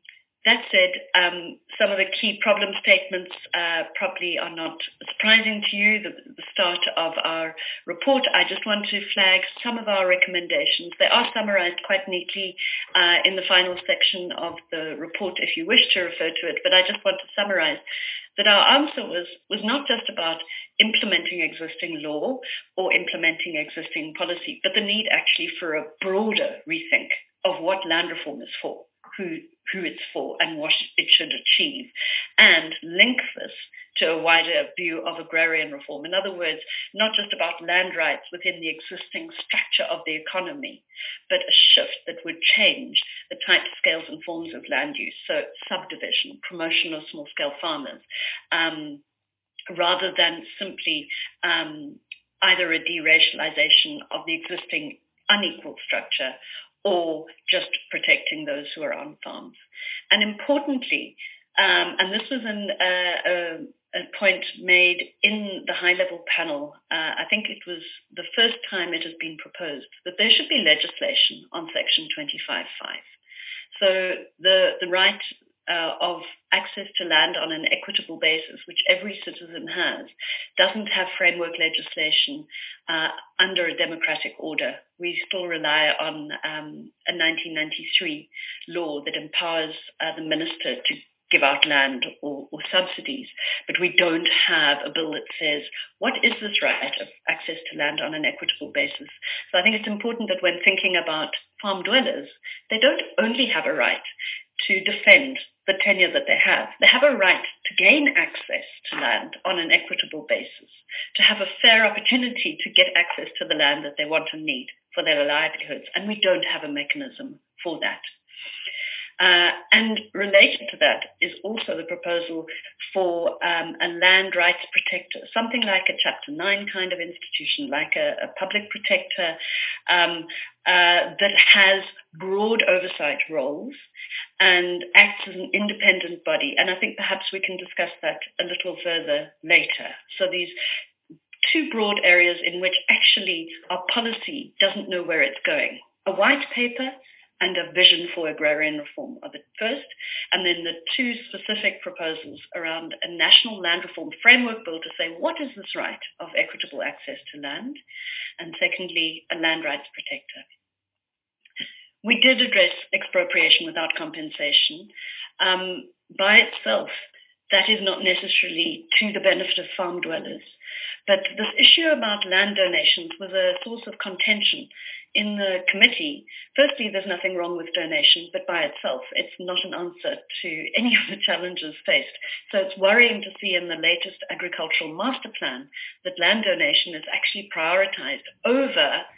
Speaker 13: that said, um, some of the key problem statements uh, probably are not surprising to you. The, the start of our report, I just want to flag some of our recommendations. They are summarized quite neatly uh, in the final section of the report if you wish to refer to it, but I just want to summarize that our answer was, was not just about implementing existing law or implementing existing policy, but the need actually for a broader rethink of what land reform is for, who who it's for, and what it should achieve, and link this to a wider view of agrarian reform. In other words, not just about land rights within the existing structure of the economy, but a shift that would change the types, scales, and forms of land use, so subdivision, promotion of small-scale farmers, um, rather than simply um, either a deracialization of the existing unequal structure or just protecting those who are on farms. And importantly, um, and this was an, uh, a, a point made in the high-level panel, uh, I think it was the first time it has been proposed, that there should be legislation on Section twenty-five point five. So the, the right uh, of access to land on an equitable basis, which every citizen has, doesn't have framework legislation uh, under a democratic order. We still rely on um, a nineteen ninety-three law that empowers uh, the minister to give out land or, or subsidies, but we don't have a bill that says, what is this right of access to land on an equitable basis? So I think it's important that when thinking about farm dwellers, they don't only have a right to defend the tenure that they have. They have a right to gain access to land on an equitable basis, to have a fair opportunity to get access to the land that they want and need for their livelihoods, and we don't have a mechanism for that. Uh, and related to that is also the proposal for um, a land rights protector, something like a Chapter nine kind of institution, like a, a public protector um, uh, that has broad oversight roles and acts as an independent body. And I think perhaps we can discuss that a little further later. So these two broad areas in which actually our policy doesn't know where it's going. A white paper and a vision for agrarian reform are the first, and then the two specific proposals around a national land reform framework bill to say what is this right of equitable access to land, and secondly, a land rights protector. We did address expropriation without compensation. Um, by itself, that is not necessarily to the benefit of farm dwellers, but this issue about land donations was a source of contention in the committee. Firstly, there's nothing wrong with donation, but by itself, it's not an answer to any of the challenges faced. So it's worrying to see in the latest agricultural master plan that land donation is actually prioritized over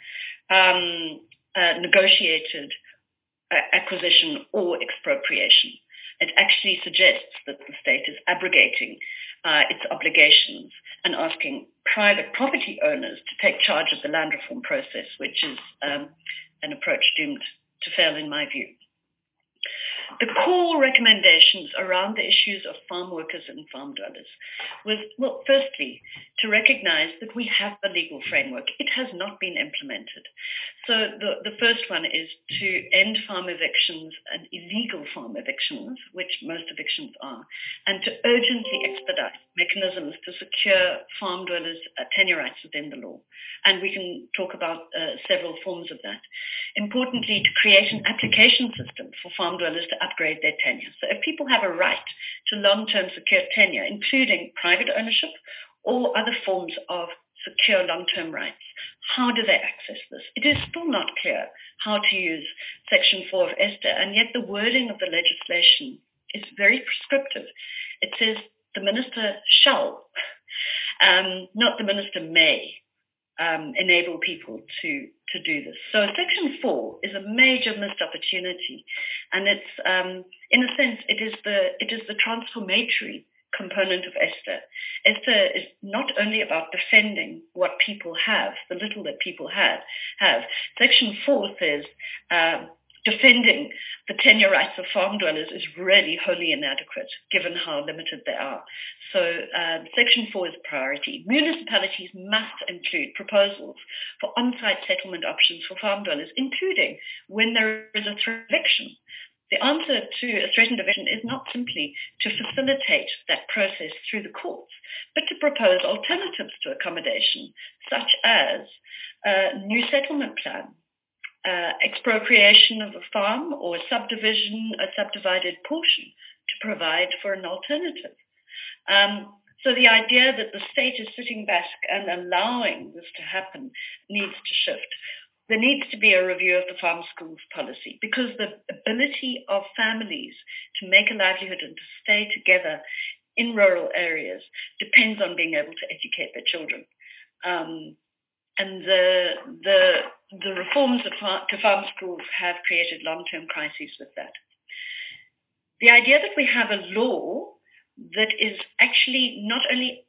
Speaker 13: um, uh, negotiated uh, acquisition or expropriation. It actually suggests that the state is abrogating uh, its obligations and asking private property owners to take charge of the land reform process, which is um, an approach doomed to fail in my view. The core recommendations around the issues of farm workers and farm dwellers was, well, firstly, to recognize that we have a legal framework. It has not been implemented. So the, the first one is to end farm evictions and illegal farm evictions, which most evictions are, and to urgently expedite mechanisms to secure farm dwellers' uh, tenure rights within the law. And we can talk about uh, several forms of that. Importantly, to create an application system for farm dwellers to upgrade their tenure. So if people have a right to long-term secure tenure, including private ownership or other forms of secure long-term rights, how do they access this? It is still not clear how to use Section four of ESTER, and yet the wording of the legislation is very prescriptive. It says the minister shall, um, not the minister may. Um, enable people to, to do this. So Section four is a major missed opportunity, and it's, um, in a sense, it is the it is the transformatory component of ESTER. ESTER is not only about defending what people have, the little that people have. have. Section four says uh, defending the tenure rights of farm dwellers is really wholly inadequate, given how limited they are. So uh, Section four is a priority. Municipalities must include proposals for on-site settlement options for farm dwellers, including when there is a threat of eviction. the answer to a threatened eviction is not simply to facilitate that process through the courts, but to propose alternatives to accommodation, such as a new settlement plan, uh, expropriation of a farm or a subdivision, a subdivided portion, to provide for an alternative. Um, so the idea that the state is sitting back and allowing this to happen needs to shift. There needs to be a review of the farm schools policy, because the ability of families to make a livelihood and to stay together in rural areas depends on being able to educate their children. Um, and the, the, the reforms of far, to farm schools have created long-term crises with that. The idea that we have a law that is actually not only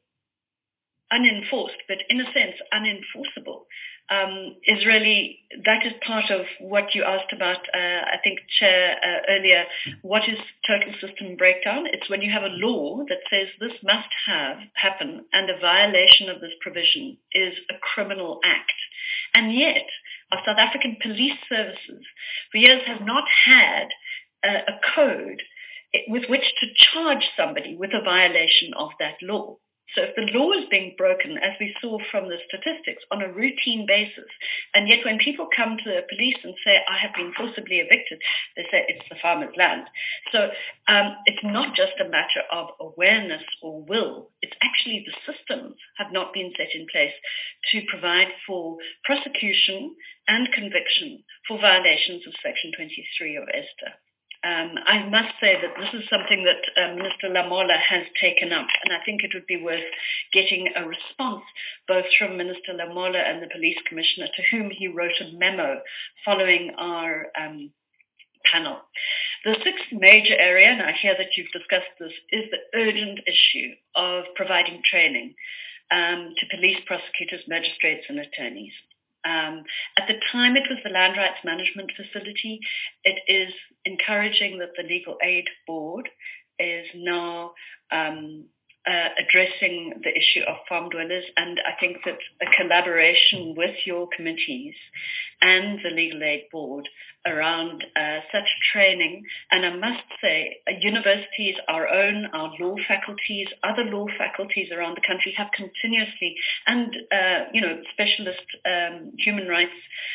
Speaker 13: unenforced, but in a sense unenforceable, um, is really, that is part of what you asked about, uh, I think, Chair, uh, earlier. What is total system breakdown? It's when you have a law that says this must have happen, and a violation of this provision is a criminal act. And yet, our South African police services for years have not had uh, a code with which to charge somebody with a violation of that law. So if the law is being broken, as we saw from the statistics, on a routine basis, and yet when people come to the police and say, I have been forcibly evicted, they say it's the farmer's land. So um, it's not just a matter of awareness or will. It's actually the systems have not been set in place to provide for prosecution and conviction for violations of Section twenty-three of ESTA. Um, I must say that this is something that uh, Minister Lamola has taken up, and I think it would be worth getting a response both from Minister Lamola and the Police Commissioner, to whom he wrote a memo following our um, panel. The sixth major area, and I hear that you've discussed this, is the urgent issue of providing training um, to police, prosecutors, magistrates and attorneys. Um, at the time it was the Land Rights Management Facility. It is encouraging that the Legal Aid Board is now um, uh, addressing the issue of farm dwellers, and I think that a collaboration with your committees and the Legal Aid Board around uh, such training, and I must say uh, universities, our own, our law faculties, other law faculties around the country have continuously, and uh, you know, specialist um, human rights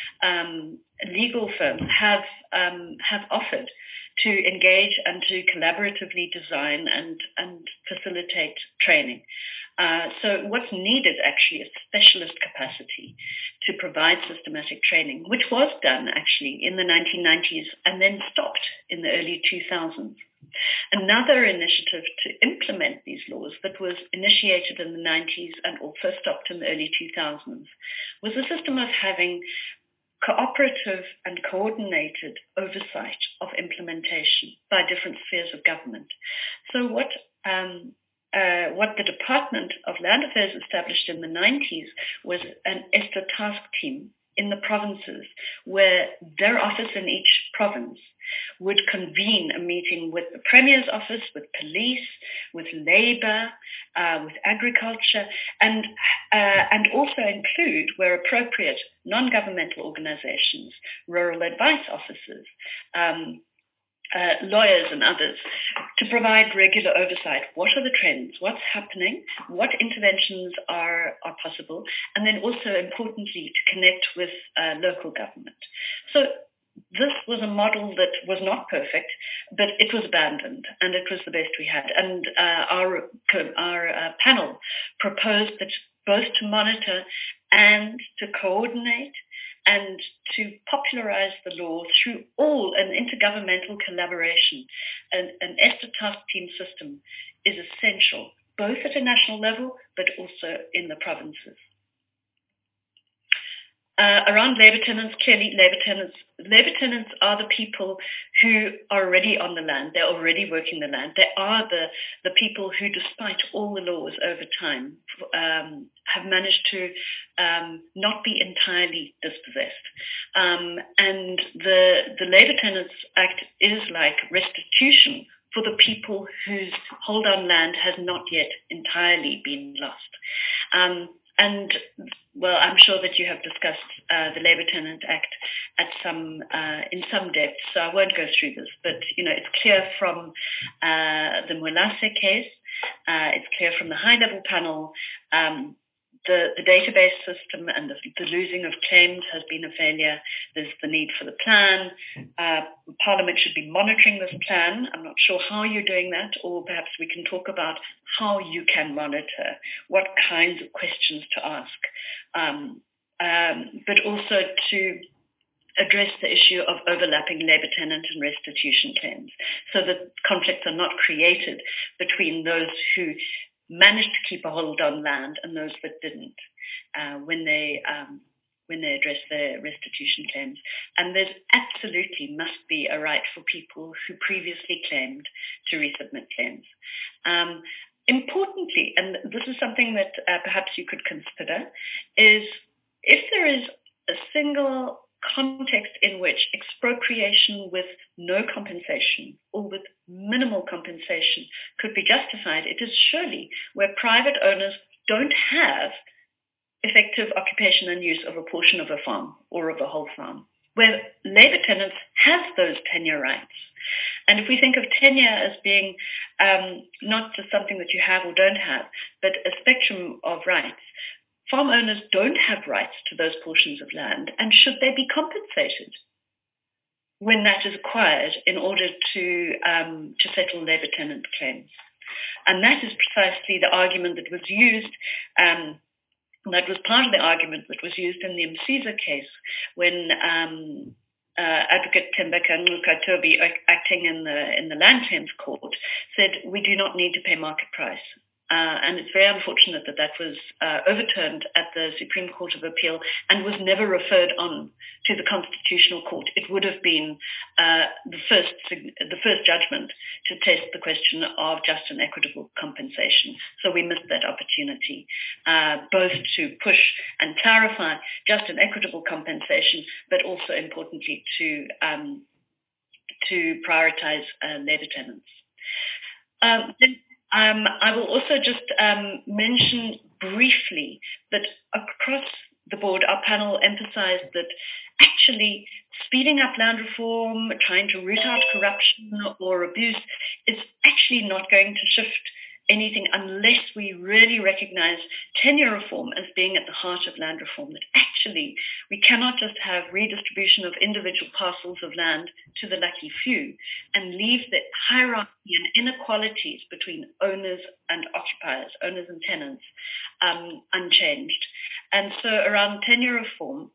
Speaker 13: um, legal firms have um, have offered to engage and to collaboratively design and, and facilitate training. Uh, so what's needed actually is specialist capacity to provide systematic training, which was done actually in the nineteen nineties and then stopped in the early two thousands. Another initiative to implement these laws that was initiated in the nineties and also stopped in the early two thousands was a system of having cooperative and coordinated oversight of implementation by different spheres of government. So what um, uh, what the Department of Land Affairs established in the nineties was an ESTA task team in the provinces, where their office in each province would convene a meeting with the Premier's office, with police, with labour, uh, with agriculture, and uh, and also include, where appropriate, non-governmental organisations, rural advice officers, um, uh, lawyers and others, to provide regular oversight. What are the trends? What's happening? What interventions are, are possible? And then also, importantly, to connect with uh, local government. So this was a model that was not perfect, but it was abandoned, and it was the best we had. And uh, our, our uh, panel proposed that both to monitor and to coordinate and to popularize the law through all an intergovernmental collaboration. An, an ESTA task team system is essential, both at a national level, but also in the provinces. Uh, around labour tenants, clearly labour tenants, labour tenants are the people who are already on the land. They're already working the land. They are the, the people who, despite all the laws over time, um, have managed to um, not be entirely dispossessed. Um, and the, the Labour Tenants Act is like restitution for the people whose hold on land has not yet entirely been lost. Um, and well, I'm sure that you have discussed uh, the Labour Tenant Act at some uh, in some depth, so I won't go through this. But you know, it's clear from uh, the Molase case, uh, it's clear from the high-level panel. Um, The, the database system and the, the losing of claims has been a failure. There's the need for the plan. Uh, Parliament should be monitoring this plan. I'm not sure how you're doing that, or perhaps we can talk about how you can monitor, what kinds of questions to ask, um, um, but also to address the issue of overlapping labour tenant and restitution claims so that conflicts are not created between those who managed to keep a hold on land and those that didn't uh, when they um, when they address their restitution claims. And there's absolutely must be a right for people who previously claimed to resubmit claims. Um, importantly, and this is something that uh, perhaps you could consider, is if there is a single context in which expropriation with no compensation or with minimal compensation could be justified, it is surely where private owners don't have effective occupation and use of a portion of a farm or of a whole farm, where labour tenants have those tenure rights. And if we think of tenure as being um, not just something that you have or don't have, but a spectrum of rights, farm owners don't have rights to those portions of land, and should they be compensated when that is acquired in order to um, to settle labour tenant claims? And that is precisely the argument that was used, um, that was part of the argument that was used in the Msiza case when um, uh, Advocate Tembeka Nqukatobi, acting in the in the Land Claims Court, said we do not need to pay market price. Uh, and it's very unfortunate that that was uh, overturned at the Supreme Court of Appeal and was never referred on to the Constitutional Court. It would have been uh, the first the first judgment to test the question of just and equitable compensation. So we missed that opportunity, uh, both to push and clarify just and equitable compensation, but also importantly to um, to prioritize uh, labour tenants. Um, then, Um, I will also just um, mention briefly that across the board, our panel emphasized that actually speeding up land reform, trying to root out corruption or abuse is actually not going to shift anything unless we really recognize tenure reform as being at the heart of land reform, that actually we cannot just have redistribution of individual parcels of land to the lucky few and leave the hierarchy and inequalities between owners and occupiers, owners and tenants, um, unchanged. And so around tenure reform,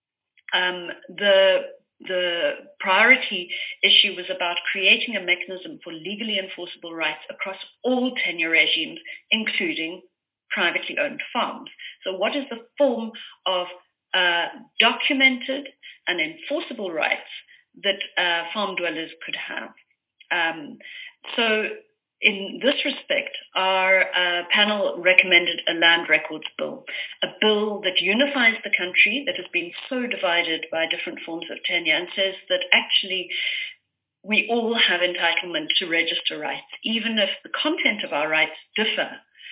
Speaker 13: um, the The priority issue was about creating a mechanism for legally enforceable rights across all tenure regimes, including privately owned farms. So what is the form of uh, documented and enforceable rights that uh, farm dwellers could have? Um, so in this respect, our uh, panel recommended a land records bill, a bill that unifies the country that has been so divided by different forms of tenure and says that actually we all have entitlement to register rights, even if the content of our rights differ.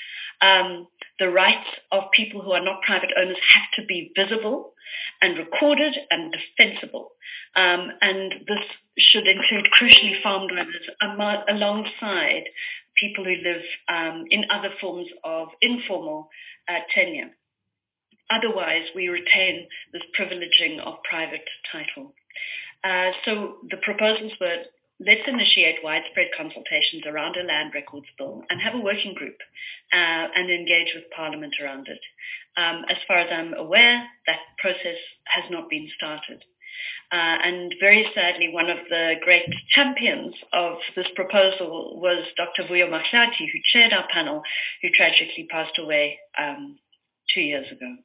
Speaker 13: Um, the rights of people who are not private owners have to be visible and recorded and defensible. Um, and this should include, crucially, farm dwellers am- alongside people who live um, in other forms of informal uh, tenure. Otherwise, we retain this privileging of private title. Uh, so the proposals were, let's initiate widespread consultations around a land records bill and have a working group uh, and engage with Parliament around it. Um, as far as I'm aware, that process has not been started. Uh, and very sadly, one of the great champions of this proposal was Doctor Vuyo Mahlati, who chaired our panel, who tragically passed away um, two years ago.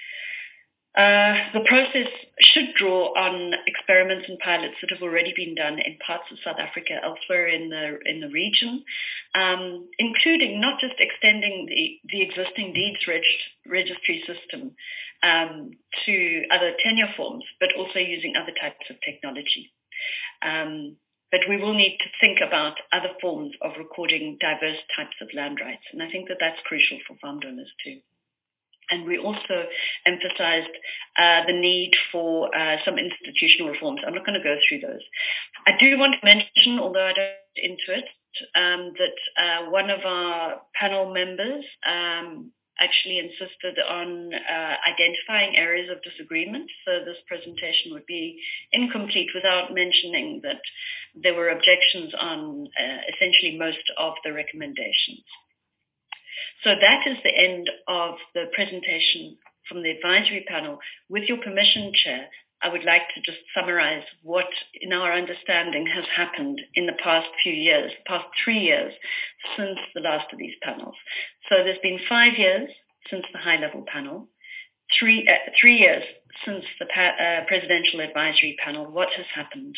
Speaker 13: Uh, the process should draw on experiments and pilots that have already been done in parts of South Africa, elsewhere in the in the region, um, including not just extending the, the existing deeds reg- registry system um, to other tenure forms, but also using other types of technology. Um, but we will need to think about other forms of recording diverse types of land rights, and I think that that's crucial for farm owners too. And we also emphasized uh, the need for uh, some institutional reforms. I'm not going to go through those. I do want to mention, although I don't get into it, um, that uh, one of our panel members um, actually insisted on uh, identifying areas of disagreement. So this presentation would be incomplete without mentioning that there were objections on uh, essentially most of the recommendations. So that is the end of the presentation from the advisory panel. With your permission, Chair, I would like to just summarize what, in our understanding, has happened in the past few years, past three years, since the last of these panels. So there's been five years since the high-level panel, three, uh, three years since the pa- uh, presidential advisory panel. What has happened?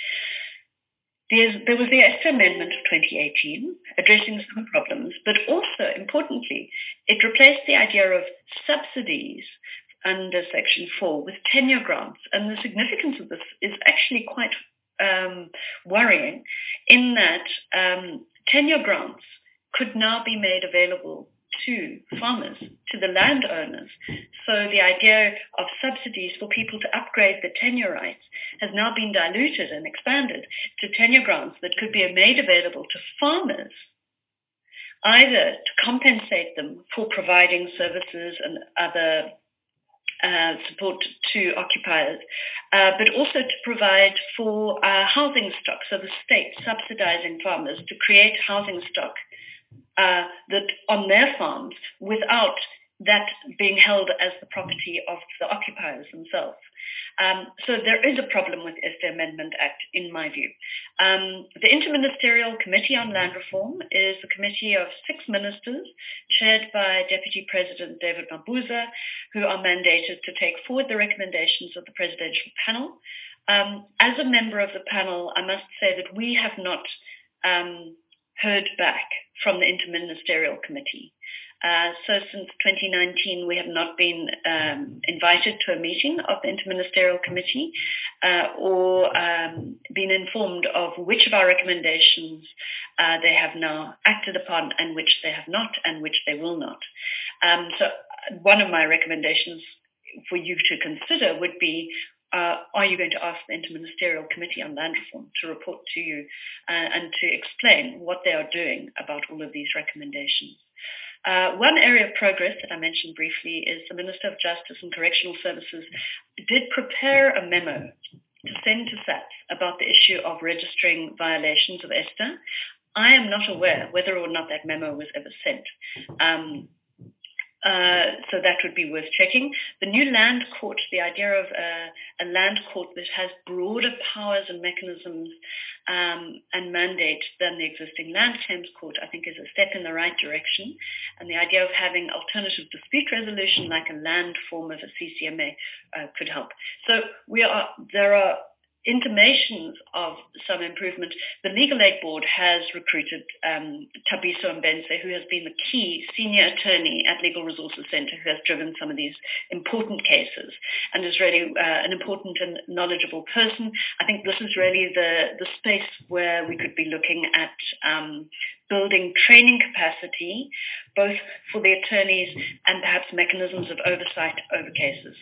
Speaker 13: There's, there was the ESTA Amendment of twenty eighteen, addressing some problems, but also, importantly, it replaced the idea of subsidies under Section four with tenure grants. And the significance of this is actually quite um, worrying in that um, tenure grants could now be made available to farmers, to the landowners. So the idea of subsidies for people to upgrade their tenure rights has now been diluted and expanded to tenure grants that could be made available to farmers, either to compensate them for providing services and other uh, support to occupiers, uh, but also to provide for uh, housing stock. So the state subsidizing farmers to create housing stock Uh, that on their farms without that being held as the property of the occupiers themselves. Um, so there is a problem with the ESTA Amendment Act, in my view. Um, the Interministerial Committee on Land Reform is a committee of six ministers, chaired by Deputy President David Mabuza, who are mandated to take forward the recommendations of the presidential panel. Um, as a member of the panel, I must say that we have not um, heard back from the Interministerial Committee. Uh, so since twenty nineteen, we have not been um, invited to a meeting of the Interministerial Committee uh, or um, been informed of which of our recommendations uh, they have now acted upon and which they have not and which they will not. Um, so one of my recommendations for you to consider would be, Uh, are you going to ask the Interministerial Committee on Land Reform to report to you uh, and to explain what they are doing about all of these recommendations? Uh, one area of progress that I mentioned briefly is the Minister of Justice and Correctional Services did prepare a memo to send to SAPS about the issue of registering violations of ESTA. I am not aware whether or not that memo was ever sent. Um, Uh, so that would be worth checking. The new land court, the idea of a, a land court that has broader powers and mechanisms um, and mandate than the existing land claims court, I think is a step in the right direction. And the idea of having alternative dispute resolution like a land form of a C C M A uh, could help. So we are there are intimations of some improvement. The Legal Aid Board has recruited um, Tabiso Mbenze, who has been the key senior attorney at Legal Resources Centre, who has driven some of these important cases and is really uh, an important and knowledgeable person. I think this is really the, the space where we could be looking at um, building training capacity, both for the attorneys and perhaps mechanisms of oversight over cases.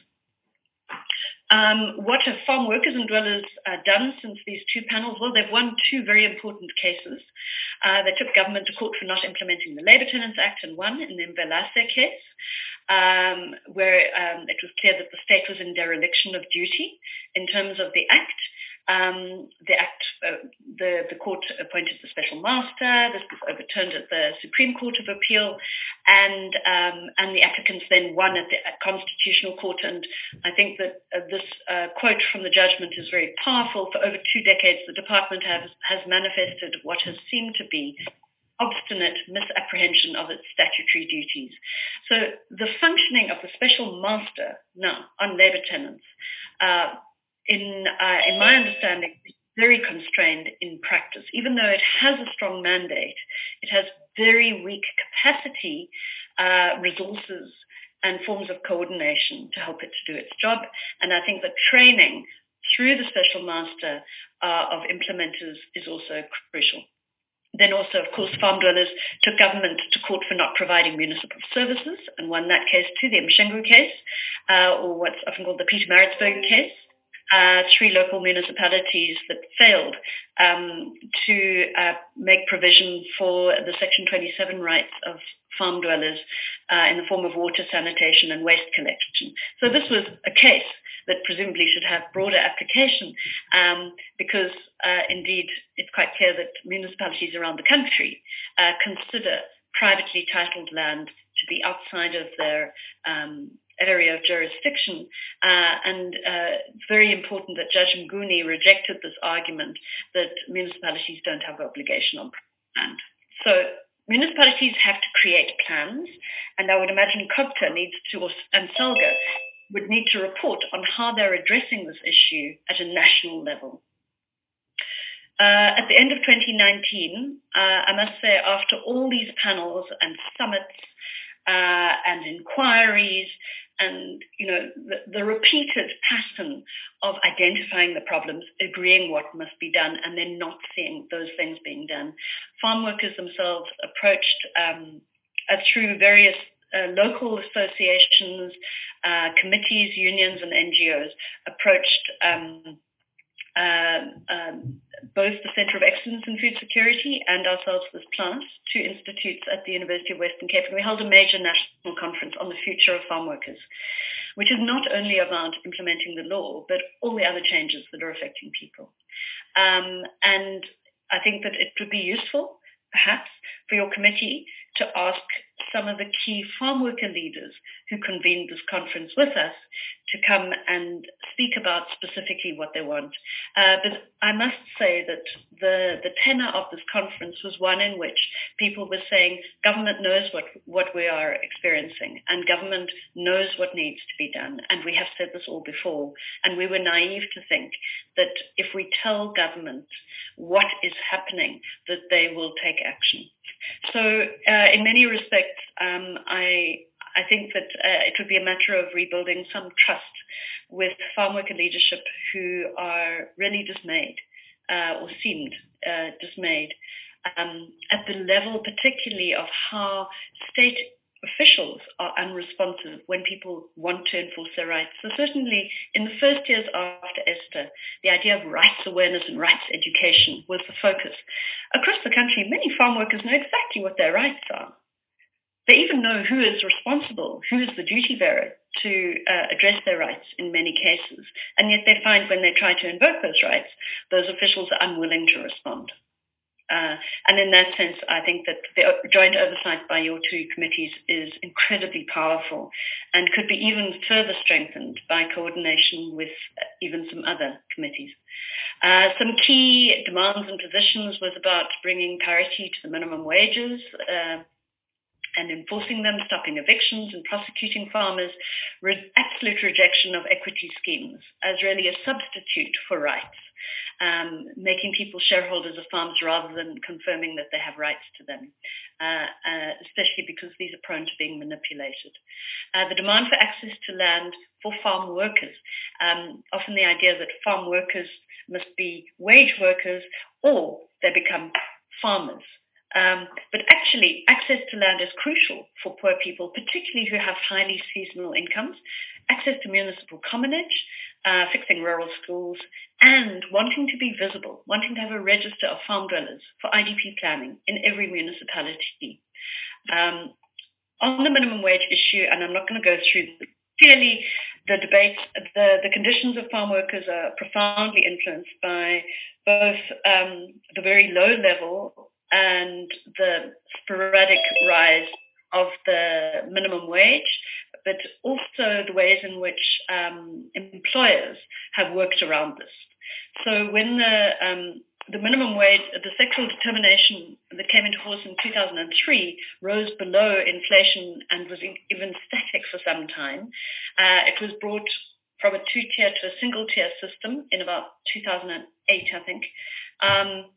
Speaker 13: Um, what have farm workers and dwellers uh, done since these two panels? Well, they've won two very important cases. Uh, they took government to court for not implementing the Labour Tenants Act and won in the Mvelase case, um, where um, it was clear that the state was in dereliction of duty in terms of the Act. Um, the Act, uh, the, the court appointed the special master. This was overturned at the Supreme Court of Appeal, and um, and the applicants then won at the Constitutional Court. And I think that uh, this uh, quote from the judgment is very powerful. For over two decades, the department has has manifested what has seemed to be obstinate misapprehension of its statutory duties. So the functioning of the special master now on labour tenants, uh, in uh, in my understanding, is very constrained in practice. Even though it has a strong mandate, it has very weak capacity, uh, resources, and forms of coordination to help it to do its job. And I think that training through the special master uh, of implementers is also crucial. Then also, of course, farm dwellers took government to court for not providing municipal services and won that case too, the Mshengu case, uh, or what's often called the Pietermaritzburg case. Uh, three local municipalities that failed um, to uh, make provision for the Section twenty-seven rights of farm dwellers uh, in the form of water, sanitation and waste collection. So this was a case that presumably should have broader application um, because uh, indeed it's quite clear that municipalities around the country uh, consider privately titled land to be outside of their um, area of jurisdiction, uh, and uh, it's very important that Judge Mguni rejected this argument that municipalities don't have obligation on land. So municipalities have to create plans, and I would imagine COGTA needs to, and SALGA would need to report on how they're addressing this issue at a national level. Uh, at the end of twenty nineteen, uh, I must say, after all these panels and summits uh, and inquiries, and you know the, the repeated pattern of identifying the problems, agreeing what must be done, and then not seeing those things being done, farm workers themselves approached um, uh, through various uh, local associations, uh, committees, unions, and N G Os approached um, uh, um, both the Centre of Excellence in Food Security and ourselves as Plant, two institutes at the University of Western Cape, and we held a major national conference on the future of farm workers, which is not only about implementing the law, but all the other changes that are affecting people. Um, and I think that it would be useful, perhaps, for your committee to ask some of the key farm worker leaders who convened this conference with us to come and speak about specifically what they want. Uh, but I must say that the, the tenor of this conference was one in which people were saying government knows what, what we are experiencing and government knows what needs to be done. And we have said this all before. And we were naive to think that if we tell government what is happening, that they will take action. So uh, in many respects, um, I I think that uh, it would be a matter of rebuilding some trust with farm worker leadership who are really dismayed uh, or seemed uh, dismayed um, at the level particularly of how state officials are unresponsive when people want to enforce their rights. So certainly in the first years after Esther, the idea of rights awareness and rights education was the focus. Across the country, many farm workers know exactly what their rights are. They even know who is responsible, who is the duty bearer to uh, address their rights in many cases. And yet they find when they try to invoke those rights, those officials are unwilling to respond. Uh, and in that sense, I think that the joint oversight by your two committees is incredibly powerful and could be even further strengthened by coordination with even some other committees. Uh, some key demands and positions was about bringing parity to the minimum wages, uh, and enforcing them, stopping evictions and prosecuting farmers, re- absolute rejection of equity schemes as really a substitute for rights, um, making people shareholders of farms rather than confirming that they have rights to them, uh, uh, especially because these are prone to being manipulated. Uh, the demand for access to land for farm workers, um, often the idea that farm workers must be wage workers or they become farmers. Um, but actually, access to land is crucial for poor people, particularly who have highly seasonal incomes, access to municipal commonage, uh, fixing rural schools, and wanting to be visible, wanting to have a register of farm dwellers for I D P planning in every municipality. Um, on the minimum wage issue, and I'm not going to go through the Clearly, the debates, the, the conditions of farm workers are profoundly influenced by both um, the very low level and the sporadic rise of the minimum wage, but also the ways in which um, employers have worked around this. So when the um, the minimum wage, the sexual determination that came into force in two thousand three rose below inflation and was even static for some time, uh, it was brought from a two-tier to a single-tier system in about two thousand eight, I think. Um,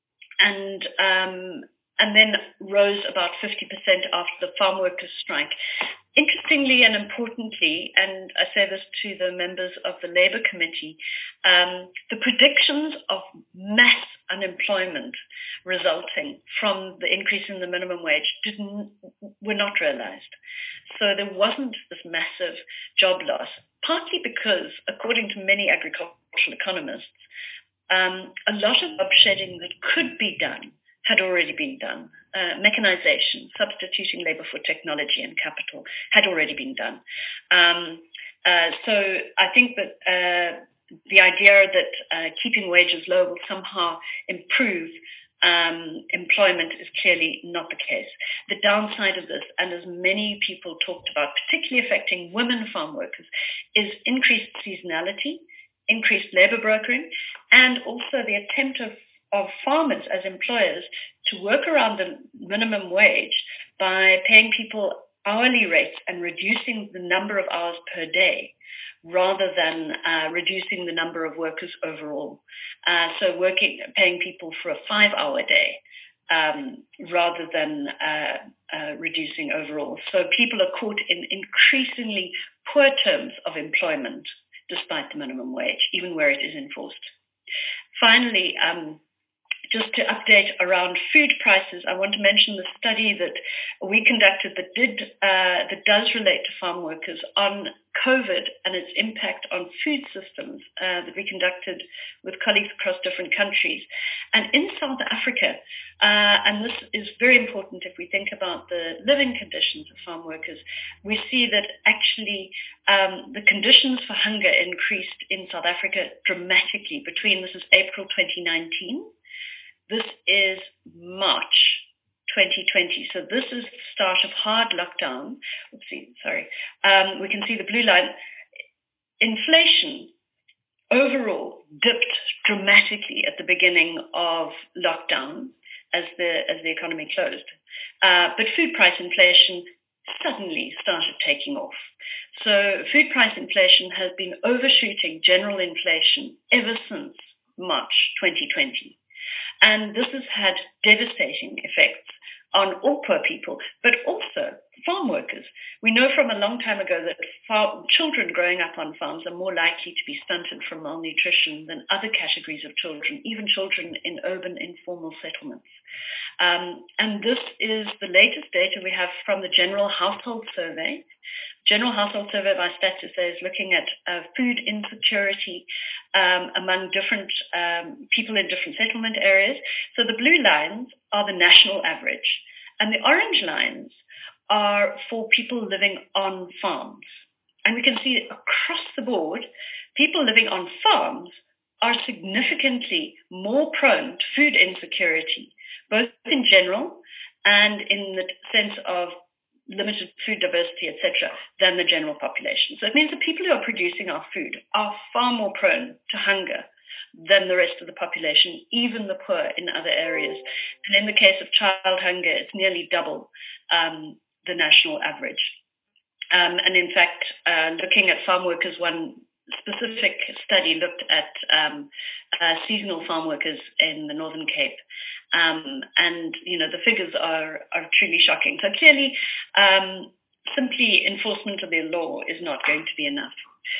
Speaker 13: and um, and then rose about fifty percent after the farm workers' strike. Interestingly and importantly, and I say this to the members of the Labour Committee, um, the predictions of mass unemployment resulting from the increase in the minimum wage didn't were not realized. So there wasn't this massive job loss, partly because, according to many agricultural economists, um, a lot of job shedding that could be done had already been done. Uh, mechanization, substituting labor for technology and capital had already been done. Um, uh, so I think that uh, the idea that uh, keeping wages low will somehow improve um, employment is clearly not the case. The downside of this, and as many people talked about, particularly affecting women farm workers, is increased seasonality, increased labor brokering, and also the attempt of, of farmers as employers to work around the minimum wage by paying people hourly rates and reducing the number of hours per day, rather than uh, reducing the number of workers overall. Uh, so working, paying people for a five-hour day um, rather than uh, uh, reducing overall. So people are caught in increasingly poor terms of employment despite the minimum wage, even where it is enforced. Finally, um, just to update around food prices, I want to mention the study that we conducted that did uh, that does relate to farm workers on COVID and its impact on food systems uh, that we conducted with colleagues across different countries. And in South Africa, uh, and this is very important if we think about the living conditions of farm workers, we see that actually um, the conditions for hunger increased in South Africa dramatically between, this is April twenty nineteen, this is March twenty twenty. So this is the start of hard lockdown. Let's see, sorry. Um, we can see the blue line. Inflation overall dipped dramatically at the beginning of lockdown as the as the economy closed. Uh, but food price inflation suddenly started taking off. So food price inflation has been overshooting general inflation ever since March twenty twenty. And this has had devastating effects on all poor people, but also farm workers. We know from a long time ago that farm, children growing up on farms are more likely to be stunted from malnutrition than other categories of children, even children in urban informal settlements. Um, and this is the latest data we have from the General Household Survey. General Household Survey by StatSA is looking at uh, food insecurity um, among different um, people in different settlement areas. So the blue lines are the national average, and the orange lines are for people living on farms. And we can see across the board, people living on farms are significantly more prone to food insecurity, both in general and in the sense of limited food diversity, et cetera, than the general population. So it means the people who are producing our food are far more prone to hunger than the rest of the population, even the poor in other areas. And in the case of child hunger, it's nearly double um, the national average. Um, and in fact, uh, looking at farm workers, one specific study looked at um, uh, seasonal farm workers in the Northern Cape. Um, and, you know, the figures are, are truly shocking. So clearly, um, simply enforcement of the law is not going to be enough.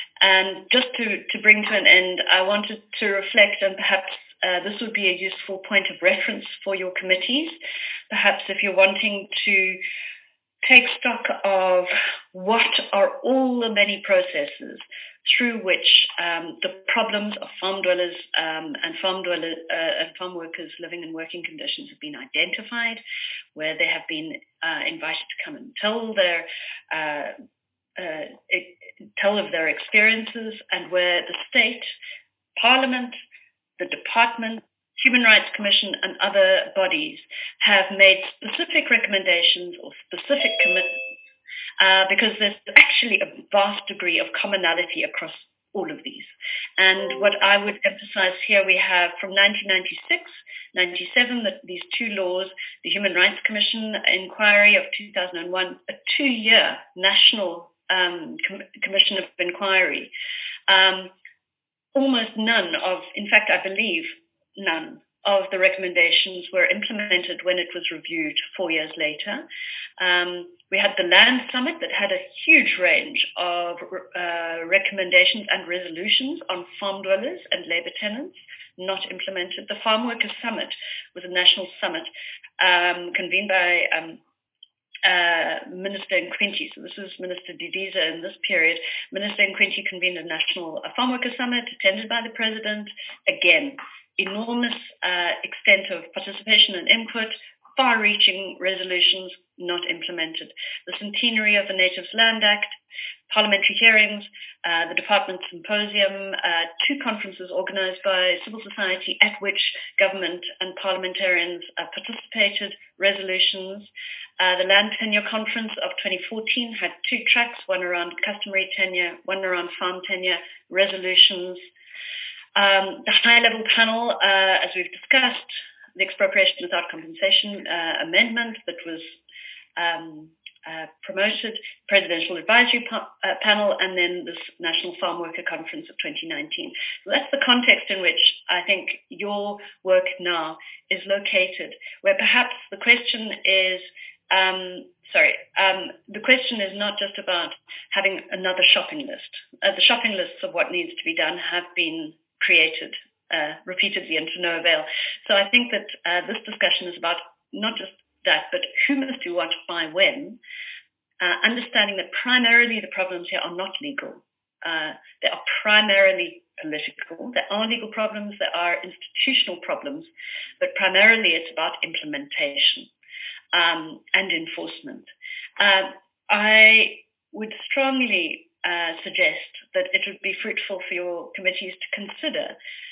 Speaker 13: And just to, to bring to an end, I wanted to reflect, and perhaps uh, this would be a useful point of reference for your committees. Perhaps if you're wanting to take stock of what are all the many processes through which um, the problems of farm dwellers um, and farm dwellers uh, and farm workers living in working conditions have been identified, where they have been uh, invited to come and tell their uh, uh, it, tell of their experiences, and where the state, Parliament, the Department, Human Rights Commission and other bodies have made specific recommendations or specific commitments, uh, because there's actually a vast degree of commonality across all of these. And what I would emphasize here, we have from nineteen ninety-six, ninety-seven, that these two laws, the Human Rights Commission inquiry of two thousand one, a two-year national um, com- commission of inquiry. Um, almost none of, in fact, I believe, none of the recommendations were implemented when it was reviewed four years later. Um, we had the Land Summit that had a huge range of uh, recommendations and resolutions on farm dwellers and labour tenants. not implemented. The Farm Workers Summit was a national summit um, convened by um, uh, Minister Nkwinti. So this is Minister Didiza in this period. Minister Nkwinti convened a national a Farm Workers Summit attended by the President. Again, enormous uh, extent of participation and input, far-reaching resolutions not implemented. The centenary of the Natives Land Act, parliamentary hearings, uh, the department symposium, uh, two conferences organized by civil society at which government and parliamentarians uh, participated, resolutions. Uh, the Land Tenure Conference of twenty fourteen had two tracks, one around customary tenure, one around farm tenure, resolutions. Um, the high-level panel, uh, as we've discussed, the expropriation without compensation uh, amendment that was um, uh, promoted, presidential advisory pa- uh, panel, and then this National Farm Worker Conference of twenty nineteen. So that's the context in which I think your work now is located, where perhaps the question is, um, sorry, um, the question is not just about having another shopping list. Uh, the shopping lists of what needs to be done have been created uh, repeatedly and to no avail. So I think that uh, this discussion is about not just that, but who must do what by when, uh, understanding that primarily the problems here are not legal. Uh, they are primarily political. There are legal problems, there are institutional problems, but primarily it's about implementation um, and enforcement. Uh, I would strongly Uh, suggest that it would be fruitful for your committees to consider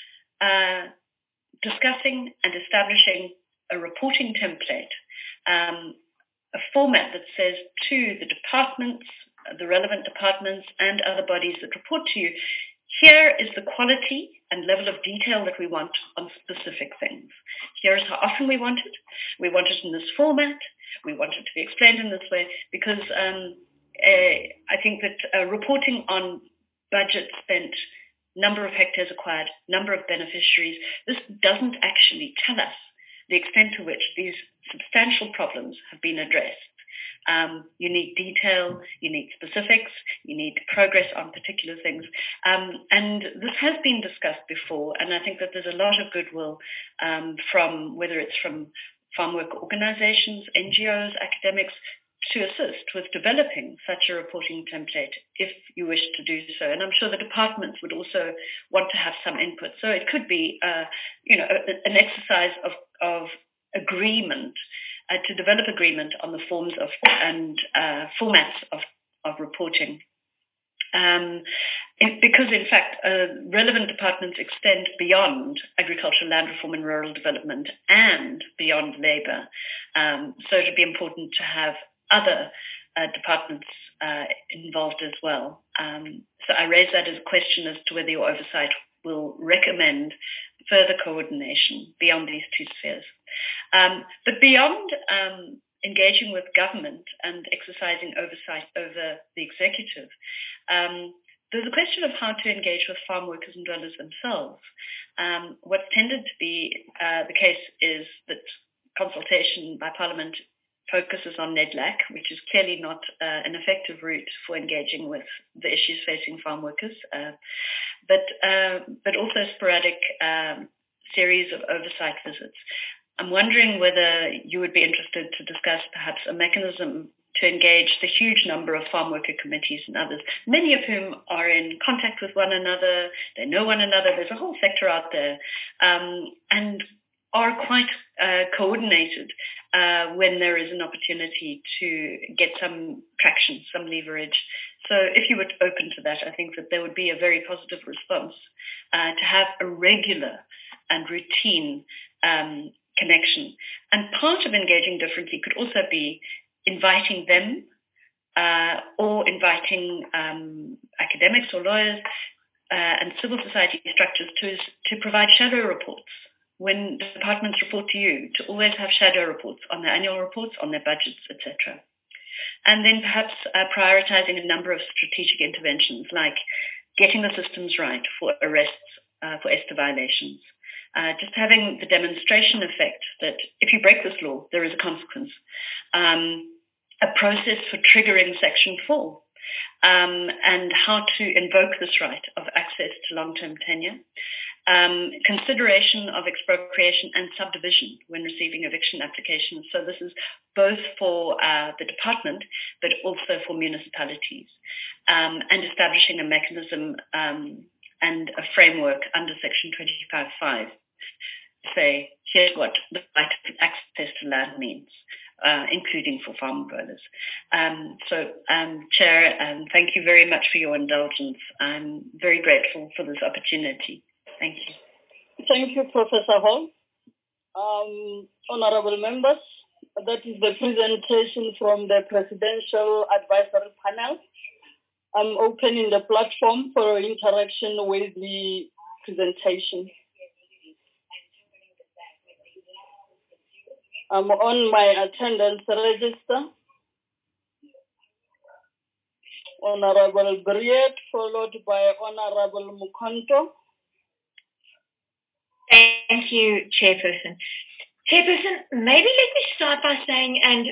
Speaker 13: uh, discussing and establishing a reporting template, um, a format that says to the departments, the relevant departments and other bodies that report to you, here is the quality and level of detail that we want on specific things. Here is how often we want it. We want it in this format. We want it to be explained in this way because um, Uh, I think that uh, reporting on budget spent, number of hectares acquired, number of beneficiaries, this doesn't actually tell us the extent to which these substantial problems have been addressed. Um, you need detail, you need specifics, you need progress on particular things. Um, and this has been discussed before, and I think that there's a lot of goodwill um, from, whether it's from farm worker organizations, N G Os, academics, to assist with developing such a reporting template if you wish to do so. And I'm sure the departments would also want to have some input. So it could be, uh, you know, a, an exercise of, of agreement uh, to develop agreement on the forms of and uh, formats of, of reporting. Um, it, because, in fact, uh, relevant departments extend beyond agriculture, land reform and rural development and beyond labour. Um, so it would be important to have other uh, departments uh, involved as well. Um, so I raise that as a question as to whether your oversight will recommend further coordination beyond these two spheres. Um, but beyond um, engaging with government and exercising oversight over the executive, um, there's a question of how to engage with farm workers and dwellers themselves. Um, what's tended to be uh, the case is that consultation by Parliament focuses on N E D L A C, which is clearly not uh, an effective route for engaging with the issues facing farm workers, uh, but uh, but also sporadic um, series of oversight visits. I'm wondering whether you would be interested to discuss perhaps a mechanism to engage the huge number of farm worker committees and others, many of whom are in contact with one another, they know one another, there's a whole sector out there, um, and are quite uh, coordinated uh, when there is an opportunity to get some traction, some leverage. So if you were open to that, I think that there would be a very positive response uh, to have a regular and routine um, connection. And part of engaging differently could also be inviting them uh, or inviting um, academics or lawyers uh, and civil society structures to, to provide shadow reports. When departments report to you, to always have shadow reports on their annual reports, on their budgets, et cetera. And then perhaps uh, prioritizing a number of strategic interventions, like getting the systems right for arrests, uh, for ESTA violations. Uh, just having the demonstration effect that if you break this law, there is a consequence. Um, a process for triggering Section four, um, and how to invoke this right of access to long-term tenure. um, consideration of expropriation and subdivision when receiving eviction applications. So this is both for uh, the department, but also for municipalities, um, and establishing a mechanism um, and a framework under Section twenty-five point five. Say, here's what the right of access to land means, uh, including for farm dwellers. Um, so, um, Chair, um, thank you very much for your indulgence. I'm very grateful for this opportunity. Thank you.
Speaker 3: Thank you, Professor Hall. Um, honorable members, that is the presentation from the Presidential Advisory Panel. I'm opening the platform for interaction with the presentation. I'm on my attendance register. Honorable Briet, followed by Honorable Mukonto.
Speaker 11: Thank you, Chairperson. Chairperson, maybe let me start by saying, and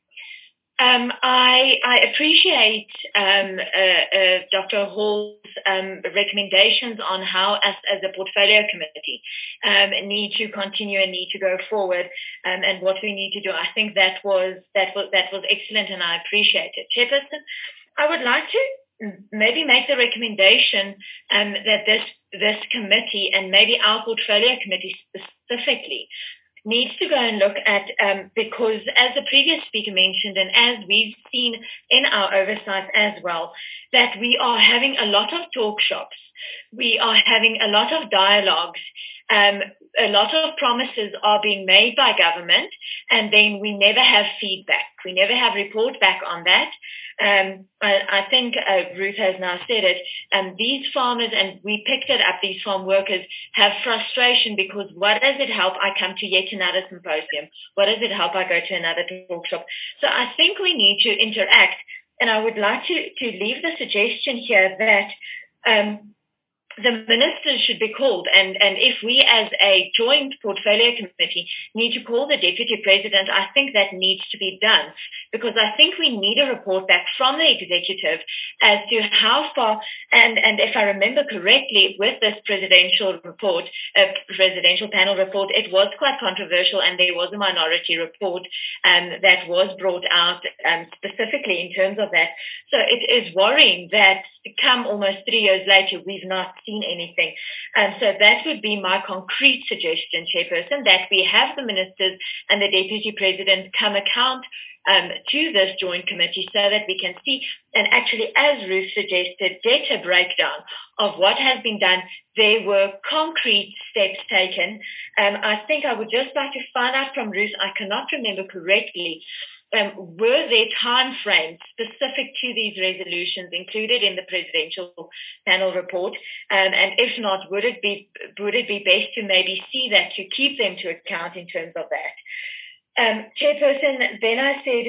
Speaker 11: um, I, I appreciate um, uh, uh, Doctor Hall's um, recommendations on how, as, as a portfolio committee, um, need to continue and need to go forward, um, and what we need to do. I think that was that was that was excellent, and I appreciate it. Chairperson, I would like to maybe make the recommendation um, that this this committee, and maybe our portfolio committee specifically, needs to go and look at, um, because as the previous speaker mentioned, and as we've seen in our oversight as well, that we are having a lot of talk shops, we are having a lot of dialogues, um, a lot of promises are being made by government, and then we never have feedback. We never have report back on that. Um, I, I think uh, Ruth has now said it, um, these farmers, and we picked it up, these farm workers have frustration because what does it help I come to yet another symposium? What does it help I go to another talk shop? So I think we need to interact, and I would like to, to leave the suggestion here that um, the ministers should be called, and, and if we as a joint portfolio committee need to call the deputy president, I think that needs to be done, because I think we need a report back from the executive as to how far, and, and if I remember correctly, with this presidential report, uh, presidential panel report, it was quite controversial, and there was a minority report um, that was brought out um, specifically in terms of that. So it is worrying that come almost three years later, we've not seen anything. Um, so that would be my concrete suggestion, Chairperson, that we have the ministers and the Deputy President come account um, to this joint committee so that we can see, and actually, as Ruth suggested, get a breakdown of what has been done. There were concrete steps taken. Um, I think I would just like to find out from Ruth, I cannot remember correctly, Um, were there time frames specific to these resolutions included in the presidential panel report? Um, and if not, would it be would it be best to maybe see that to keep them to account in terms of that? Um, Chairperson, then I said,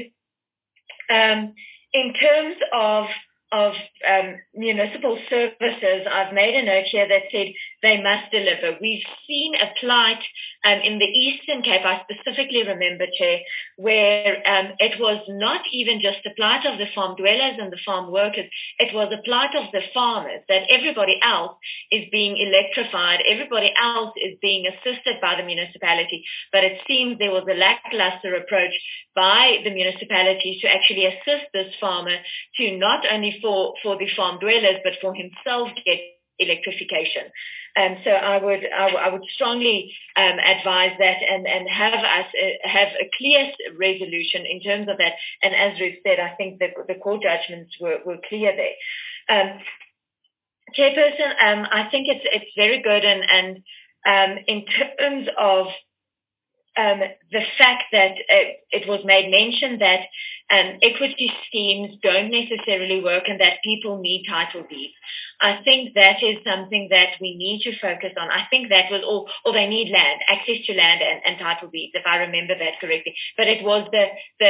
Speaker 11: um, in terms of of um, municipal services, I've made a note here that said they must deliver. We've seen a plight um, in the Eastern Cape, I specifically remember, Chair, where um, it was not even just the plight of the farm dwellers and the farm workers, it was a plight of the farmers, that everybody else is being electrified, everybody else is being assisted by the municipality, but it seems there was a lackluster approach by the municipality to actually assist this farmer to not only for, for the farm dwellers, but for himself get electrification. Um, so I would I, w- I would strongly um, advise that and, and have us uh, have a clear resolution in terms of that. And as Ruth said, I think the, the court judgments were, were clear there. Um, Chairperson, um, I think it's it's very good, and and um, in terms of Um, the fact that uh, it was made mention that um, equity schemes don't necessarily work and that people need title deeds. I think that is something that we need to focus on. I think that was all, or they need land, access to land and, and title deeds, if I remember that correctly. But it was the, the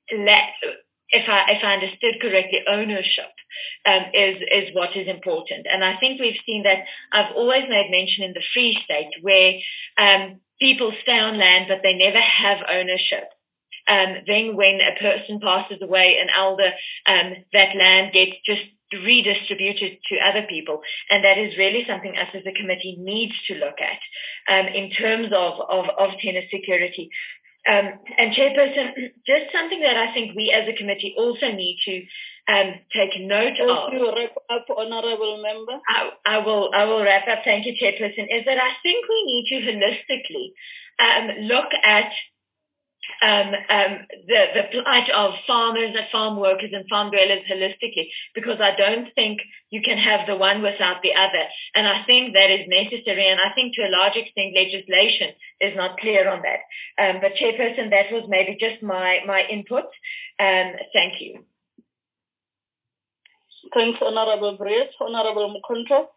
Speaker 11: if I, if I understood correctly, ownership um, is, is what is important. And I think we've seen that. I've always made mention in the Free State where um, people stay on land, but they never have ownership. Um, then when a person passes away, an elder, um, that land gets just redistributed to other people. And that is really something us as a committee needs to look at um, in terms of, of, of tenant security. Um, and Chairperson, just something that I think we as a committee also need to um, take note
Speaker 14: Thank
Speaker 11: of.
Speaker 14: you, wrap up, Honourable Member.
Speaker 11: I, I will I will wrap up. Thank you, Chairperson. Is that I think we need to holistically um, look at Um, um, the, the plight of farmers and farm workers and farm dwellers holistically, because I don't think you can have the one without the other. And I think that is necessary, and I think to a large extent legislation is not clear on that. Um, but Chairperson, that was maybe just my, my input. Um, thank you.
Speaker 14: Thanks, Honourable Brett. Honourable Mkhonto.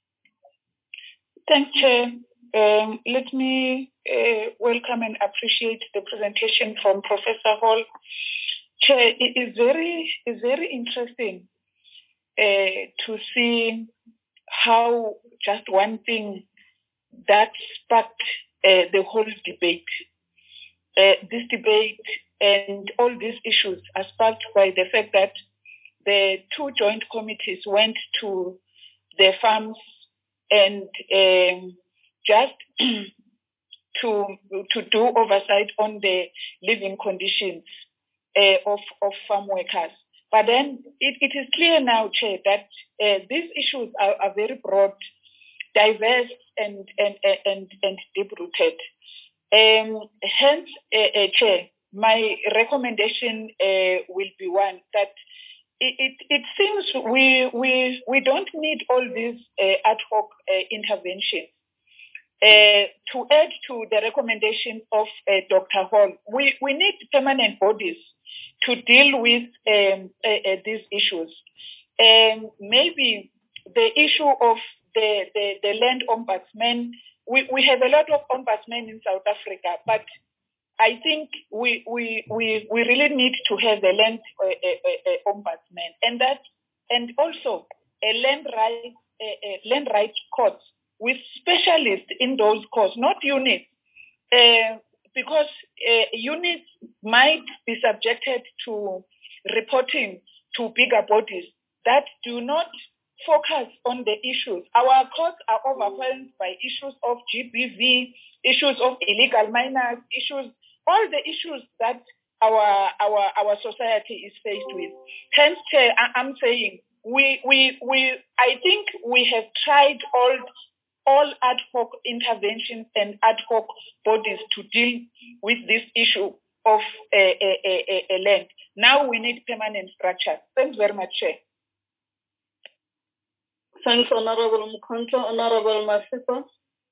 Speaker 10: Thanks, Chair. Um, let me uh, welcome and appreciate the presentation from Professor Hall. Chair, it is very, it's very interesting uh, to see how just one thing that sparked uh, the whole debate. Uh, this debate and all these issues are sparked by the fact that the two joint committees went to the farms and um, just to to do oversight on the living conditions uh, of of farm workers. But then it, it is clear now, Chair, that uh, these issues are, are very broad, diverse, and and and and deep-rooted. Um, hence, uh, uh, Chair, my recommendation uh, will be one that it, it, it seems we we we don't need all these uh, ad hoc uh, interventions. Uh, to add to the recommendation of uh, Doctor Hall, we, we need permanent bodies to deal with um, uh, uh, these issues. Um, maybe the issue of the, the, the land ombudsman, we, we have a lot of ombudsmen in South Africa, but I think we, we, we, we really need to have a land uh, uh, uh, ombudsman, and that, and also a land right, uh, uh, land rights courts with specialists in those courts, not units, uh, because uh, units might be subjected to reporting to bigger bodies that do not focus on the issues. Our courts are overwhelmed by issues of G B V, issues of illegal miners, issues, all the issues that our our our society is faced with. Hence, Chair, I'm saying we we we I think we have tried all all ad hoc interventions and ad hoc bodies to deal with this issue of a, a, a, a land. Now we need permanent structure. Thanks very much, Chair.
Speaker 14: Thanks, Honourable Mkhonto. Honourable Masipa.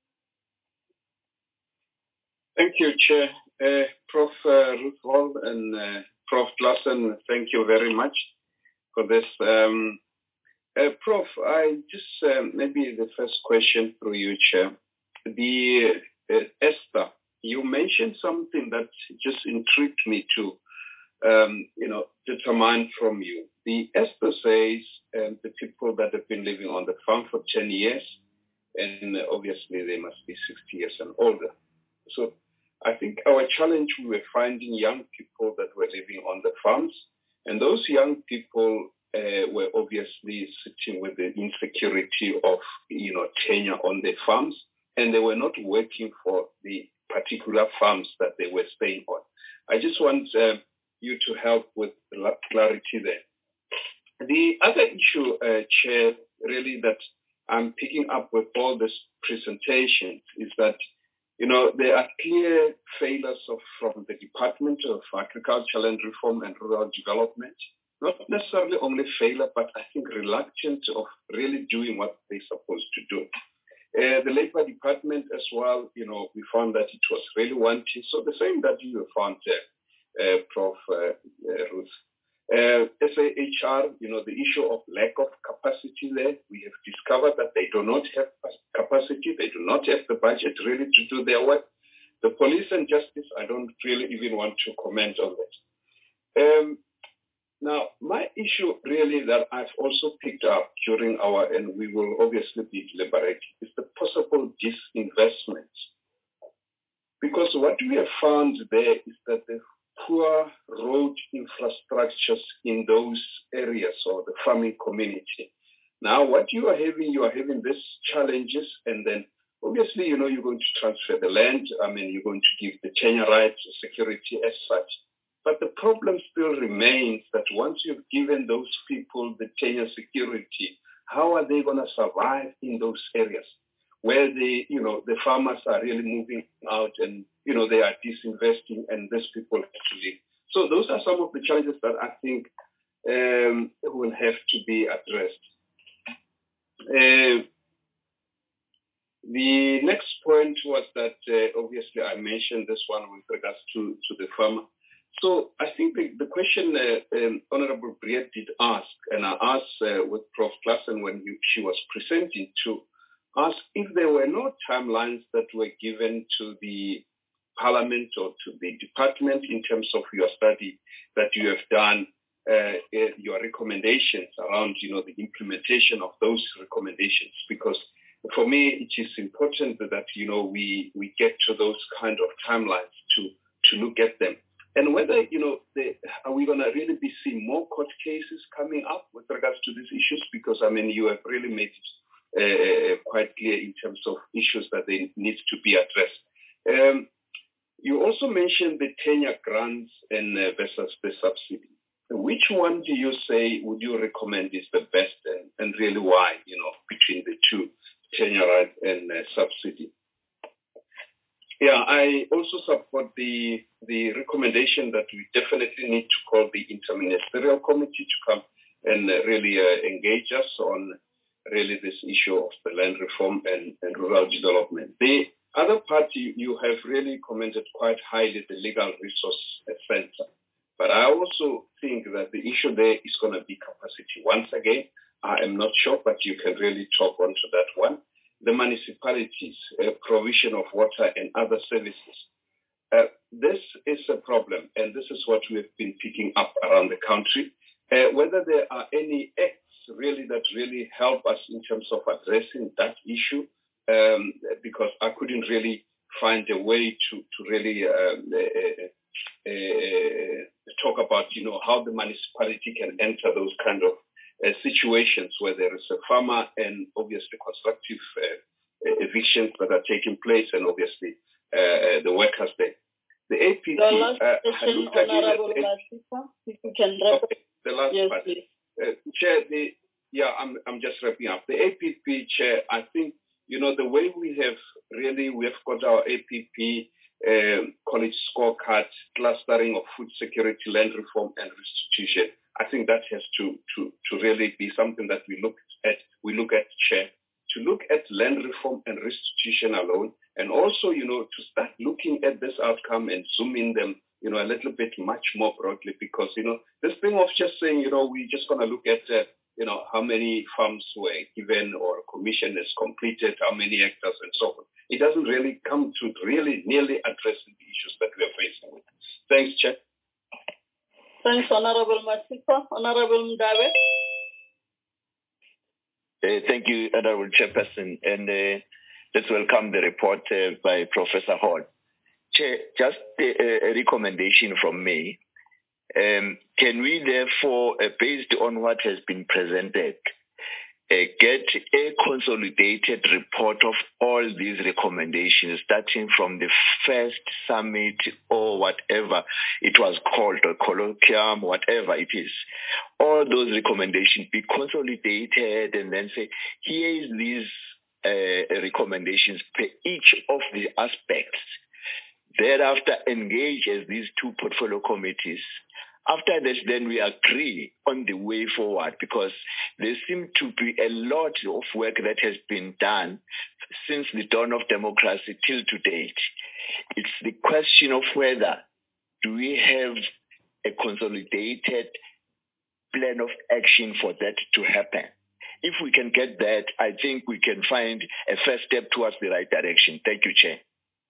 Speaker 5: Thank you, Chair. Uh, Professor Uh, Ruth Hall and uh, Professor Klassen, thank you very much for this. Um, Uh, Prof, I just uh, maybe the first question through you, Chair. The uh, Esther, you mentioned something that just intrigued me to, um, you know, determine from you. The Esther says um, the people that have been living on the farm for ten years, and obviously they must be sixty years and older. So I think our challenge, we were finding young people that were living on the farms, and those young people Uh, were obviously sitting with the insecurity of, you know, tenure on the farms, and they were not working for the particular farms that they were staying on. I just want uh, you to help with clarity there. The other issue, uh, Chair, really that I'm picking up with all this presentation is that, you know, there are clear failures of, from the Department of Agriculture, Land Reform and Rural Development. Not necessarily only failure, but I think reluctant of really doing what they're supposed to do. Uh, the Labour Department as well, you know, we found that it was really wanting. So the same that you found, uh, uh, Professor Uh, uh, Ruth. Uh, S A H R, you know, the issue of lack of capacity there, we have discovered that they do not have capacity, they do not have the budget really to do their work. The police and justice, I don't really even want to comment on that. Um, Now, my issue really that I've also picked up during our, and we will obviously be deliberating, is the possible disinvestment. Because what we have found there is that the poor road infrastructures in those areas or the farming community. Now, what you are having, you are having these challenges, and then obviously, you know, you're going to transfer the land. I mean, you're going to give the tenure rights, security as such. But the problem still remains that once you've given those people the tenure security, how are they going to survive in those areas where the, you know, the farmers are really moving out and, you know, they are disinvesting and these people have to leave. So those are some of the challenges that I think um, will have to be addressed. Uh, the next point was that uh, obviously I mentioned this one with regards to, to the farmer. So I think the, the question uh, um, Honorable Briet did ask, and I asked uh, with Professor Klassen when he, she was presenting to ask if there were no timelines that were given to the Parliament or to the department in terms of your study that you have done, uh, your recommendations around, you know, the implementation of those recommendations. Because for me, it is important that, you know, we, we get to those kind of timelines to, to look at them. And whether, you know, the, are we going to really be seeing more court cases coming up with regards to these issues? Because, I mean, you have really made it uh, quite clear in terms of issues that they need to be addressed. Um, you also mentioned the tenure grants and uh, versus the subsidy. Which one do you say would you recommend is the best, and, and really why, you know, between the two, tenure right and uh, subsidy? Yeah, I also support the the recommendation that we definitely need to call the interministerial committee to come and uh, really uh, engage us on really this issue of the land reform and, and rural development. The other part, you, you have really commented quite highly the legal resource center. But I also think that the issue there is going to be capacity. Once again, I am not sure, but you can really talk onto that one. The municipalities, uh, provision of water and other services. Uh, this is a problem, and this is what we have been picking up around the country. Uh, whether there are any acts really that really help us in terms of addressing that issue, um, because I couldn't really find a way to, to really um, uh, uh, talk about, you know, how the municipality can enter those kind of Uh, situations where there is a farmer and obviously constructive uh, evictions that are taking place, and obviously uh, the workers there. The A P P.
Speaker 14: The last
Speaker 5: uh,
Speaker 14: question, Honorable Masipa, if you can wrap
Speaker 5: okay, the last
Speaker 14: yes,
Speaker 5: part.
Speaker 14: please.
Speaker 5: Uh, Chair, the, yeah, I'm, I'm just wrapping up. The A P P, Chair, I think, you know, the way we have really, we have got our A P P um, college scorecard, clustering of food security, land reform and restitution. I think that has to, to, to really be something that we look at, we look at, Chair, to look at land reform and restitution alone, and also, you know, to start looking at this outcome and zooming them, you know, a little bit much more broadly, because, you know, this thing of just saying, you know, we're just going to look at, uh, you know, how many farms were given or commission is completed, how many hectares and so on. It doesn't really come to really nearly addressing the issues that we are facing with. Thanks, Chair.
Speaker 14: Thanks, Honorable Masipa. Honorable Mdabe.
Speaker 9: Uh, thank you, Honorable Chairperson, and uh, let's welcome the report uh, by Professor Hall. Chair, just a, a recommendation from me. Um, can we therefore, uh, based on what has been presented, uh, get a consolidated report of all these recommendations, starting from the first summit or whatever it was called, or colloquium, whatever it is. All those recommendations be consolidated and then say, here is these uh, recommendations per each of the aspects. Thereafter, engage as these two portfolio committees. After this, then we agree on the way forward, because there seems to be a lot of work that has been done since the dawn of democracy till to date. It's the question of whether do we have a consolidated plan of action for that to happen. If we can get that, I think we can find a first step towards the right direction. Thank you, Chair.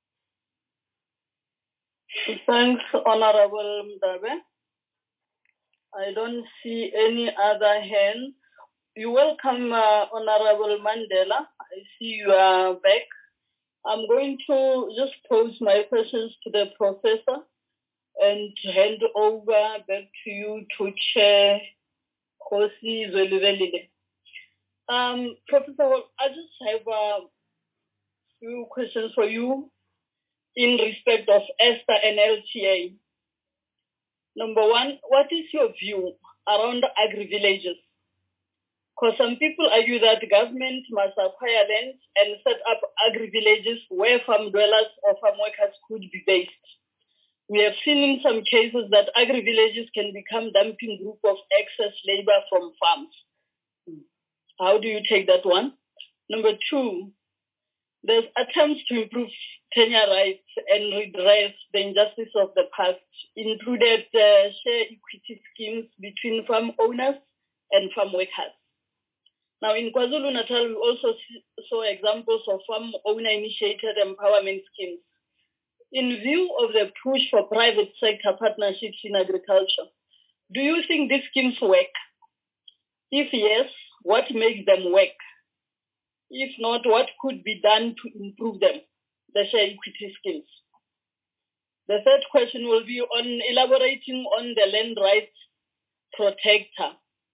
Speaker 14: Thanks, Honorable Mdabe. I don't see any other hand. You welcome, uh, Honorable Mandela. I see you are back. I'm going to just pose my questions to the professor. and hand over back to you to Chair Khosi Zwelivelile. Um, Professor Hall, I just have a few questions for you in respect of ESTA and L T A. Number one, what is your view around agri-villages? Because some people argue that the government must acquire land and set up agri-villages where farm dwellers or farm workers could be based. We have seen in some cases that agri-villages can become dumping group of excess labor from farms. How do you take that one? Number two, there's attempts to improve tenure rights and redress the injustice of the past, included uh, share equity schemes between farm owners and farm workers. Now, in KwaZulu-Natal, we also saw examples of farm owner-initiated empowerment schemes. In view of the push for private sector partnerships in agriculture, do you think these schemes work? If yes, what makes them work? If not, what could be done to improve them, the share equity schemes? The third question will be on elaborating on the land rights protector.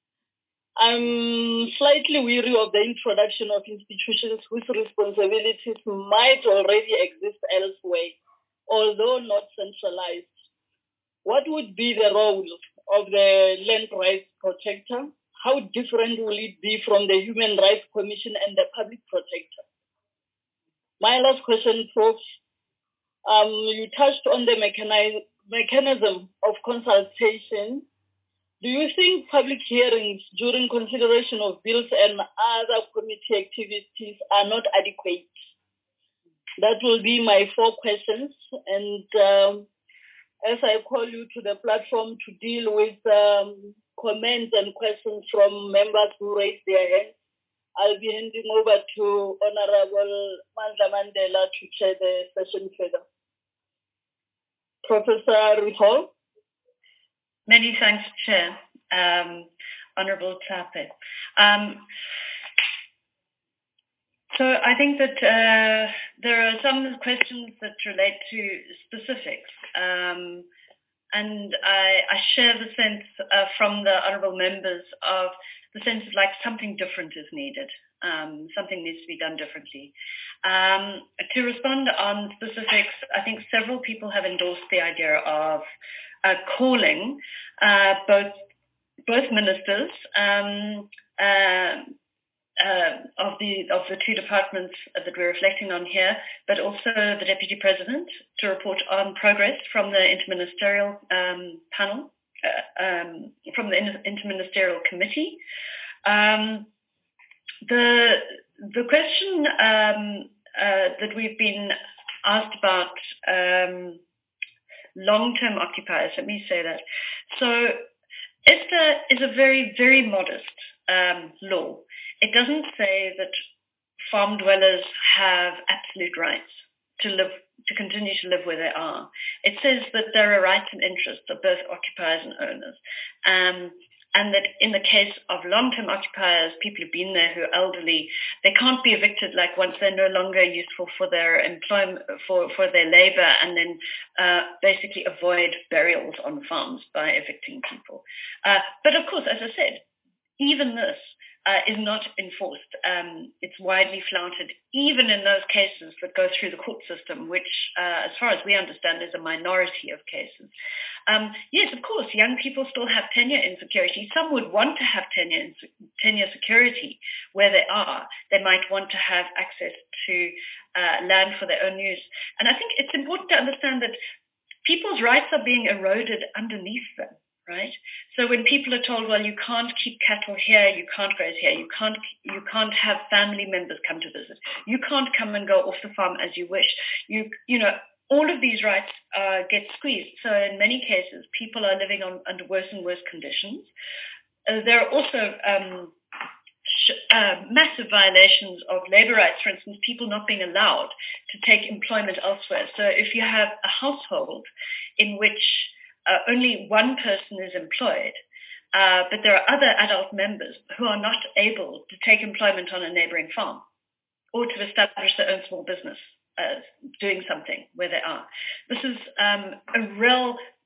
Speaker 14: I'm slightly weary of the introduction of institutions whose responsibilities might already exist elsewhere, although not centralized. What would be the role of the land rights protector? How different will it be from the Human Rights Commission and the public protector? My last question, Prof. Um, you touched on the mechani- mechanism of consultation. Do you think public hearings during consideration of bills and other committee activities are not adequate? That will be my four questions. And um, as I call you to the platform to deal with um, comments and questions from members who raised their hands, I'll be handing over to Honorable Mandla Mandela to chair the session further. Professor Ruth Hall.
Speaker 13: Many thanks, Chair. Um, Honorable Tape. Um, so I think that uh, there are some questions that relate to specifics. Um, and I, I share the sense uh, from the honourable members of the sense of like something different is needed. Um, something needs to be done differently. Um, to respond on specifics, I think several people have endorsed the idea of uh, calling uh, both both ministers um, uh, uh, of the of the two departments that we're reflecting on here, but also the Deputy President to report on progress from the interministerial um, panel, uh, um, from the interministerial committee. Um, the the question um, uh, that we've been asked about um, long-term occupiers. Let me say that. So ESTA is a very, very modest um, law. It doesn't say that farm dwellers have absolute rights to live, to continue to live where they are. It says that there are rights and interests of both occupiers and owners, um, and that in the case of long-term occupiers, people who've been there who are elderly, they can't be evicted like once they're no longer useful for their employment, for, for their labor, and then uh, basically avoid burials on farms by evicting people. Uh, but of course, as I said, even this uh, is not enforced. Um, it's widely flouted, even in those cases that go through the court system, which, uh, as far as we understand, is a minority of cases. Um, yes, of course, young people still have tenure insecurity. Some would want to have tenure, tenure security where they are. They might want to have access to uh, land for their own use. And I think it's important to understand that people's rights are being eroded underneath them. Right. So when people are told, well, you can't keep cattle here, you can't graze here, you can't you can't have family members come to visit, you can't come and go off the farm as you wish. You you know all of these rights uh, get squeezed. So in many cases, people are living on under worse and worse conditions. Uh, there are also um, sh- uh, massive violations of labour rights. For instance, people not being allowed to take employment elsewhere. So if you have a household in which Uh, only one person is employed, uh, but there are other adult members who are not able to take employment on a neighbouring farm or to establish their own small business uh, doing something where they are. This is um, a real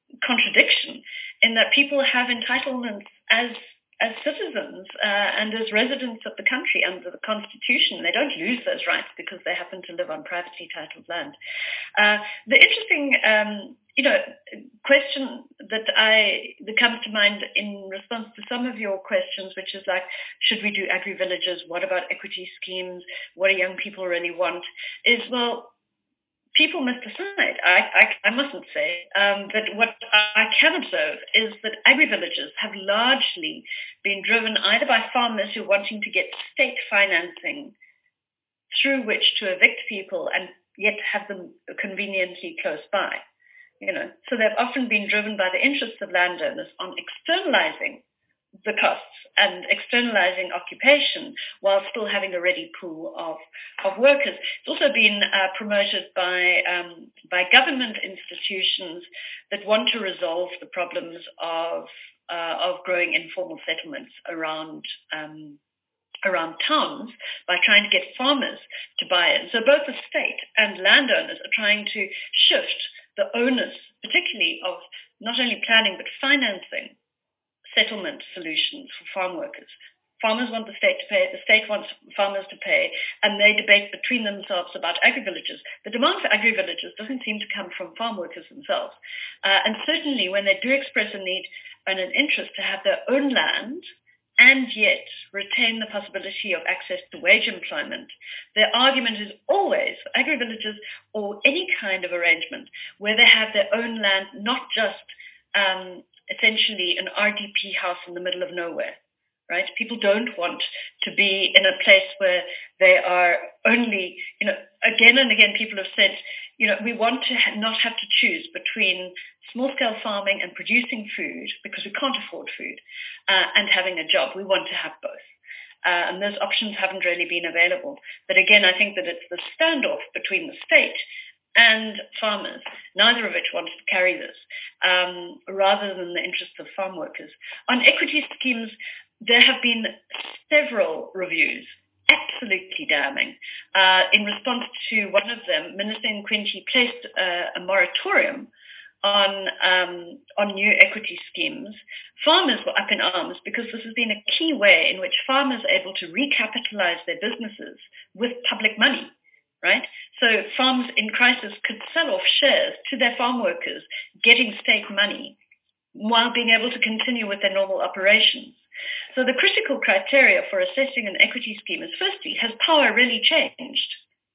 Speaker 13: contradiction in that people have entitlements as as citizens uh, and as residents of the country under the Constitution. They don't lose those rights because they happen to live on privately titled land. Uh, the interesting, um, you know, question that I that comes to mind in response to some of your questions, which is like, should we do agri-villages? What about equity schemes? What do young people really want? Is, well, people must decide. I, I, I mustn't say. Um, but what I can observe is that agri-villages have largely been driven either by farmers who are wanting to get state financing through which to evict people and yet have them conveniently close by. You know, so they've often been driven by the interests of landowners on externalizing the costs and externalizing occupation while still having a ready pool of, of workers. It's also been uh, promoted by um, by government institutions that want to resolve the problems of uh, of growing informal settlements around um, around towns by trying to get farmers to buy in. So both the state and landowners are trying to shift the onus, particularly of not only planning but financing settlement solutions for farm workers. Farmers want the state to pay, the state wants farmers to pay, and they debate between themselves about agri-villages. The demand for agri-villages doesn't seem to come from farm workers themselves. Uh, and certainly when they do express a need and an interest to have their own land and yet retain the possibility of access to wage employment, their argument is always for agri-villages or any kind of arrangement where they have their own land, not just um, essentially an R D P house in the middle of nowhere, right? People don't want to be in a place where they are only, you know, again and again people have said, you know, we want to ha- not have to choose between small-scale farming and producing food because we can't afford food uh, and having a job. We want to have both. Uh, and those options haven't really been available. But again, I think that it's the standoff between the state and farmers, neither of which wants to carry this, um, rather than the interests of farm workers. On equity schemes, there have been several reviews, absolutely damning. Uh, in response to one of them, Minister Nkwinti placed uh, a moratorium on um, on new equity schemes. Farmers were up in arms because this has been a key way in which farmers are able to recapitalize their businesses with public money. Right? So farms in crisis could sell off shares to their farm workers, getting state money, while being able to continue with their normal operations. So the critical criteria for assessing an equity scheme is, firstly, has power really changed?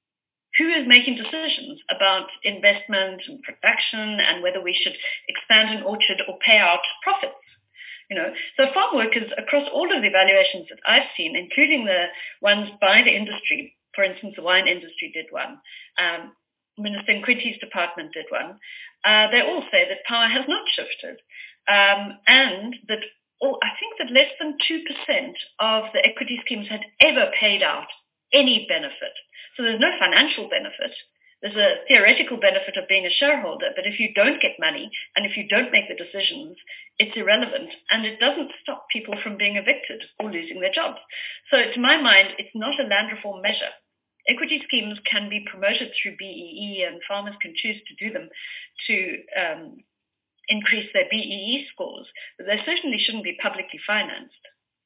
Speaker 13: Who is making decisions about investment and production and whether we should expand an orchard or pay out profits? You know, so farm workers across all of the evaluations that I've seen, including the ones by the industry, for instance, the wine industry did one. Um, Minister Nkwinti's department did one. Uh, they all say that power has not shifted, um, and that all, I think that less than two percent of the equity schemes had ever paid out any benefit. So there's no financial benefit. There's a theoretical benefit of being a shareholder, but if you don't get money and if you don't make the decisions, it's irrelevant, and it doesn't stop people from being evicted or losing their jobs. So to my mind, it's not a land reform measure. Equity schemes can be promoted through B E E, and farmers can choose to do them to um, increase their B E E scores, but they certainly shouldn't be publicly financed.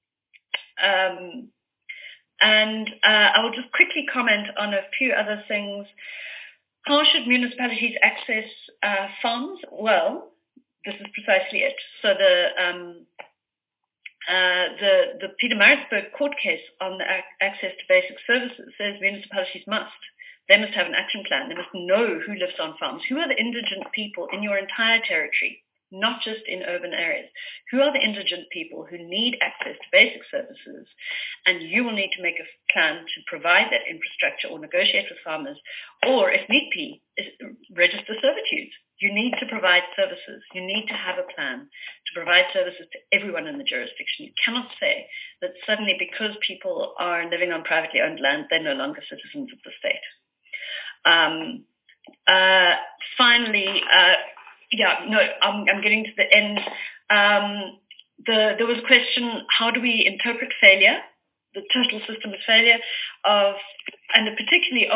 Speaker 13: Um, and uh, I will just quickly comment on a few other things. How should municipalities access uh, farms? Well, this is precisely it. So the um, Uh, the, the Pietermaritzburg court case on the ac- access to basic services says municipalities must. They must have an action plan. They must know who lives on farms. Who are the indigent people in your entire territory, not just in urban areas? Who are the indigent people who need access to basic services? And you will need to make a plan to provide that infrastructure or negotiate with farmers, or if need be, register servitudes. You need to provide services. You need to have a plan to provide services to everyone in the jurisdiction. You cannot say that suddenly because people are living on privately owned land, they're no longer citizens of the state. Um, uh, finally, uh, yeah, no, I'm, I'm getting to the end. Um, the, there was a question, how do we interpret failure, the total system of failure, of, and particularly of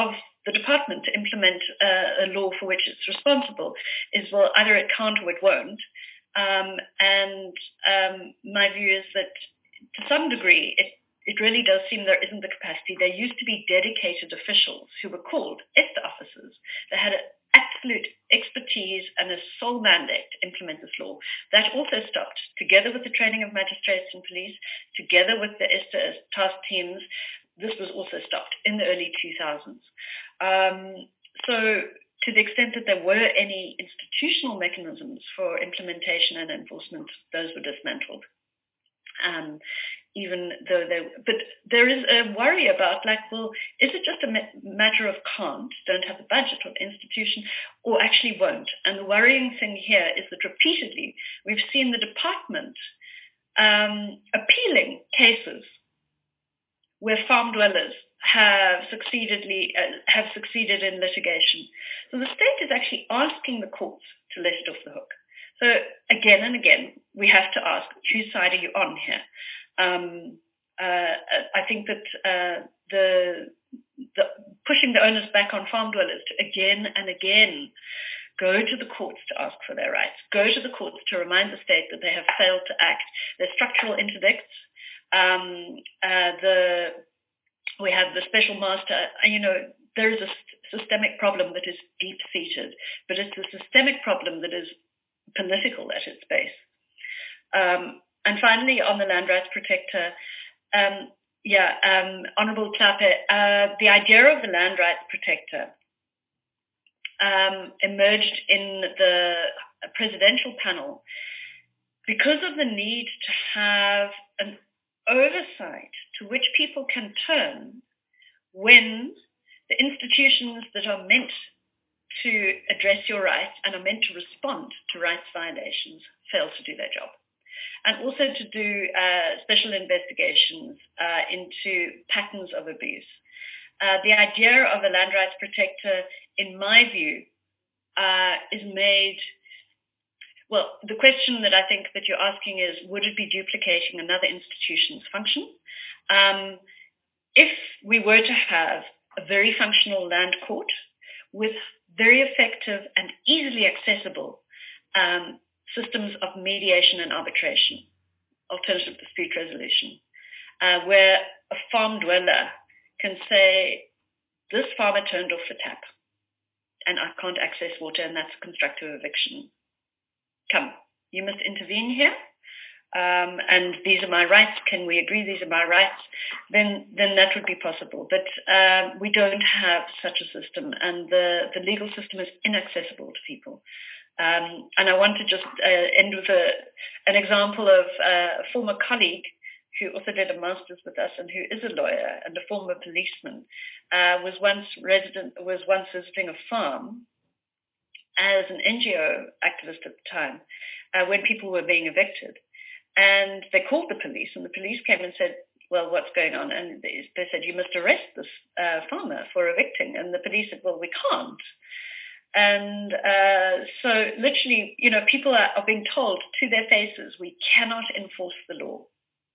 Speaker 13: the department to implement uh, a law for which it's responsible is, well, either it can't or it won't. Um, and um, my view is that to some degree, it, it really does seem there isn't the capacity. There used to be dedicated officials who were called ESTA officers. They had an absolute expertise and a sole mandate to implement this law. That also stopped, together with the training of magistrates and police, together with the ESTA task teams. This was also stopped in the early two thousands. Um, so to the extent that there were any institutional mechanisms for implementation and enforcement, those were dismantled. Um, even though they, but there is a worry about, like, well, is it just a matter of can't, don't have the budget or the institution, or actually won't? And the worrying thing here is that repeatedly we've seen the department um, appealing cases where farm dwellers have succeededly uh, have succeeded in litigation. So the state is actually asking the courts to let it off the hook. So again and again, we have to ask, whose side are you on here? Um, uh, I think that uh, the, the pushing the onus back on farm dwellers to again and again go to the courts to ask for their rights, go to the courts to remind the state that they have failed to act. There's structural interdicts. Um, uh, the we have the special master. You know, there is a systemic problem that is deep-seated, but it's a systemic problem that is political at its base. Um, and finally, on the land rights protector, um, yeah, um, Honourable Tlhape, uh, the idea of the land rights protector um, emerged in the presidential panel because of the need to have an oversight to which people can turn when the institutions that are meant to address your rights and are meant to respond to rights violations fail to do their job. And also to do uh, special investigations uh, into patterns of abuse. Uh, the idea of a land rights protector, in my view, uh, is made... Well, the question that I think that you're asking is, would it be duplicating another institution's function? Um, if we were to have a very functional land court with very effective and easily accessible um, systems of mediation and arbitration, alternative dispute resolution, uh, where a farm dweller can say, this farmer turned off the tap and I can't access water, and that's a constructive eviction. Come, you must intervene here, um, and these are my rights. Can we agree these are my rights? Then, then that would be possible. But um, we don't have such a system, and the, the legal system is inaccessible to people. Um, and I want to just uh, end with a, an example of uh, a former colleague who also did a master's with us and who is a lawyer and a former policeman, uh, was once resident was once visiting a farm as an N G O activist at the time, uh, when people were being evicted. And they called the police, and the police came and said, well, what's going on? And they, they said, you must arrest this uh, farmer for evicting. And the police said, well, we can't. And uh, so literally, you know, people are, are being told to their faces, we cannot enforce the law.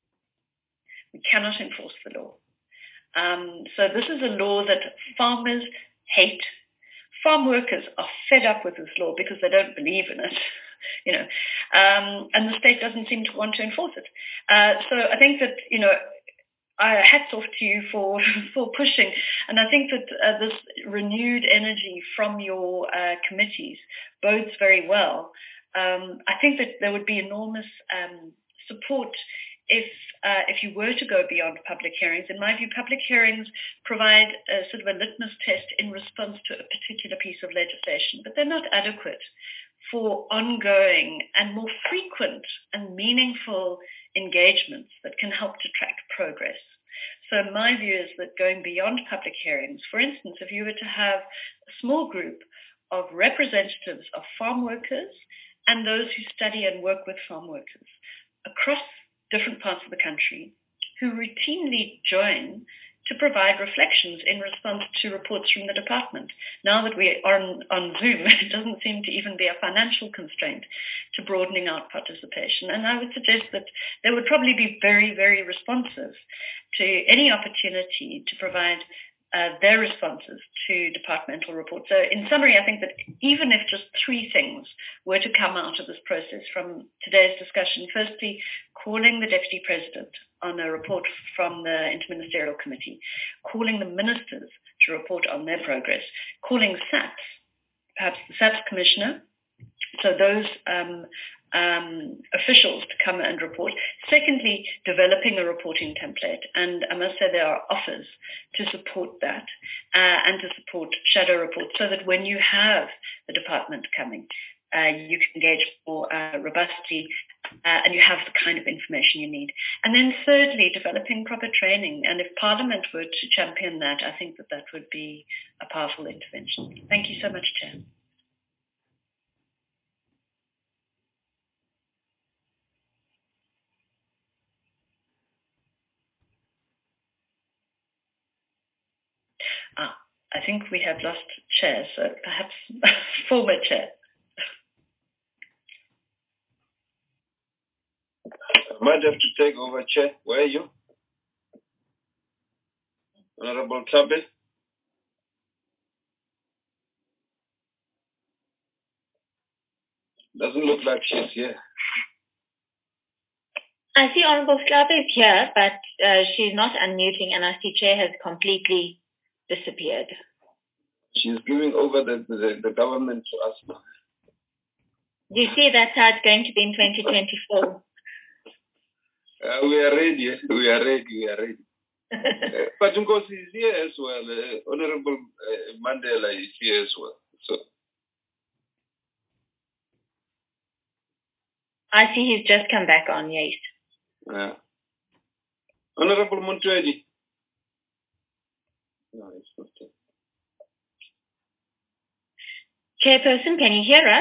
Speaker 13: We cannot enforce the law. Um, so this is a law that farmers hate. Farm workers are fed up with this law because they don't believe in it, you know, um, and the state doesn't seem to want to enforce it. Uh, so I think that, you know, I hats off to you for, for pushing. And I think that uh, this renewed energy from your uh, committees bodes very well. Um, I think that there would be enormous um, support if uh, if you were to go beyond public hearings. In my view, public hearings provide a sort of a litmus test in response to a particular piece of legislation, but they're not adequate for ongoing and more frequent and meaningful engagements that can help to track progress. So my view is that going beyond public hearings, for instance, if you were to have a small group of representatives of farm workers and those who study and work with farm workers across different parts of the country who routinely join to provide reflections in response to reports from the department. Now that we are on, on Zoom, it doesn't seem to even be a financial constraint to broadening out participation. And I would suggest that they would probably be very, very responsive to any opportunity to provide uh, their responses to departmental reports. So in summary, I think that even if just three things were to come out of this process from today's discussion, firstly, calling the Deputy President on a report from the Interministerial Committee, calling the ministers to report on their progress, calling SAPS, perhaps the SAPS Commissioner, so those um, um, officials to come and report. Secondly, developing a reporting template. And I must say there are offers to support that uh, and to support shadow reports so that when you have the department coming, uh, you can engage more uh, robustly uh, and you have the kind of information you need. And then thirdly, developing proper training. And if Parliament were to champion that, I think that that would be a powerful intervention. Thank you so much, Chair. Ah, I think we have lost chair, so perhaps former chair.
Speaker 5: I might have to take over, Chair. Where are you? Honorable Tabit? Doesn't look like she's here.
Speaker 11: I see Honorable Schlabe is here, but uh, she's not unmuting, and I see Chair has completely disappeared.
Speaker 5: She's giving over the, the, the government to us now.
Speaker 11: Do you see that's how it's going to be in twenty twenty-four?
Speaker 5: Uh, we are ready. We are ready. We are ready. uh, but Ngozi is here as well. Uh, Honorable uh, Mandela is here as well. So
Speaker 11: I see he's just come back on. Yes.
Speaker 5: Uh, Honorable Montreal. No, it's not there.
Speaker 11: Chairperson, can you hear us?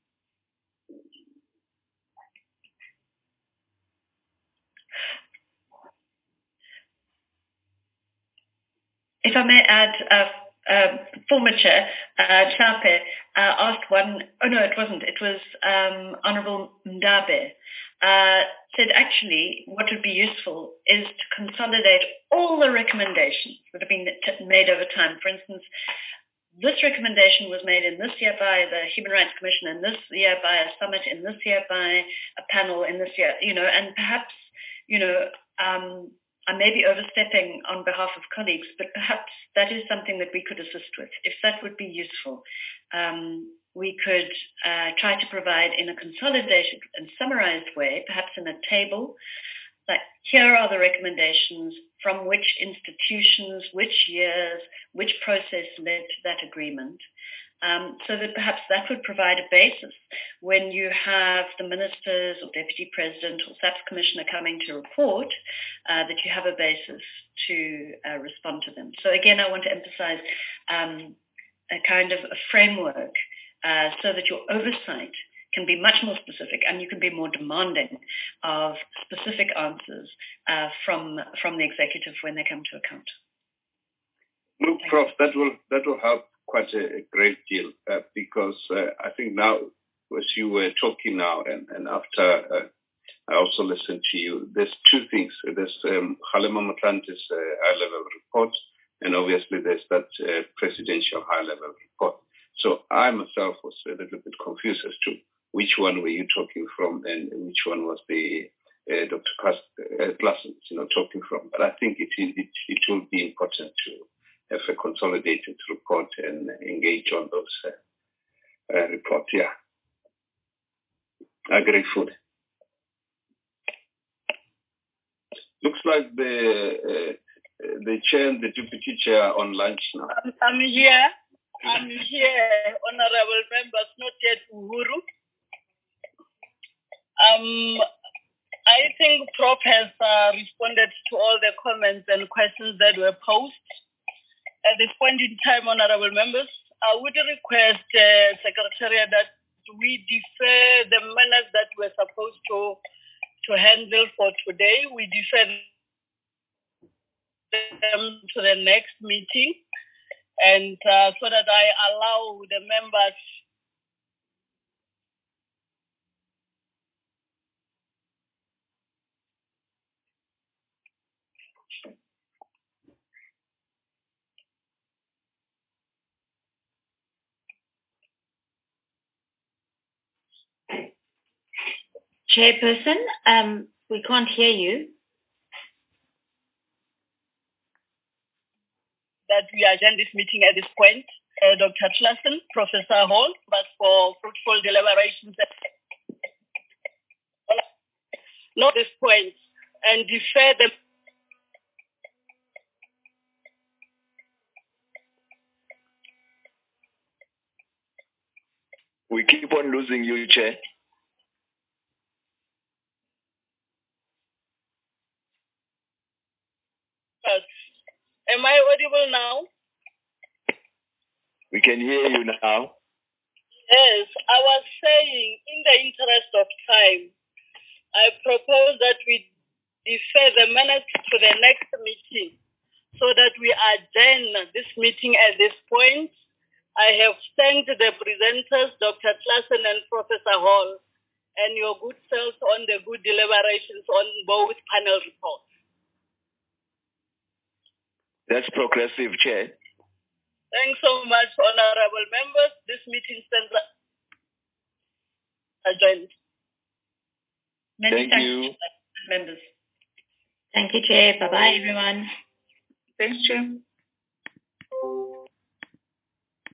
Speaker 13: If I may add, uh, uh, former Chair, uh, Chape, uh, asked one, oh no, it wasn't, it was um, Honourable Ndabe, uh, said actually what would be useful is to consolidate all the recommendations that have been t- made over time. For instance, this recommendation was made in this year by the Human Rights Commission, in this year by a summit, in this year by a panel, in this year, you know, and perhaps, you know, um, I may be overstepping on behalf of colleagues, but perhaps that is something that we could assist with. If that would be useful, um, we could uh, try to provide in a consolidated and summarized way, perhaps in a table, like here are the recommendations from which institutions, which years, which process led to that agreement. Um, so that perhaps that would provide a basis when you have the ministers or deputy president or SAPS commissioner coming to report, uh, that you have a basis to uh, respond to them. So again, I want to emphasize um, a kind of a framework uh, so that your oversight can be much more specific and you can be more demanding of specific answers uh, from from the executive when they come to account.
Speaker 5: Look, Prof, that will that will help quite a, a great deal uh, because uh, I think now, as you were talking now, and, and after uh, I also listened to you, there's two things. There's um, Kgalema Motlante's uh, high-level report, and obviously there's that uh, presidential high-level report. So I myself was a little bit confused as to which one were you talking from and which one was the uh, Doctor Claassen, you know, talking from. But I think it, it, it will be important to have a consolidated report and engage on those uh, uh, reports. Yeah. Agri-food. Looks like the uh, the chair and the deputy chair are on lunch now.
Speaker 14: I'm, I'm here. I'm here, honorable members, not yet Uhuru. Um, I think Prof has uh, responded to all the comments and questions that were posed. At this point in time, honorable members, I would request uh, Secretariat that we defer the minutes that we're supposed to to handle for today. We defer them to the next meeting, and uh, so that I allow the members
Speaker 11: Chairperson, um, we can't hear you.
Speaker 15: That we adjourn this meeting at this point. Uh, Doctor Claassen, Professor Hall, but for fruitful deliberations. Not this point, and defer the.
Speaker 9: We keep on losing you, Chair.
Speaker 15: Am I audible now?
Speaker 9: We can hear you now.
Speaker 15: Yes, I was saying, in the interest of time, I propose that we defer the minutes to the next meeting so that we adjourn this meeting at this point. I have thanked the presenters, Doctor Claassen and Professor Hall, and your good selves on the good deliberations on both panel reports.
Speaker 9: That's progressive, Chair.
Speaker 15: Thanks so much, honorable members. This meeting stands adjourned.
Speaker 11: Many
Speaker 9: Thank
Speaker 11: thanks,
Speaker 9: you.
Speaker 11: members. Thank you, Chair. Bye-bye, everyone.
Speaker 10: Thanks, Chair.